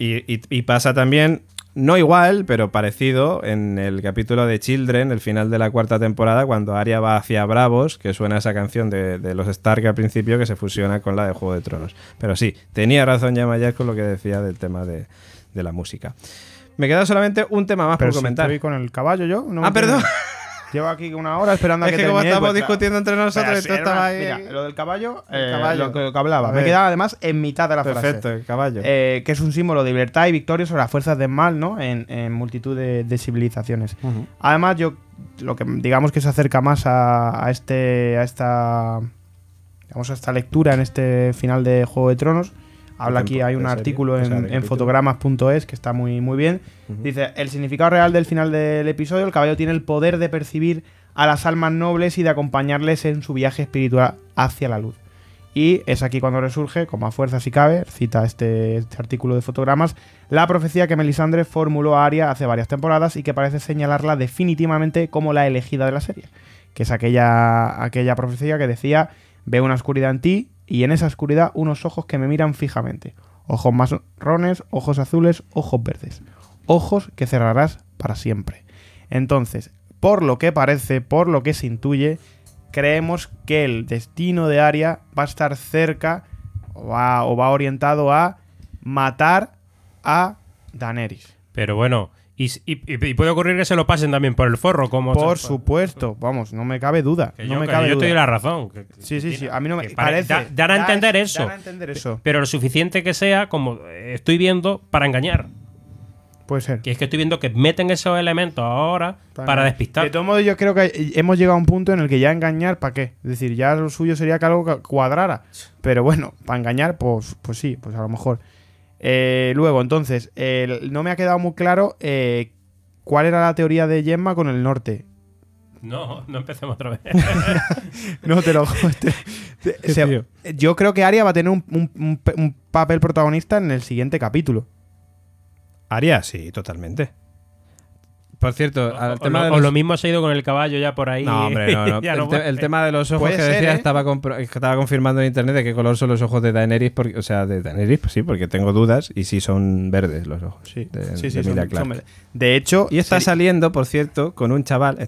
Y pasa también, no igual, pero parecido, en el capítulo de Children, el final de la cuarta temporada, cuando Arya va hacia Bravos, que suena esa canción de los Stark al principio, que se fusiona con la de Juego de Tronos. Pero sí, tenía razón Yamayas con lo que decía del tema de la música. Me queda solamente un tema más Pero por si comentar. estoy con el caballo yo. No me Perdón. entiendo. Llevo aquí una hora esperando a Es que que como termine, estamos pues, discutiendo entre nosotros, Pero y sí, tú era estabas una- ahí. mira, lo del caballo, El caballo. lo que hablaba. A Me ver. quedaba además en mitad de la Perfecto, frase. el caballo. Que es un símbolo de libertad y victoria sobre las fuerzas del mal, ¿no? En multitud de civilizaciones. Además, yo lo que digamos que se acerca más a esta lectura en este final de Juego de Tronos. Habla aquí, hay un de serie, artículo o sea, de en capítulo. fotogramas.es que está muy, muy bien. Dice, el significado real del final del episodio: el caballo tiene el poder de percibir a las almas nobles y de acompañarles en su viaje espiritual hacia la luz. Y es aquí cuando resurge, con más fuerza si cabe, cita este artículo de fotogramas, la profecía que Melisandre formuló a Arya hace varias temporadas y que parece señalarla definitivamente como la elegida de la serie. Que es aquella profecía que decía: veo una oscuridad en ti y en esa oscuridad unos ojos que me miran fijamente. Ojos marrones, ojos azules, ojos verdes. Ojos que cerrarás para siempre. Entonces, por lo que parece, por lo que se intuye, creemos que el destino de Arya va a estar cerca o va orientado a matar a Daenerys. Pero bueno, y puede ocurrir que se lo pasen también por el forro, como por supuesto, vamos, no me cabe duda. Yo estoy en la razón. Sí, a mí no me parece. Dan a entender eso. Pero lo suficiente que sea, como estoy viendo, para engañar. Puede ser. Que es que estoy viendo que meten esos elementos ahora para despistar. De todos modos, yo creo que hemos llegado a un punto en el que ya engañar, ¿para qué? Es decir, ya lo suyo sería que algo cuadrara. Pero bueno, para engañar, pues sí, pues a lo mejor. Luego, entonces, no me ha quedado muy claro cuál era la teoría de Gemma con el norte. No empecemos otra vez. No, te lo yo creo que Arya va a tener un papel protagonista en el siguiente capítulo. Arya, sí, totalmente. Por cierto, lo mismo se ha ido con el caballo ya por ahí. No, hombre, no. El tema de los ojos que decía estaba confirmando en internet de qué color son los ojos de Daenerys. O sea, de Daenerys, pues sí, porque tengo dudas y sí son verdes los ojos. Sí, de Emilia Clarke. De hecho... Y está saliendo, por cierto, con un chaval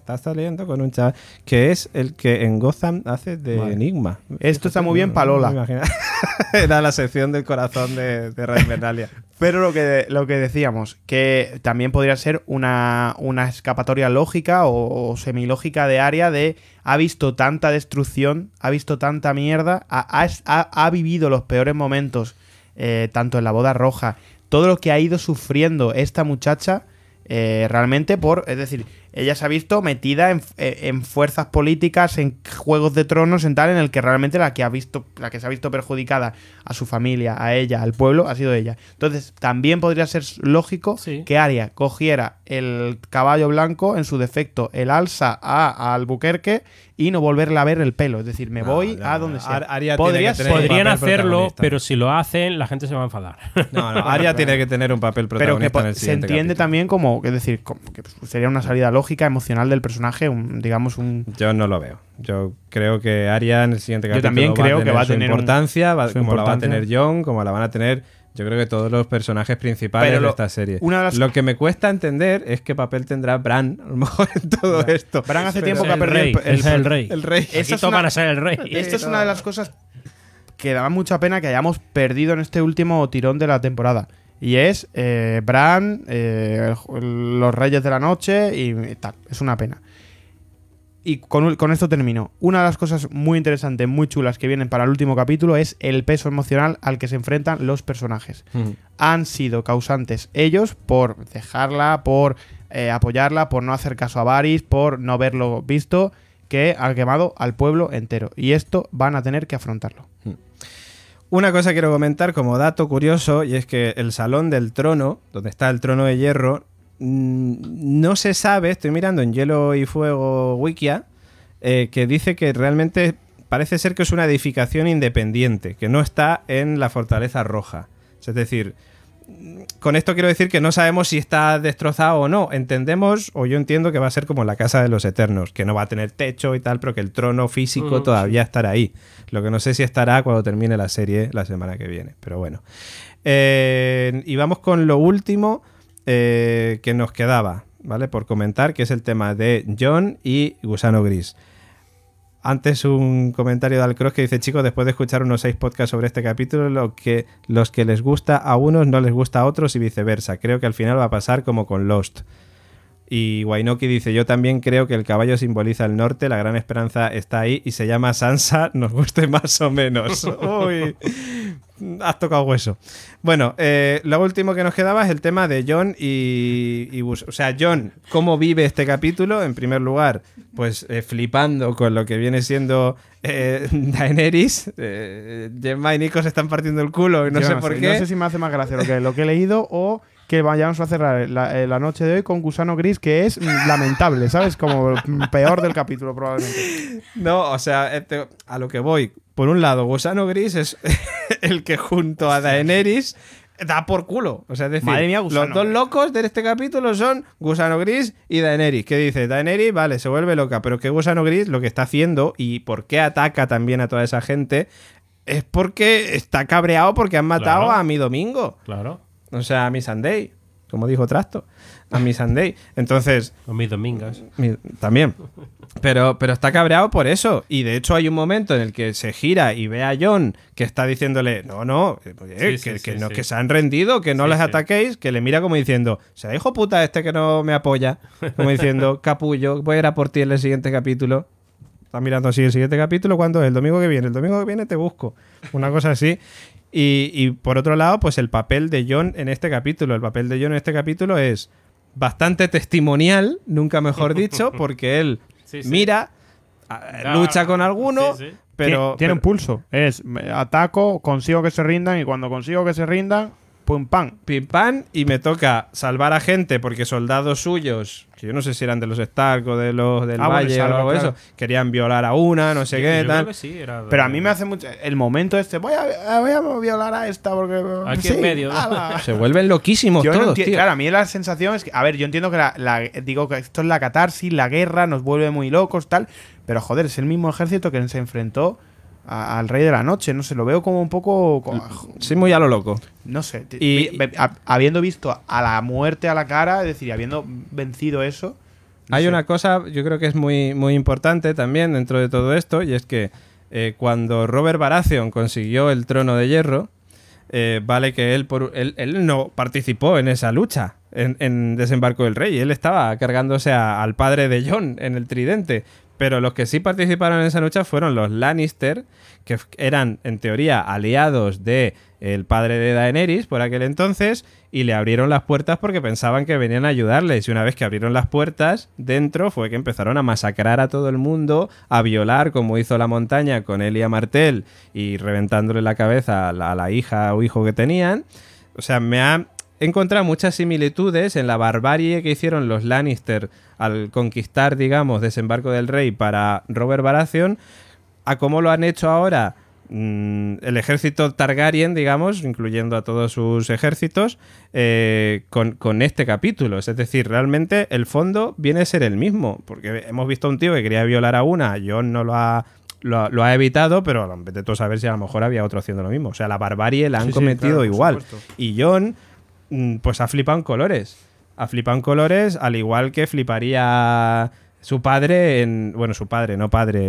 que es el que en Gotham hace de Enigma. Esto está muy bien para Lola. Era la sección del corazón de Red Merdalia. Pero lo que decíamos, que también podría ser una escapatoria lógica o semilógica de Arya de ha visto tanta destrucción, ha visto tanta mierda, ha vivido los peores momentos, tanto en la boda roja, todo lo que ha ido sufriendo esta muchacha, realmente es decir, ella se ha visto metida en fuerzas políticas, en Juegos de Tronos, en tal, en el que realmente la que se ha visto perjudicada a su familia, a ella, al pueblo, ha sido ella. Entonces, también podría ser lógico que Arya cogiera el caballo blanco, en su defecto, el alza a Albuquerque y no volverle a ver el pelo. Es decir, voy a donde sea. Podrían hacerlo, pero si lo hacen, la gente se va a enfadar. No, Arya tiene que tener un papel protagonista en el siguiente se entiende capítulo. También como, es decir, que sería una salida lógica, emocional del personaje, Yo no lo veo. Yo creo que Arya en el siguiente capítulo también creo que va a tener importancia, como la va a tener Jon, como la van a tener... Yo creo que todos los personajes principales de esta serie. Lo que me cuesta entender es qué papel tendrá Bran, a lo mejor, en todo esto. Bran hace tiempo que ha perdido el rey. El rey. Aquí tocan a ser el rey. Esto es una de las cosas que da mucha pena que hayamos perdido en este último tirón de la temporada. Y es Bran, los Reyes de la Noche y tal. Es una pena. Y con esto termino. Una de las cosas muy interesantes, muy chulas que vienen para el último capítulo es el peso emocional al que se enfrentan los personajes. Han sido causantes ellos por dejarla, por apoyarla, por no hacer caso a Varys, por no haberlo visto, que han quemado al pueblo entero. Y esto van a tener que afrontarlo. Una cosa quiero comentar como dato curioso, y es que el Salón del Trono, donde está el Trono de Hierro, no se sabe, estoy mirando en Hielo y Fuego Wikia, que dice que realmente parece ser que es una edificación independiente, que no está en la Fortaleza Roja. Es decir, con esto quiero decir que no sabemos si está destrozado o no. Entendemos, o yo entiendo que va a ser como la Casa de los Eternos, que no va a tener techo y tal, pero que el trono físico todavía estará ahí. Lo que no sé si estará cuando termine la serie la semana que viene, pero bueno. Y vamos con lo último que nos quedaba, ¿vale? Por comentar, que es el tema de Jon y Gusano Gris. Antes un comentario de Alcross que dice: chicos, después de escuchar unos 6 podcasts sobre este capítulo, los que les gusta a unos no les gusta a otros y viceversa. Creo que al final va a pasar como con Lost. Y Wainoki dice: yo también creo que el caballo simboliza el norte, la gran esperanza está ahí y se llama Sansa, nos guste más o menos. Uy, has tocado hueso. Bueno, lo último que nos quedaba es el tema de Jon y Bus. O sea, Jon, ¿cómo vive este capítulo? En primer lugar, pues flipando con lo que viene siendo Daenerys. Gemma y Nico se están partiendo el culo y no sé por qué. No sé si me hace más gracia lo que he leído o que vayamos a cerrar la noche de hoy con Gusano Gris, que es lamentable, ¿sabes? Como peor del capítulo, probablemente. No, o sea, a lo que voy. Por un lado, Gusano Gris es el que junto a Daenerys da por culo. O sea, es decir, madre mía, los dos locos de este capítulo son Gusano Gris y Daenerys. ¿Qué dice? Daenerys, vale, se vuelve loca, pero que Gusano Gris lo que está haciendo y por qué ataca también a toda esa gente es porque está cabreado porque han matado a mi Domingo. Claro. O sea, a mi Sunday. como dijo Trasto, a mi Sunday. Entonces... O mis domingos. También. Pero está cabreado por eso. Y de hecho hay un momento en el que se gira y ve a Jon que está diciéndole, que se han rendido, que no les ataquéis, que le mira como diciendo, ¿será hijo puta este que no me apoya? Como diciendo, capullo, voy a ir a por ti en el siguiente capítulo. Está mirando así, el siguiente capítulo, ¿cuándo es? El domingo que viene te busco. Una cosa así. Y por otro lado, pues el papel de Jon en este capítulo. El papel de Jon en este capítulo es bastante testimonial, nunca mejor dicho, porque él mira, lucha con alguno, pero... Tiene un pulso. Es, ataco, consigo que se rindan y cuando consigo que se rindan... Pum, pam. Pim, pam, y me toca salvar a gente porque soldados suyos, que yo no sé si eran de los Stark o de los del Valle o algo eso, querían violar a una, no sé qué, tal. Pero a mí me hace mucho... El momento voy a violar a esta porque... Aquí en medio. Se vuelven loquísimos todos, tío. Claro, a mí la sensación es que... A ver, yo entiendo que digo que esto es la catarsis, la guerra, nos vuelve muy locos, tal... Pero, joder, es el mismo ejército que se enfrentó al Rey de la Noche, no sé, lo veo como un poco... Sí, muy a lo loco. No sé, habiendo visto a la muerte a la cara, es decir, habiendo vencido eso... Hay una cosa, yo creo que es muy, muy importante también dentro de todo esto, y es que cuando Robert Baratheon consiguió el Trono de Hierro, vale que él no participó en esa lucha, en Desembarco del Rey. Él estaba cargándose al padre de Jon en el tridente. Pero los que sí participaron en esa lucha fueron los Lannister, que eran, en teoría, aliados de el padre de Daenerys por aquel entonces, y le abrieron las puertas porque pensaban que venían a ayudarles. Y una vez que abrieron las puertas, dentro fue que empezaron a masacrar a todo el mundo, a violar, como hizo la montaña con Elia Martell, y reventándole la cabeza a la hija o hijo que tenían. O sea, he encontrado muchas similitudes en la barbarie que hicieron los Lannister al conquistar, digamos, Desembarco del Rey para Robert Baratheon, a cómo lo han hecho ahora el ejército Targaryen, digamos, incluyendo a todos sus ejércitos, con este capítulo. Es decir, realmente el fondo viene a ser el mismo, porque hemos visto a un tío que quería violar a una, Jon no lo ha evitado, pero vete tú a saber si a lo mejor había otro haciendo lo mismo. O sea, la barbarie la han cometido claro, igual. Y Jon... pues ha flipado en colores. Ha flipado en colores, al igual que fliparía su padre Bueno, su padre, no padre,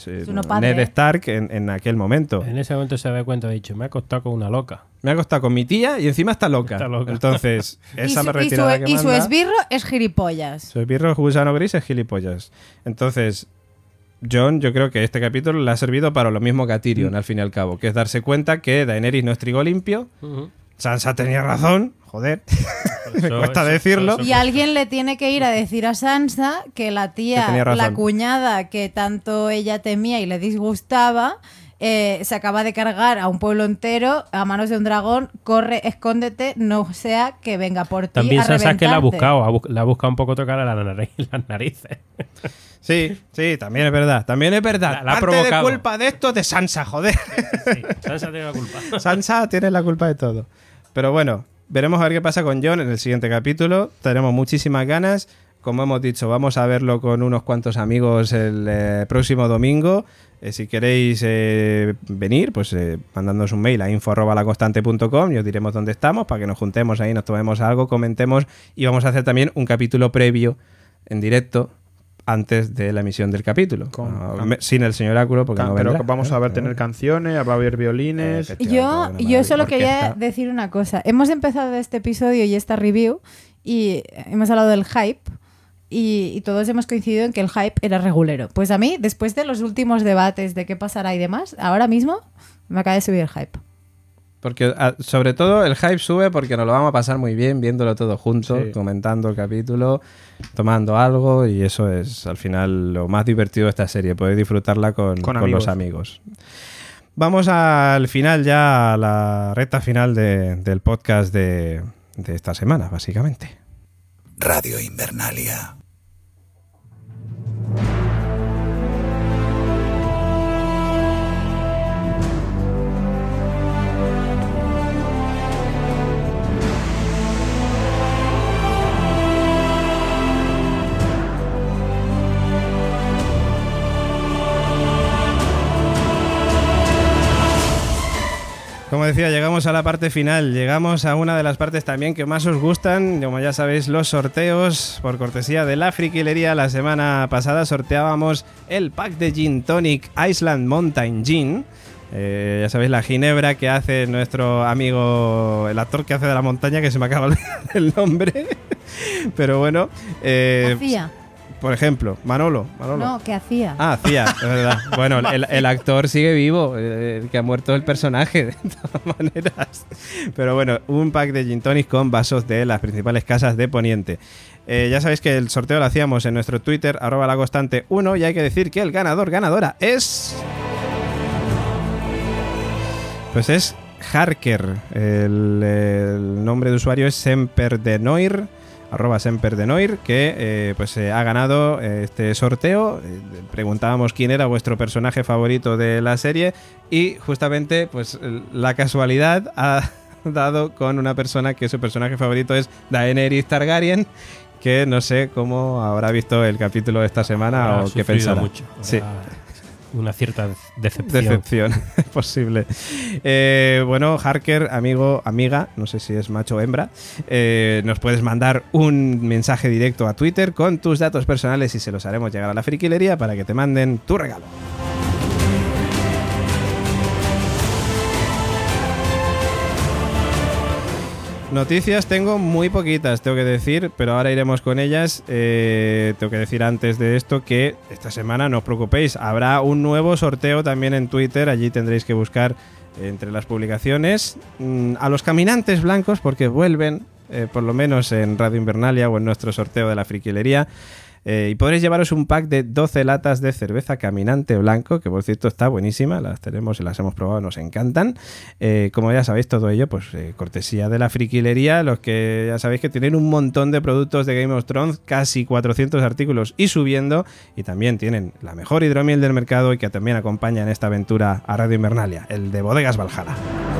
Ned Stark en aquel momento. En ese momento se da cuenta, ha dicho, me ha acostado con una loca. Me ha acostado con mi tía y encima está loca. Entonces, esa me retirada que manda. Y su esbirro es gilipollas. Su esbirro gusano gris es gilipollas. Entonces... Jon, yo creo que este capítulo le ha servido para lo mismo que a Tyrion, al fin y al cabo, que es darse cuenta que Daenerys no es trigo limpio. Sansa tenía razón, joder, me cuesta decirlo. Y alguien le tiene que ir a decir a Sansa que la tía, la cuñada que tanto ella temía y le disgustaba, se acaba de cargar a un pueblo entero a manos de un dragón. Corre, escóndete, no sea que venga por ti. También a Sansa reventarte. que la ha buscado un poco tocar a las narices. Sí, también es verdad. La ha Parte provocado. de culpa de esto de Sansa, joder. Sí, Sansa tiene la culpa. Sansa tiene la culpa de todo. Pero bueno, veremos a ver qué pasa con Jon en el siguiente capítulo. Tenemos muchísimas ganas. Como hemos dicho, vamos a verlo con unos cuantos amigos el próximo domingo. Si queréis venir, pues mandándonos un mail a info@laconstante.com y os diremos dónde estamos para que nos juntemos ahí, nos tomemos algo, comentemos y vamos a hacer también un capítulo previo en directo antes de la emisión del capítulo. Sin el señor Áculo, porque no vendrá. Pero vamos a ver tener canciones, va a haber violines. Yo solo quería decir una cosa. Hemos empezado este episodio y esta review y hemos hablado del hype y todos hemos coincidido en que el hype era regulero. Pues a mí, después de los últimos debates de qué pasará y demás, ahora mismo me acaba de subir el hype. Porque sobre todo el hype sube porque nos lo vamos a pasar muy bien viéndolo todo juntos, comentando el capítulo, tomando algo, y eso es al final lo más divertido de esta serie, poder disfrutarla con los amigos. Vamos al final ya, a la recta final del podcast de esta semana, básicamente. Radio Invernalia. Como decía, llegamos a la parte final, llegamos a una de las partes también que más os gustan, como ya sabéis, los sorteos. Por cortesía de la friquilería, la semana pasada sorteábamos el pack de Gin Tonic Island Mountain Gin. Ya sabéis, la ginebra que hace nuestro amigo, el actor que hace de la montaña, que se me acaba el nombre. Pero bueno, hacía. Por ejemplo, Manolo. No, ¿qué hacía? Hacía, es verdad. Bueno, el actor sigue vivo, que ha muerto el personaje, de todas maneras. Pero bueno, un pack de gin tonic con vasos de las principales casas de Poniente. Ya sabéis que el sorteo lo hacíamos en nuestro Twitter, @laconstante1, y hay que decir que el ganadora es... Pues es Harker. El nombre de usuario es Semperdenoir, @Semperdenoir, que ha ganado este sorteo. Preguntábamos quién era vuestro personaje favorito de la serie y justamente pues la casualidad ha dado con una persona que su personaje favorito es Daenerys Targaryen, que no sé cómo habrá visto el capítulo de esta semana o qué pensará. Mucho. Sí. Una cierta decepción. Decepción, es posible. Bueno, Harker, amiga, no sé si es macho o hembra, nos puedes mandar un mensaje directo a Twitter con tus datos personales y se los haremos llegar a la friquilería para que te manden tu regalo. Noticias tengo muy poquitas, tengo que decir, pero ahora iremos con ellas. Tengo que decir antes de esto que esta semana, no os preocupéis, habrá un nuevo sorteo también en Twitter. Allí tendréis que buscar entre las publicaciones a los caminantes blancos, porque vuelven, por lo menos en Radio Invernalia o en nuestro sorteo de la friquilería. Y podréis llevaros un pack de 12 latas de cerveza Caminante Blanco, que por cierto está buenísima, las tenemos y las hemos probado, nos encantan. Como ya sabéis, todo ello, pues cortesía de la friquilería, los que ya sabéis que tienen un montón de productos de Game of Thrones, casi 400 artículos y subiendo, y también tienen la mejor hidromiel del mercado y que también acompaña en esta aventura a Radio Invernalia, el de Bodegas Valhalla.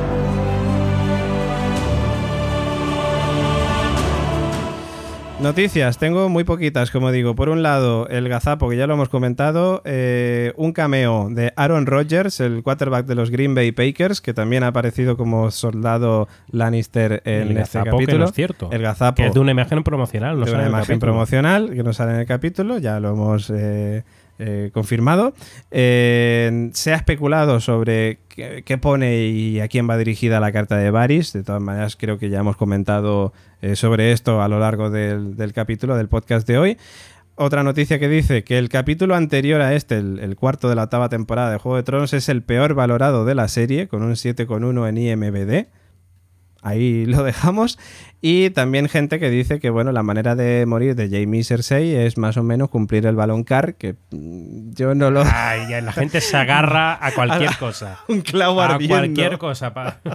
Noticias, tengo muy poquitas, como digo. Por un lado, el gazapo, que ya lo hemos comentado, un cameo de Aaron Rodgers, el quarterback de los Green Bay Packers, que también ha aparecido como soldado Lannister en este capítulo. Que no es cierto. El gazapo. Que es de una imagen promocional. No de una imagen promocional que no sale en el capítulo, ya lo hemos confirmado. Se ha especulado sobre qué pone y a quién va dirigida la carta de Varys. De todas maneras, creo que ya hemos comentado sobre esto a lo largo del capítulo, del podcast de hoy. Otra noticia que dice que el capítulo anterior a este, el cuarto de la 8ª temporada de Juego de Tronos, es el peor valorado de la serie, con un 7,1 en IMDb. Ahí lo dejamos. Y también gente que dice que bueno, la manera de morir de Jaime y Cersei es más o menos cumplir el baloncar, que yo no lo... Ay, la gente se agarra a cualquier cosa. Un clavo ardiendo. A cualquier cosa.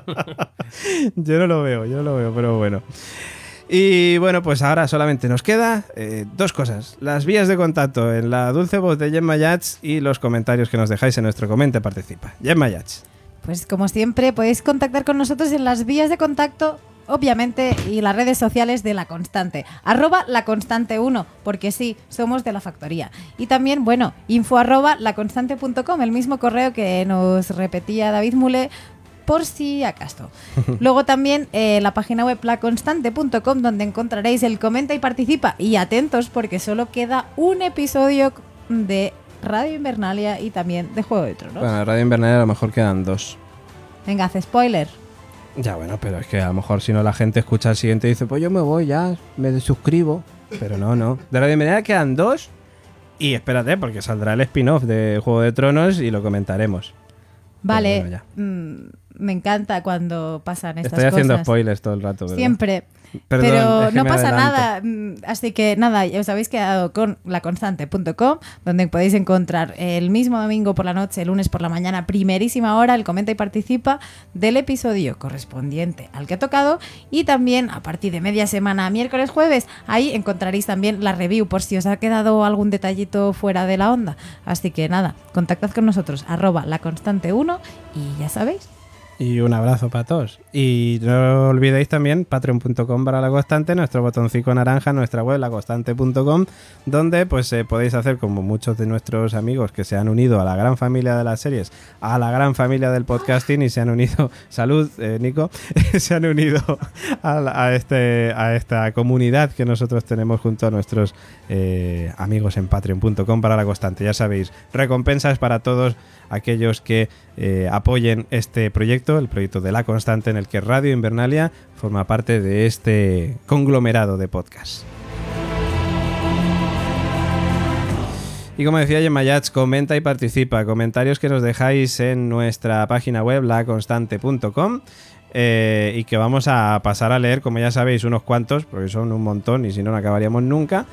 Yo no lo veo, pero bueno. Y bueno, pues ahora solamente nos queda dos cosas. Las vías de contacto en la dulce voz de Gemma Yats y los comentarios que nos dejáis en nuestro Comenta Participa. Gemma Yats. Pues como siempre podéis contactar con nosotros en las vías de contacto, obviamente, y las redes sociales de La Constante, @laconstante1, porque sí, somos de la factoría. Y también, bueno, info@laconstante.com, el mismo correo que nos repetía David Mule, por si acaso. Luego también la página web laconstante.com, donde encontraréis el Comenta y Participa. Y atentos, porque solo queda un episodio de Radio Invernalia y también de Juego de Tronos. Bueno, Radio Invernalia a lo mejor quedan 2. Venga, hace spoiler. Ya, bueno, pero es que a lo mejor si no la gente escucha el siguiente y dice, pues yo me voy ya, me desuscribo. Pero no. De Radio Invernalia quedan 2 y espérate, porque saldrá el spin-off de Juego de Tronos y lo comentaremos. Vale, bueno, me encanta cuando pasan estas cosas. Estoy haciendo spoilers todo el rato, ¿verdad? Siempre. Perdón, pero es que no me pasa adelanto. nada, así que nada, ya os habéis quedado con laconstante.com, donde podéis encontrar el mismo domingo por la noche, el lunes por la mañana, primerísima hora, el Comenta y Participa del episodio correspondiente al que ha tocado, y también a partir de media semana, miércoles, jueves, ahí encontraréis también la review por si os ha quedado algún detallito fuera de la onda. Así que nada, contactad con nosotros, @laconstante1, y ya sabéis. Y un abrazo para todos. Y no olvidéis también patreon.com/laconstante, nuestro botoncito naranja, nuestra web laconstante.com, donde pues podéis hacer como muchos de nuestros amigos que se han unido a la gran familia de las series, a la gran familia del podcasting y se han unido, salud Nico, se han unido a esta comunidad que nosotros tenemos junto a nuestros amigos en patreon.com/laconstante. Ya sabéis, recompensas para todos aquellos que apoyen este proyecto, el proyecto de La Constante, en el que Radio Invernalia forma parte de este conglomerado de podcasts. Y como decía Gemma Yats, comenta y participa. Comentarios que nos dejáis en nuestra página web laconstante.com y que vamos a pasar a leer, como ya sabéis, unos cuantos, porque son un montón y si no, no acabaríamos nunca.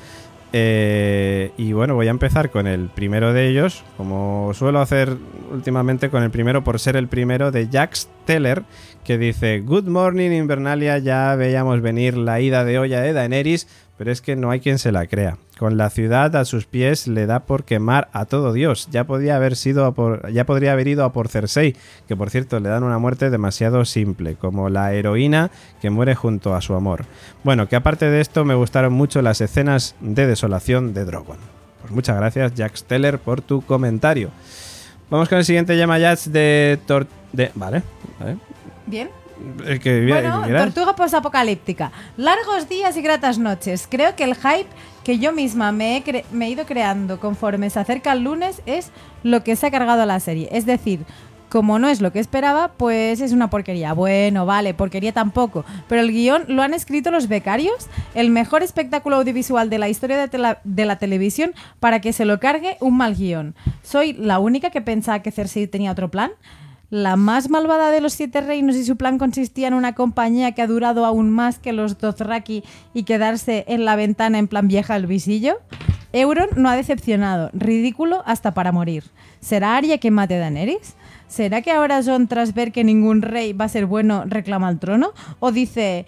Y bueno, voy a empezar con el primero de ellos, como suelo hacer últimamente con el primero por ser el primero, de Jax Teller, que dice: Good morning Invernalia, ya veíamos venir la ida de olla de Daenerys, pero es que no hay quien se la crea. Con la ciudad a sus pies le da por quemar a todo Dios. Ya podría haber ido a por Cersei, que por cierto le dan una muerte demasiado simple, como la heroína que muere junto a su amor. Bueno, que aparte de esto me gustaron mucho las escenas de desolación de Drogon. Pues muchas gracias Jax Teller por tu comentario. Vamos con el siguiente Gemma Yats de Vale. Bien. Bueno, Tortuga posapocalíptica. Largos días y gratas noches. Creo que el hype que yo misma me he ido creando conforme se acerca el lunes es lo que se ha cargado a la serie. Es decir, como no es lo que esperaba, pues es una porquería. Bueno, vale, porquería tampoco. Pero el guión lo han escrito los becarios, el mejor espectáculo audiovisual de la historia de la televisión, para que se lo cargue un mal guión. ¿Soy la única que pensaba que Cersei tenía otro plan? La más malvada de los 7 reinos y su plan consistía en una compañía que ha durado aún más que los Dothraki y quedarse en la ventana en plan vieja al visillo. Euron no ha decepcionado, ridículo hasta para morir. ¿Será Arya quien mate a Daenerys? ¿Será que ahora Jon, tras ver que ningún rey va a ser bueno, reclama el trono? ¿O dice: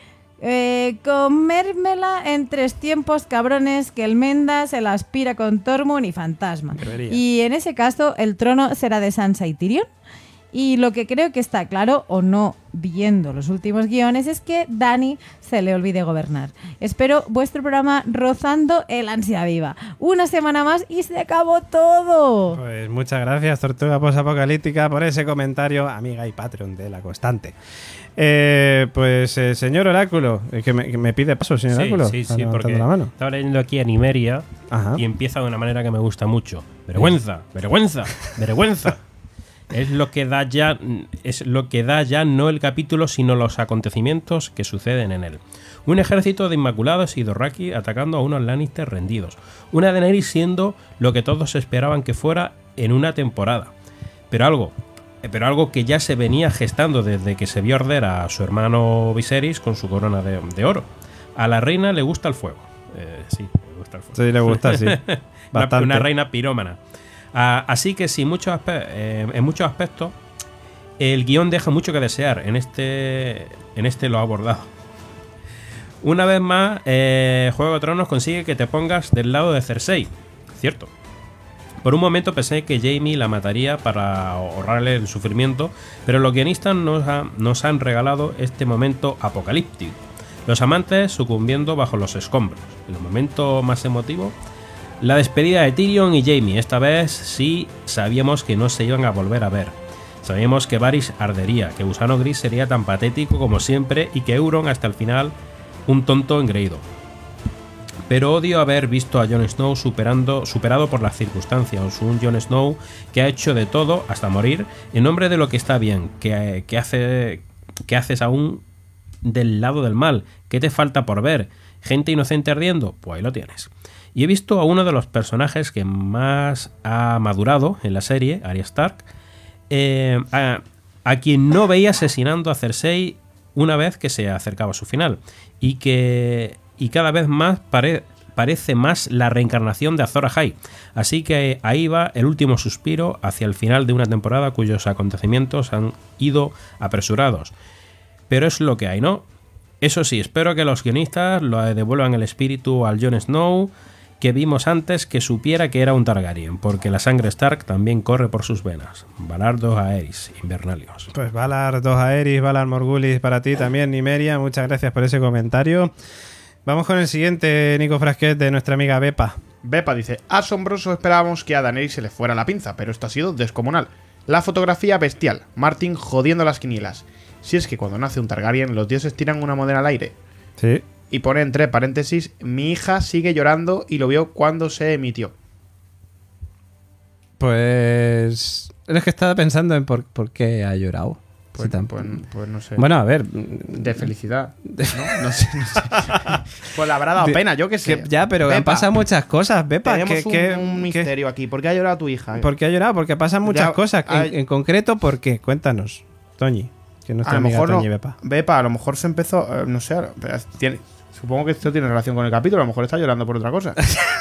comérmela en 3 tiempos, cabrones, que el Menda se la aspira con Tormund y Fantasma? Y en ese caso, ¿el trono será de Sansa y Tyrion? Y lo que creo que está claro, o no, viendo los últimos guiones, es que Dani se le olvide gobernar. Espero vuestro programa rozando el ansia viva. Una semana más y se acabó todo. Pues muchas gracias, Tortuga Posapocalíptica, por ese comentario, amiga y Patreon de La Constante. Señor Oráculo, que me pide paso, señor Oráculo. Sí, porque estaba leyendo aquí a Nimeria. Ajá. Y empieza de una manera que me gusta mucho. Vergüenza, vergüenza, vergüenza. Es lo que da ya no el capítulo, sino los acontecimientos que suceden en él. Un ejército de Inmaculados y Dothraki atacando a unos Lannister rendidos. Una Daenerys siendo lo que todos esperaban que fuera en una temporada. Pero algo que ya se venía gestando desde que se vio arder a su hermano Viserys con su corona de oro. A la reina le gusta el fuego. Sí, le gusta el fuego. Sí, le gusta, sí. Bastante. Una reina pirómana. Así que sí, en muchos aspectos el guión deja mucho que desear. En este lo ha abordado. Una vez más, Juego de Tronos consigue que te pongas del lado de Cersei. Cierto. Por un momento pensé que Jaime la mataría para ahorrarle el sufrimiento, pero los guionistas nos han regalado este momento apocalíptico. Los amantes sucumbiendo bajo los escombros. El momento más emotivo, la despedida de Tyrion y Jaime. Esta vez sí sabíamos que no se iban a volver a ver. Sabíamos que Varys ardería, que Gusano Gris sería tan patético como siempre y que Euron hasta el final un tonto engreído. Pero odio haber visto a Jon Snow superado por las circunstancias. Un Jon Snow que ha hecho de todo hasta morir en nombre de lo que está bien. ¿Qué haces aún del lado del mal? ¿Qué te falta por ver? ¿Gente inocente ardiendo? Pues ahí lo tienes. Y he visto a uno de los personajes que más ha madurado en la serie, Arya Stark, a quien no veía asesinando a Cersei una vez que se acercaba a su final. Y cada vez más parece más la reencarnación de Azor Ahai. Así que ahí va el último suspiro hacia el final de una temporada cuyos acontecimientos han ido apresurados. Pero es lo que hay, ¿no? Eso sí, espero que los guionistas lo devuelvan el espíritu al Jon Snow que vimos antes que supiera que era un Targaryen, porque la sangre Stark también corre por sus venas. Valar Dohaeris, Invernalios. Pues Valar Dohaeris, Valar Morghulis para ti también, Nimeria. Muchas gracias por ese comentario. Vamos con el siguiente, Nico Frasquet, de nuestra amiga Bepa. Bepa dice: asombroso, esperábamos que a Daenerys se le fuera la pinza, pero esto ha sido descomunal. La fotografía bestial, Martin jodiendo las quinielas. Si es que cuando nace un Targaryen los dioses tiran una moneda al aire. Sí. Y pone entre paréntesis: mi hija sigue llorando y lo vio cuando se emitió. Pues... Es que estaba pensando en por qué ha llorado. Pues, Sí, pues no sé. Bueno, a ver... De felicidad. No sé. Pues le habrá dado pena, yo qué sé. Ya, pero han pasado muchas cosas, Bepa. Tenemos un misterio aquí. ¿Por qué ha llorado tu hija? ¿Por qué ha llorado? Porque pasan muchas Ya, cosas. En concreto, ¿por qué? Cuéntanos, Toñi. Que no A está lo amiga mejor Toñi, no. Bepa. Bepa, a lo mejor se empezó. No sé. Supongo que esto tiene relación con el capítulo. A lo mejor está llorando por otra cosa.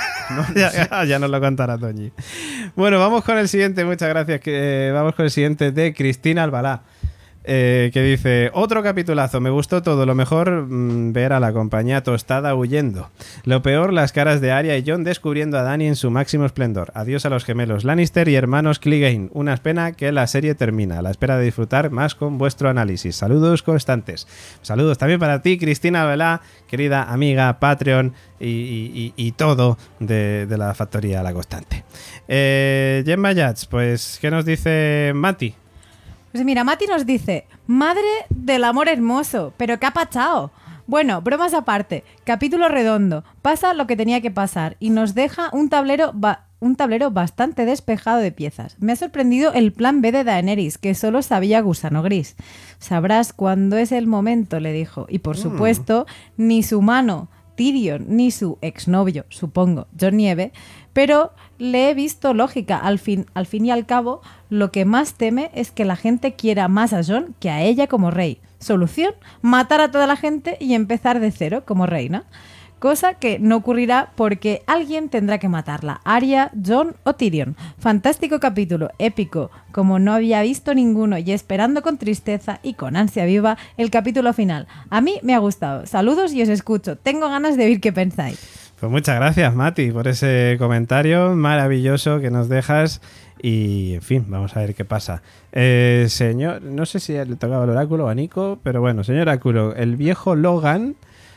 Ya nos lo contará Toñi. Bueno, vamos con el siguiente. Muchas gracias. Vamos con el siguiente de Cristina Albalá. Que dice: otro capitulazo, me gustó todo. Lo mejor, ver a la compañía tostada huyendo. Lo peor, las caras de Arya y Jon descubriendo a Dany en su máximo esplendor. Adiós a los gemelos Lannister y hermanos Clegane. Una pena que la serie termina. A la espera de disfrutar más con vuestro análisis. Saludos constantes. Saludos también para ti, Cristina Velá, querida amiga, Patreon y todo de la factoría La Constante. Gemma Yats, pues, ¿qué nos dice Mati? Pues mira, Mati nos dice: madre del amor hermoso, pero ¿qué ha pasado? Bueno, bromas aparte, capítulo redondo, pasa lo que tenía que pasar y nos deja un tablero bastante despejado de piezas. Me ha sorprendido el plan B de Daenerys, que solo sabía gusano gris. Sabrás cuándo es el momento, le dijo. Y por supuesto, ni su mano, Tyrion, ni su exnovio, supongo, Jon Nieve, pero le he visto lógica. Al fin y al cabo, lo que más teme es que la gente quiera más a Jon que a ella como rey. Solución: matar a toda la gente y empezar de cero como reina. Cosa que no ocurrirá porque alguien tendrá que matarla: Arya, Jon o Tyrion. Fantástico capítulo, épico, como no había visto ninguno, y esperando con tristeza y con ansia viva el capítulo final. A mí me ha gustado. Saludos y os escucho. Tengo ganas de oír qué pensáis. Pues muchas gracias, Mati, por ese comentario maravilloso que nos dejas. Y, en fin, vamos a ver qué pasa. Señor, no sé si le tocaba el oráculo a Nico, pero bueno, señor oráculo, el viejo Logan,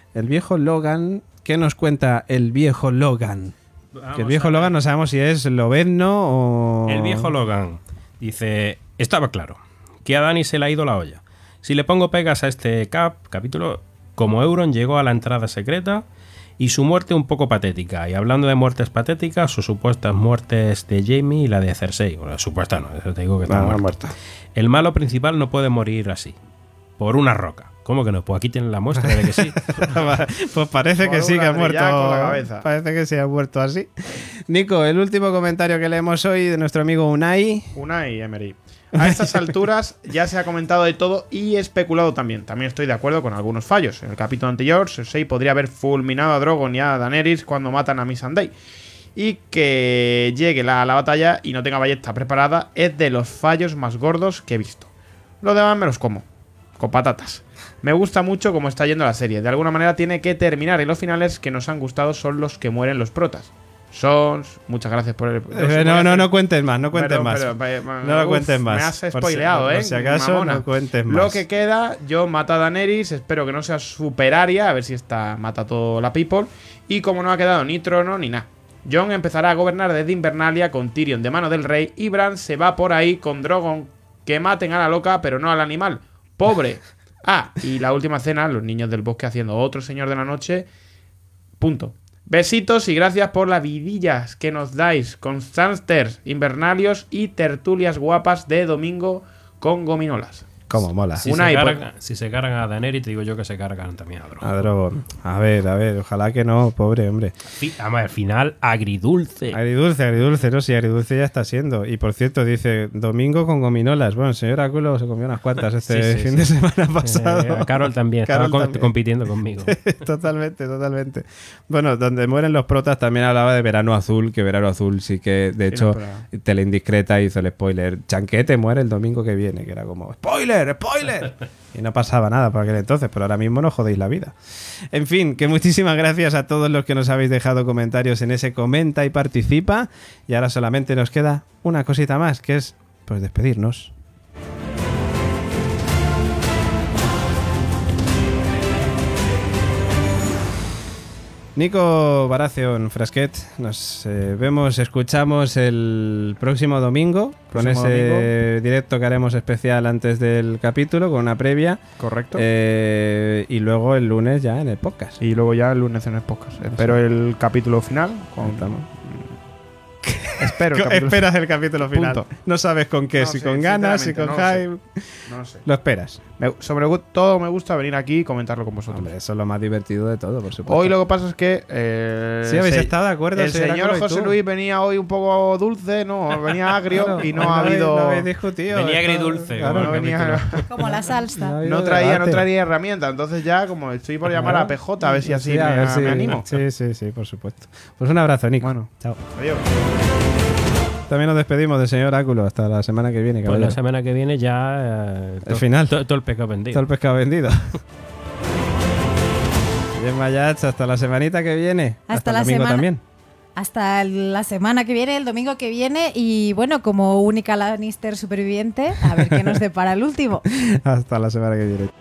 ¿qué nos cuenta el viejo Logan? Que el viejo Logan no sabemos si es Lobezno o... El viejo Logan dice: estaba claro que a Dany se le ha ido la olla. Si le pongo pegas a este capítulo, como Euron llegó a la entrada secreta y su muerte un poco patética. Y hablando de muertes patéticas, o supuestas muertes de Jaime y la de Cersei. Bueno, supuesta no, eso te digo que está muerta. El malo principal no puede morir así, por una roca. ¿Cómo que no? Pues aquí tienen la muestra de que sí. Pues parece que sí que ha muerto. Con la cabeza. Parece que sí ha muerto así. Nico, el último comentario que leemos hoy de nuestro amigo Unai Emery. A estas alturas ya se ha comentado de todo y especulado también. También estoy de acuerdo con algunos fallos. En el capítulo anterior, Cersei podría haber fulminado a Drogon y a Daenerys cuando matan a Missandei. Y que llegue a la batalla y no tenga ballesta preparada es de los fallos más gordos que he visto. Lo demás me los como, con patatas. Me gusta mucho cómo está yendo la serie. De alguna manera tiene que terminar y los finales que nos han gustado son los que mueren los protas. Sons, muchas gracias por el... No cuentes más, no cuentes más. No lo cuentes más. Me has spoileado, por si acaso, mamona. No cuentes más. Lo que queda, yo mata a Daenerys, espero que no sea super Arya, a ver si esta mata a toda la people. Y como no ha quedado ni trono ni nada. Jon empezará a gobernar desde Invernalia con Tyrion de mano del rey y Bran se va por ahí con Drogon. Que maten a la loca, pero no al animal. ¡Pobre! Ah, y la última cena, los niños del bosque haciendo otro señor de la noche. Punto. Besitos y gracias por las vidillas que nos dais, constanters, invernalios y tertulias guapas de domingo con gominolas. Cómo mola. Si se cargan a Daenerys, te digo yo que se cargan también a Drogon. A Drogon. A ver, ojalá que no, pobre hombre. Al final, agridulce. Agridulce, no, sí, agridulce ya está siendo. Y por cierto, dice, domingo con gominolas. Bueno, el señor Áculo se comió unas cuantas fin de semana pasado. A Carol también, estaba compitiendo conmigo. Totalmente. Bueno, donde mueren los protas también hablaba de Verano Azul, que Verano Azul sí que, de hecho, Teleindiscreta hizo el spoiler. Chanquete muere el domingo que viene, que era como, ¡spoiler! ¡Spoiler! ¡Spoiler! Y no pasaba nada por aquel entonces, pero ahora mismo no jodéis la vida. En fin, que muchísimas gracias a todos los que nos habéis dejado comentarios en ese comenta y participa. Y ahora solamente nos queda una cosita más, que es pues despedirnos. Nico Baratheon Frasquet, nos escuchamos el próximo domingo con ese directo que haremos especial antes del capítulo, con una previa. Correcto. Y luego el lunes ya en el podcast. Y luego ya el lunes en el podcast. Espero el capítulo final. Esperas el capítulo final. Punto. No sabes con qué, si con ganas, si con hype. No lo sé. Lo esperas. Sobre todo me gusta venir aquí y comentarlo con vosotros. Hombre, eso es lo más divertido de todo, por supuesto. Hoy lo que pasa es que... sí, habéis estado de acuerdo. El señor José Luis venía hoy un poco dulce, no, venía agrio. Claro, y no ha habido... No habéis discutido. Venía agridulce. Claro, no venía... Como la salsa. No traía herramienta. Entonces ya, como estoy por llamar a PJ, a ver si así me animo. Sí, por supuesto. Pues un abrazo, Nico. Bueno, chao. Adiós. También nos despedimos del señor Áculo hasta la semana que viene. Pues la semana que viene ya... el final. Todo el pescado vendido. Todo el pescado vendido. Bien, Mayach, hasta la semanita que viene. Hasta el la domingo semana también. Hasta la semana que viene, el domingo que viene. Y bueno, como única Lannister superviviente, a ver qué nos depara el último. Hasta la semana que viene.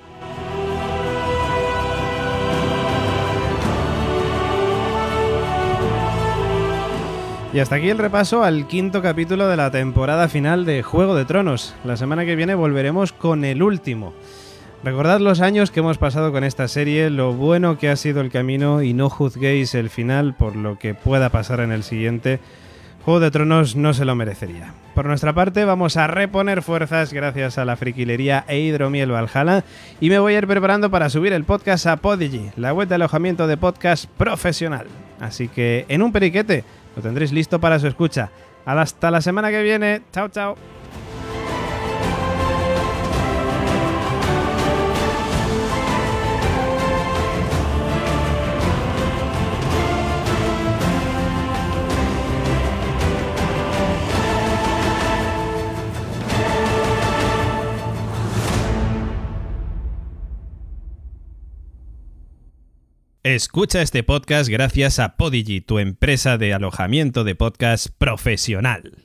Y hasta aquí el repaso al 5º capítulo de la temporada final de Juego de Tronos. La semana que viene volveremos con el último. Recordad los años que hemos pasado con esta serie, lo bueno que ha sido el camino y no juzguéis el final por lo que pueda pasar en el siguiente. Juego de Tronos no se lo merecería. Por nuestra parte vamos a reponer fuerzas gracias a la friquilería e Hidromiel Valhalla y me voy a ir preparando para subir el podcast a Podigy, la web de alojamiento de podcast profesional. Así que en un periquete lo tendréis listo para su escucha. Hasta la semana que viene. Chao, chao. Escucha este podcast gracias a Podigy, tu empresa de alojamiento de podcast profesional.